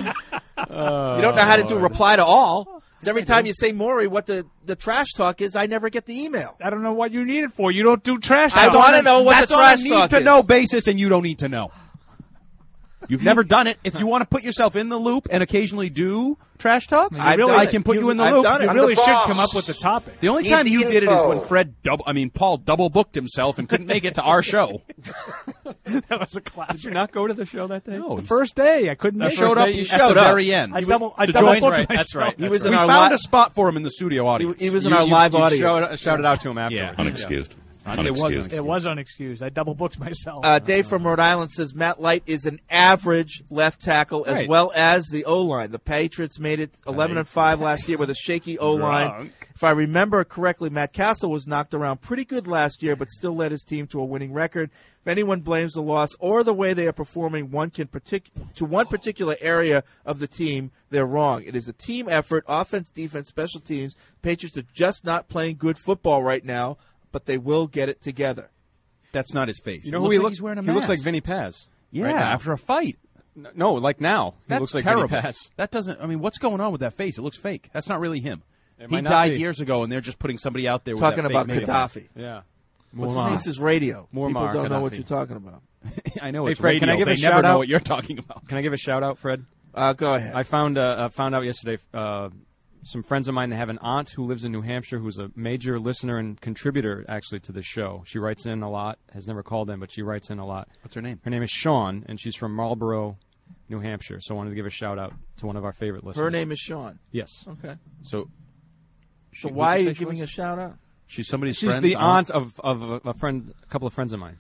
don't know how to do reply to all. 'Cause every time you say, Maury, what the trash talk is, I never get the email. I don't know what you need it for. You don't do trash I talk. want to know what That's the on a trash talk need-to-know is. basis, and you don't need to know. You've never done it. If you want to put yourself in the loop and occasionally do trash talks, I've really- done I it. can put you in the I've loop. done it. You I'm really the should boss. come up with the topic. The only Need time the you did it is info. when Paul double booked himself and couldn't make it to our show. That was a Did classic. you not go to the show that day? No, The first day, I couldn't make showed it. up day you at showed the up. very end. I double To booked join, right, myself. that's right. He was We in our found li- a spot for him in the studio audience. He was in our live audience. Shouted out to him afterwards. Unexcused. It wasn't. It was unexcused. I double booked myself. Dave from Rhode Island says Matt Light is an average left tackle as Right. well as the O-line. The Patriots made it 11-5 last year with a shaky O-line. Drunk. If I remember correctly, Matt Castle was knocked around pretty good last year, but still led his team to a winning record. If anyone blames the loss or the way they are performing one particular area of the team, they're wrong. It is a team effort, offense, defense, special teams. Patriots are just not playing good football right now, but they will get it together. That's not his face. You know It who looks he like looks? he's wearing a He mask. looks like Vinny Paz. Yeah, right now. after a fight. No, like now. He That's looks like terrible. Vinny Paz. That doesn't. I mean, what's going on with that face? It looks fake. That's not really him. It He might not died be. years ago, and they're just putting somebody out there with Talking that about fake makeup. Gaddafi. Yeah. This is radio. Muammar People don't know what Gaddafi. you're talking about. I know Hey, it's Fred, radio. can I give they a never shout know out? what you're talking about. Can I give a shout out, Fred? Go ahead. I found out yesterday. Some friends of mine, they have an aunt who lives in New Hampshire who's a major listener and contributor actually to the show. She writes in a lot, has never called in, but she writes in a lot. What's her name? Her name is Sean, and she's from Marlborough, New Hampshire. So I wanted to give a shout out to one of our favorite listeners. Her name is Sean. Yes. Okay. So why are who'd you say she giving was? a shout out? She's somebody's She's friend's the aunt of a friend, a couple of friends of mine.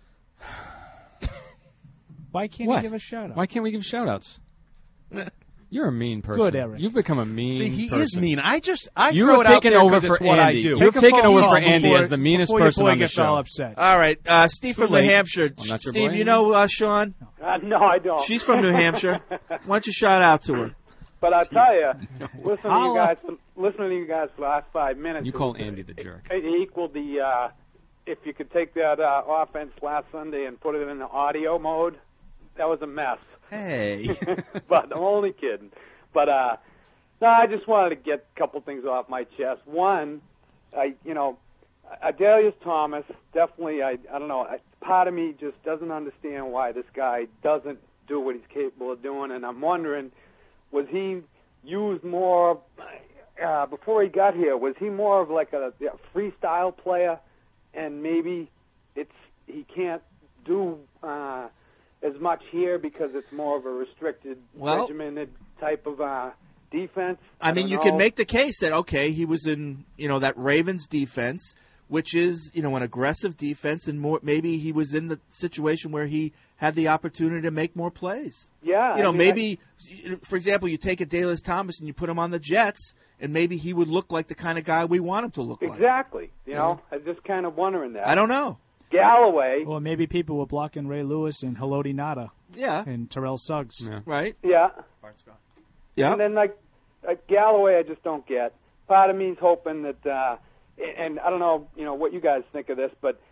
Why can't What? you give a shout out? Why can't we give shout outs? You're a mean person. Good, Eric. You've become a mean See, he person. is mean. I You throw have it out taken there over 'cause for it's what I Andy. do. You've Take a taken phone over call for Andy before- as the meanest before your person boy on the gets all show. upset. All right, Steve from New late. Hampshire. I'm not your Steve, boy. you know Sean? No, I don't. She's from New Hampshire. Why don't you shout out to her? But I'll tell you, listening Holla. to you guys for the last 5 minutes. You call Andy the jerk. It equaled the. If you could take that offense last Sunday and put it in the audio mode, that was a mess. Hey. But I'm only kidding. But no, I just wanted to get a couple things off my chest. One, Adelius Thomas, definitely, I don't know, part of me just doesn't understand why this guy doesn't do what he's capable of doing, and I'm wondering, was he used more, before he got here, was he more of like a freestyle player, and maybe he can't do as much here because it's more of a restricted, regimented type of defense? I mean, don't you know. can make the case that, okay, he was in, that Ravens defense, which is, an aggressive defense, and maybe he was in the situation where he had the opportunity to make more plays. Yeah. I mean, maybe, for example, you take Adelius Thomas and you put him on the Jets, and maybe he would look like the kind of guy we want him to look like. Exactly. I'm just kind of wondering that. I don't know. Galloway. Or maybe people were blocking Ray Lewis and Haloti Ngata. Yeah. And Terrell Suggs. Right. Yeah. Yeah. And then like Galloway, I just don't get. Part of me's hoping that, and I don't know, what you guys think of this, but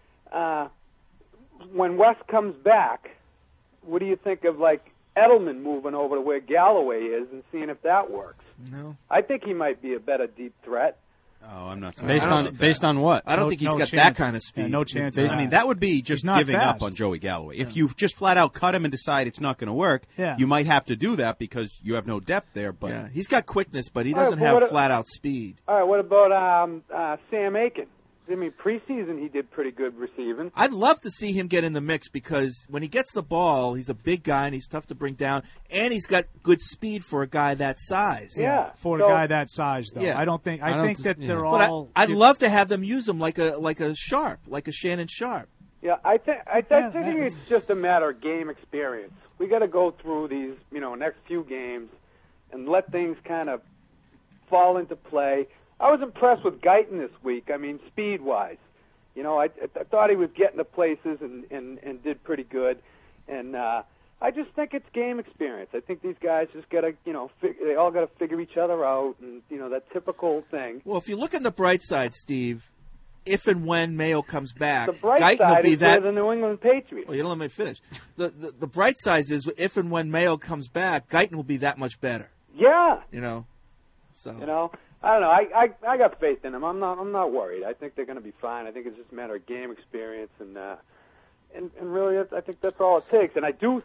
when West comes back, what do you think of like Edelman moving over to where Galloway is and seeing if that works? No. I think he might be a better deep threat. Oh, I'm not. Based on what? I don't think he's got chance. that kind of speed. Yeah, no chance. I mean, that would be just He's not giving up fast. on Joey Galloway. If you just flat out cut him and decide it's not going to work, Yeah. you might have to do that because you have no depth there. But Yeah, he's got quickness, but he All right, doesn't but have what- flat-out speed. All right, what about Sam Aiken? I mean, preseason he did pretty good receiving. I'd love to see him get in the mix because when he gets the ball, he's a big guy and he's tough to bring down, and he's got good speed for a guy that size. Yeah. For So- a guy that size, though. Yeah. I don't think. I think that they're But all. I'd love to have them use him like a Sharp, like a Shannon Sharp. Yeah, I think it's just a matter of game experience. We got to go through these, next few games, and let things kind of fall into play. I was impressed with Guyton this week. I mean, speed-wise, I thought he was getting to places and did pretty good, and I just think it's game experience. I think these guys just got to, they all got to figure each other out, and that typical thing. Well, if you look on the bright side, Steve, if and when Mayo comes back, The bright Guyton side will be is that. they're the New England Patriots. Well, you don't let me finish. The bright side is if and when Mayo comes back, Guyton will be that much better. Yeah. So. I don't know. I got faith in them. I'm not worried. I think they're going to be fine. I think it's just a matter of game experience, and really, I think that's all it takes. And I do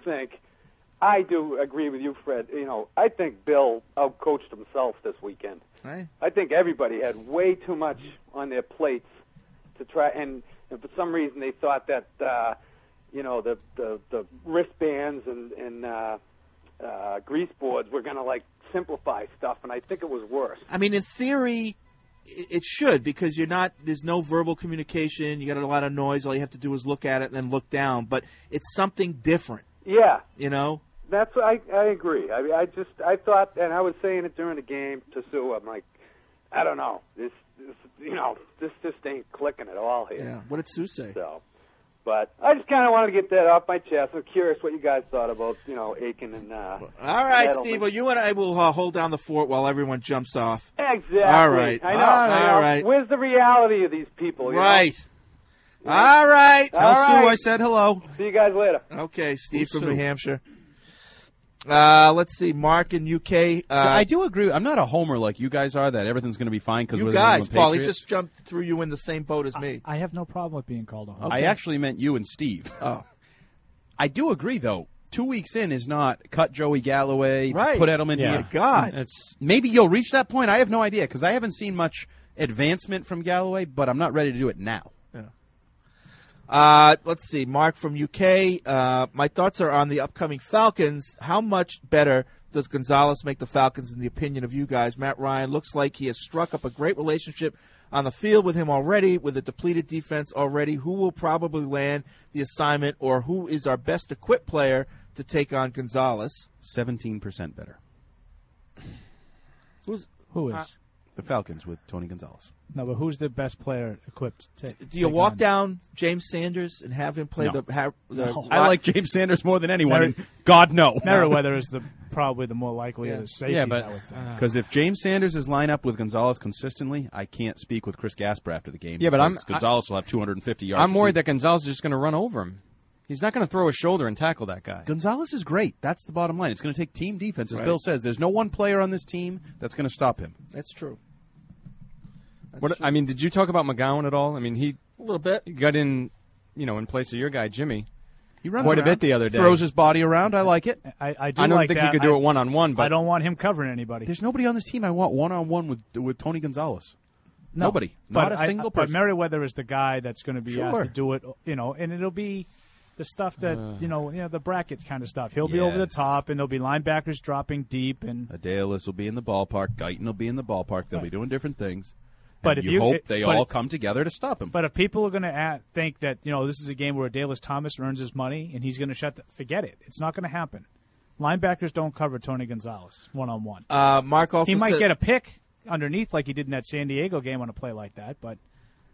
agree with you, Fred. I think Bill outcoached himself this weekend. Right. I think everybody had way too much on their plates to try, and for some reason they thought that the wristbands and grease boards were going to simplify stuff, and I think it was worse. I mean, in theory, it should because there's no verbal communication. You got a lot of noise. All you have to do is look at it and then look down. But it's something different. Yeah. That's I agree. I thought, and I was saying it during the game to Sue. I'm like, I don't know. This just ain't clicking at all here. Yeah. What did Sue say? So, but I just kind of wanted to get that off my chest. I'm curious what you guys thought about Aiken and. All right, Edelman. Steve. Well, you and I will hold down the fort while everyone jumps off. Exactly. All right. I know. All right. Where's the reality of these people? Right. All right. Tell Sue I said hello. See you guys later. Okay, Steve Who's from Sue? New Hampshire. Let's see, Mark in UK. I do agree. I'm not a homer like you guys are that everything's going to be fine because You we're the guys, New England Paul, he Patriots. just jumped through you in the same boat as me. I have no problem with being called a homer. I actually meant you and Steve. Oh. I do agree, though. 2 weeks in is not cut Joey Galloway, Right. put Edelman Yeah. here. God. Maybe you'll reach that point. I have no idea because I haven't seen much advancement from Galloway, but I'm not ready to do it now. Let's see, Mark from UK. My thoughts are on the upcoming Falcons. How much better does Gonzalez make the Falcons in the opinion of you guys? Matt Ryan looks like he has struck up a great relationship on the field with him already, with a depleted defense already. Who will probably land the assignment, or who is our best equipped player to take on Gonzalez? 17% better. Who is? The Falcons with Tony Gonzalez. No, but who's the best player equipped to Do you take walk on? down James Sanders and have him play No. the I like James Sanders more than anyone. Merri- and God, no. Merriweather is probably the more likely of the safeties, Yeah, but I would think. because if James Sanders is lined up with Gonzalez consistently, I can't speak with Chris Gasper after the game. Yeah, but because Gonzalez will have 250 yards. I'm worried that Gonzalez is just going to run over him. He's not going to throw his shoulder and tackle that guy. Gonzalez is great. That's the bottom line. It's going to take team defense, as Right. Bill says. There's no one player on this team that's going to stop him. That's true. I mean, did you talk about McGowan at all? I mean, he a little bit got in, in place of your guy Jimmy. He runs quite a around, bit the other day. throws his body around. I like it. I do I don't like think that. he could do it one-on-one, but I don't want him covering anybody. There's nobody on this team I want one-on-one with Tony Gonzalez. No, Nobody. Not a single But person. Merriweather is the guy that's going to be asked Sure. to do it, and it'll be the stuff that, the bracket kind of stuff. He'll be over the Yes. top, and there'll be linebackers dropping deep, and Adelis will be in the ballpark. Guyton will be in the ballpark. They'll be doing different things. But And if you hope it- they but all if- come together to stop him. But if people are going to think that this is a game where Adelis Thomas earns his money and he's going to forget it. It's not going to happen. Linebackers don't cover Tony Gonzalez one-on-one. Mark also he might said- get a pick underneath like he did in that San Diego game on a play like that. But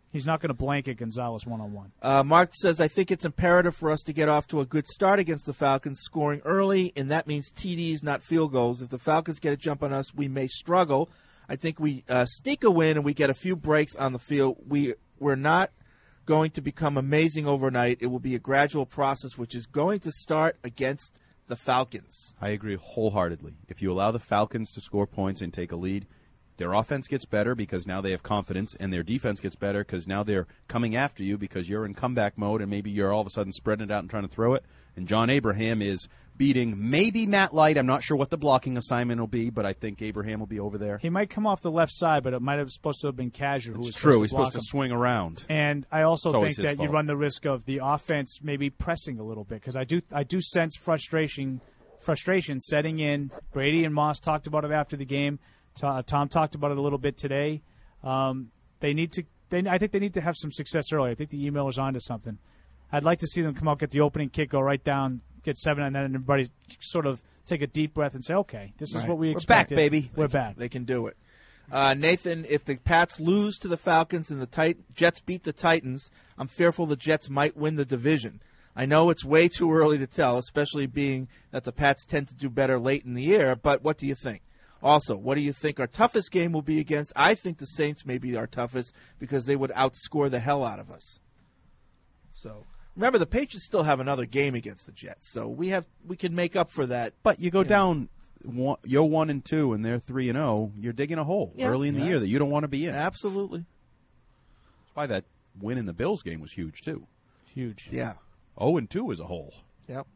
He's not going to blanket Gonzalez one-on-one. Mark says, I think it's imperative for us to get off to a good start against the Falcons, scoring early, and that means TDs, not field goals. If the Falcons get a jump on us, we may struggle. I think we sneak a win and we get a few breaks on the field. We're not going to become amazing overnight. It will be a gradual process, which is going to start against the Falcons. I agree wholeheartedly. If you allow the Falcons to score points and take a lead, their offense gets better because now they have confidence, and their defense gets better because now they're coming after you because you're in comeback mode, and maybe you're all of a sudden spreading it out and trying to throw it. And John Abraham is beating maybe Matt Light. I'm not sure what the blocking assignment will be, but I think Abraham will be over there. He might come off the left side, but it might have supposed to have been Kazir who was true. He's supposed supposed to swing around. And I also think that you fault. run the risk of the offense maybe pressing a little bit because I do sense frustration setting in. Brady and Moss talked about it after the game. Tom talked about it a little bit today. I think they need to have some success early. I think the email is on to something. I'd like to see them come out, get the opening kick, go right down, get 7, and then everybody sort of take a deep breath and say, okay, this is what we expected. We're back, baby. We're back. They can do it. Nathan, if the Pats lose to the Falcons and the Jets beat the Titans, I'm fearful the Jets might win the division. I know it's way too early to tell, especially being that the Pats tend to do better late in the year, but what do you think? Also, what do you think our toughest game will be against? I think the Saints may be our toughest because they would outscore the hell out of us. So remember, the Patriots still have another game against the Jets, so we can make up for that. But you go down, you're 1-2, and they're 3-0. You're digging a hole early in the year that you don't want to be in. Absolutely. That's why that win in the Bills game was huge too. Huge. Yeah. 0-2 is a hole. Yep.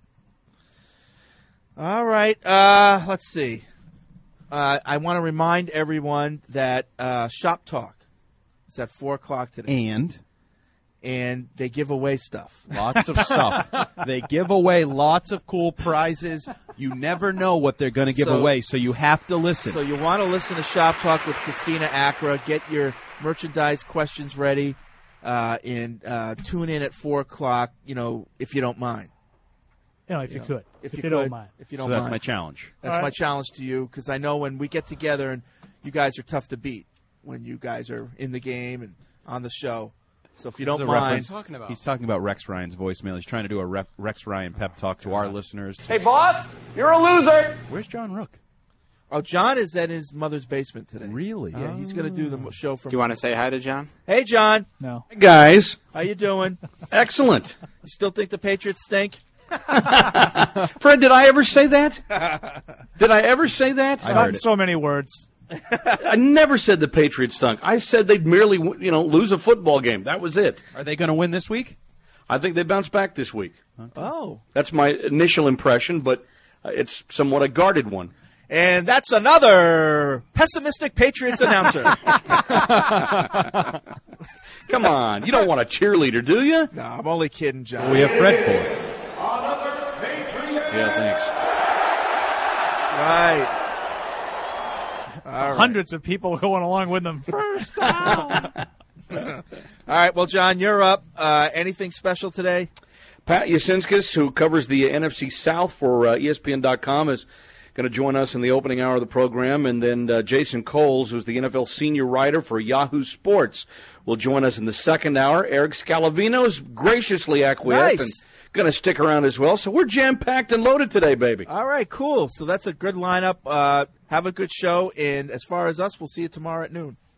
All right. Let's see. I want to remind everyone that Shop Talk is at 4 o'clock today. And they give away stuff. Lots of stuff. They give away lots of cool prizes. You never know what they're going to give away, so you have to listen. So you want to listen to Shop Talk with Christina Acra. Get your merchandise questions ready, and tune in at 4 o'clock, if you don't mind. If you could. If you don't mind. If you don't mind. So that's my challenge. That's my challenge to you, because I know when we get together, and you guys are tough to beat when you guys are in the game and on the show. So if you don't mind. He's talking about Rex Ryan's voicemail. He's trying to do a Rex Ryan pep talk to our listeners. Hey, boss, you're a loser. Where's John Rook? Oh, John is at his mother's basement today. Really? Yeah, he's going to do the show from. Do you want to say hi to John? Hey, John. No. Hey, guys. How you doing? Excellent. You still think the Patriots stink? Fred, did I ever say that? Did I ever say that? Not in so many words. I never said the Patriots stunk. I said they'd merely, lose a football game. That was it. Are they going to win this week? I think they bounce back this week. Okay. Oh. That's my initial impression, but it's somewhat a guarded one. And that's another pessimistic Patriots announcer. Come on. You don't want a cheerleader, do you? No, I'm only kidding, John. Well, we have Fred for it. Yeah, thanks. Right. All Hundreds of people going along with them. First down. All right, well, John, you're up. Anything special today? Pat Yasinskis, who covers the NFC South for ESPN.com, is going to join us in the opening hour of the program. And then Jason Coles, who's the NFL senior writer for Yahoo Sports, will join us in the second hour. Eric Scalavino's graciously acquiesced and going to stick around as well. So we're jam-packed and loaded today, baby. All right, cool. So that's a good lineup. Have a good show. And as far as us, we'll see you tomorrow at noon.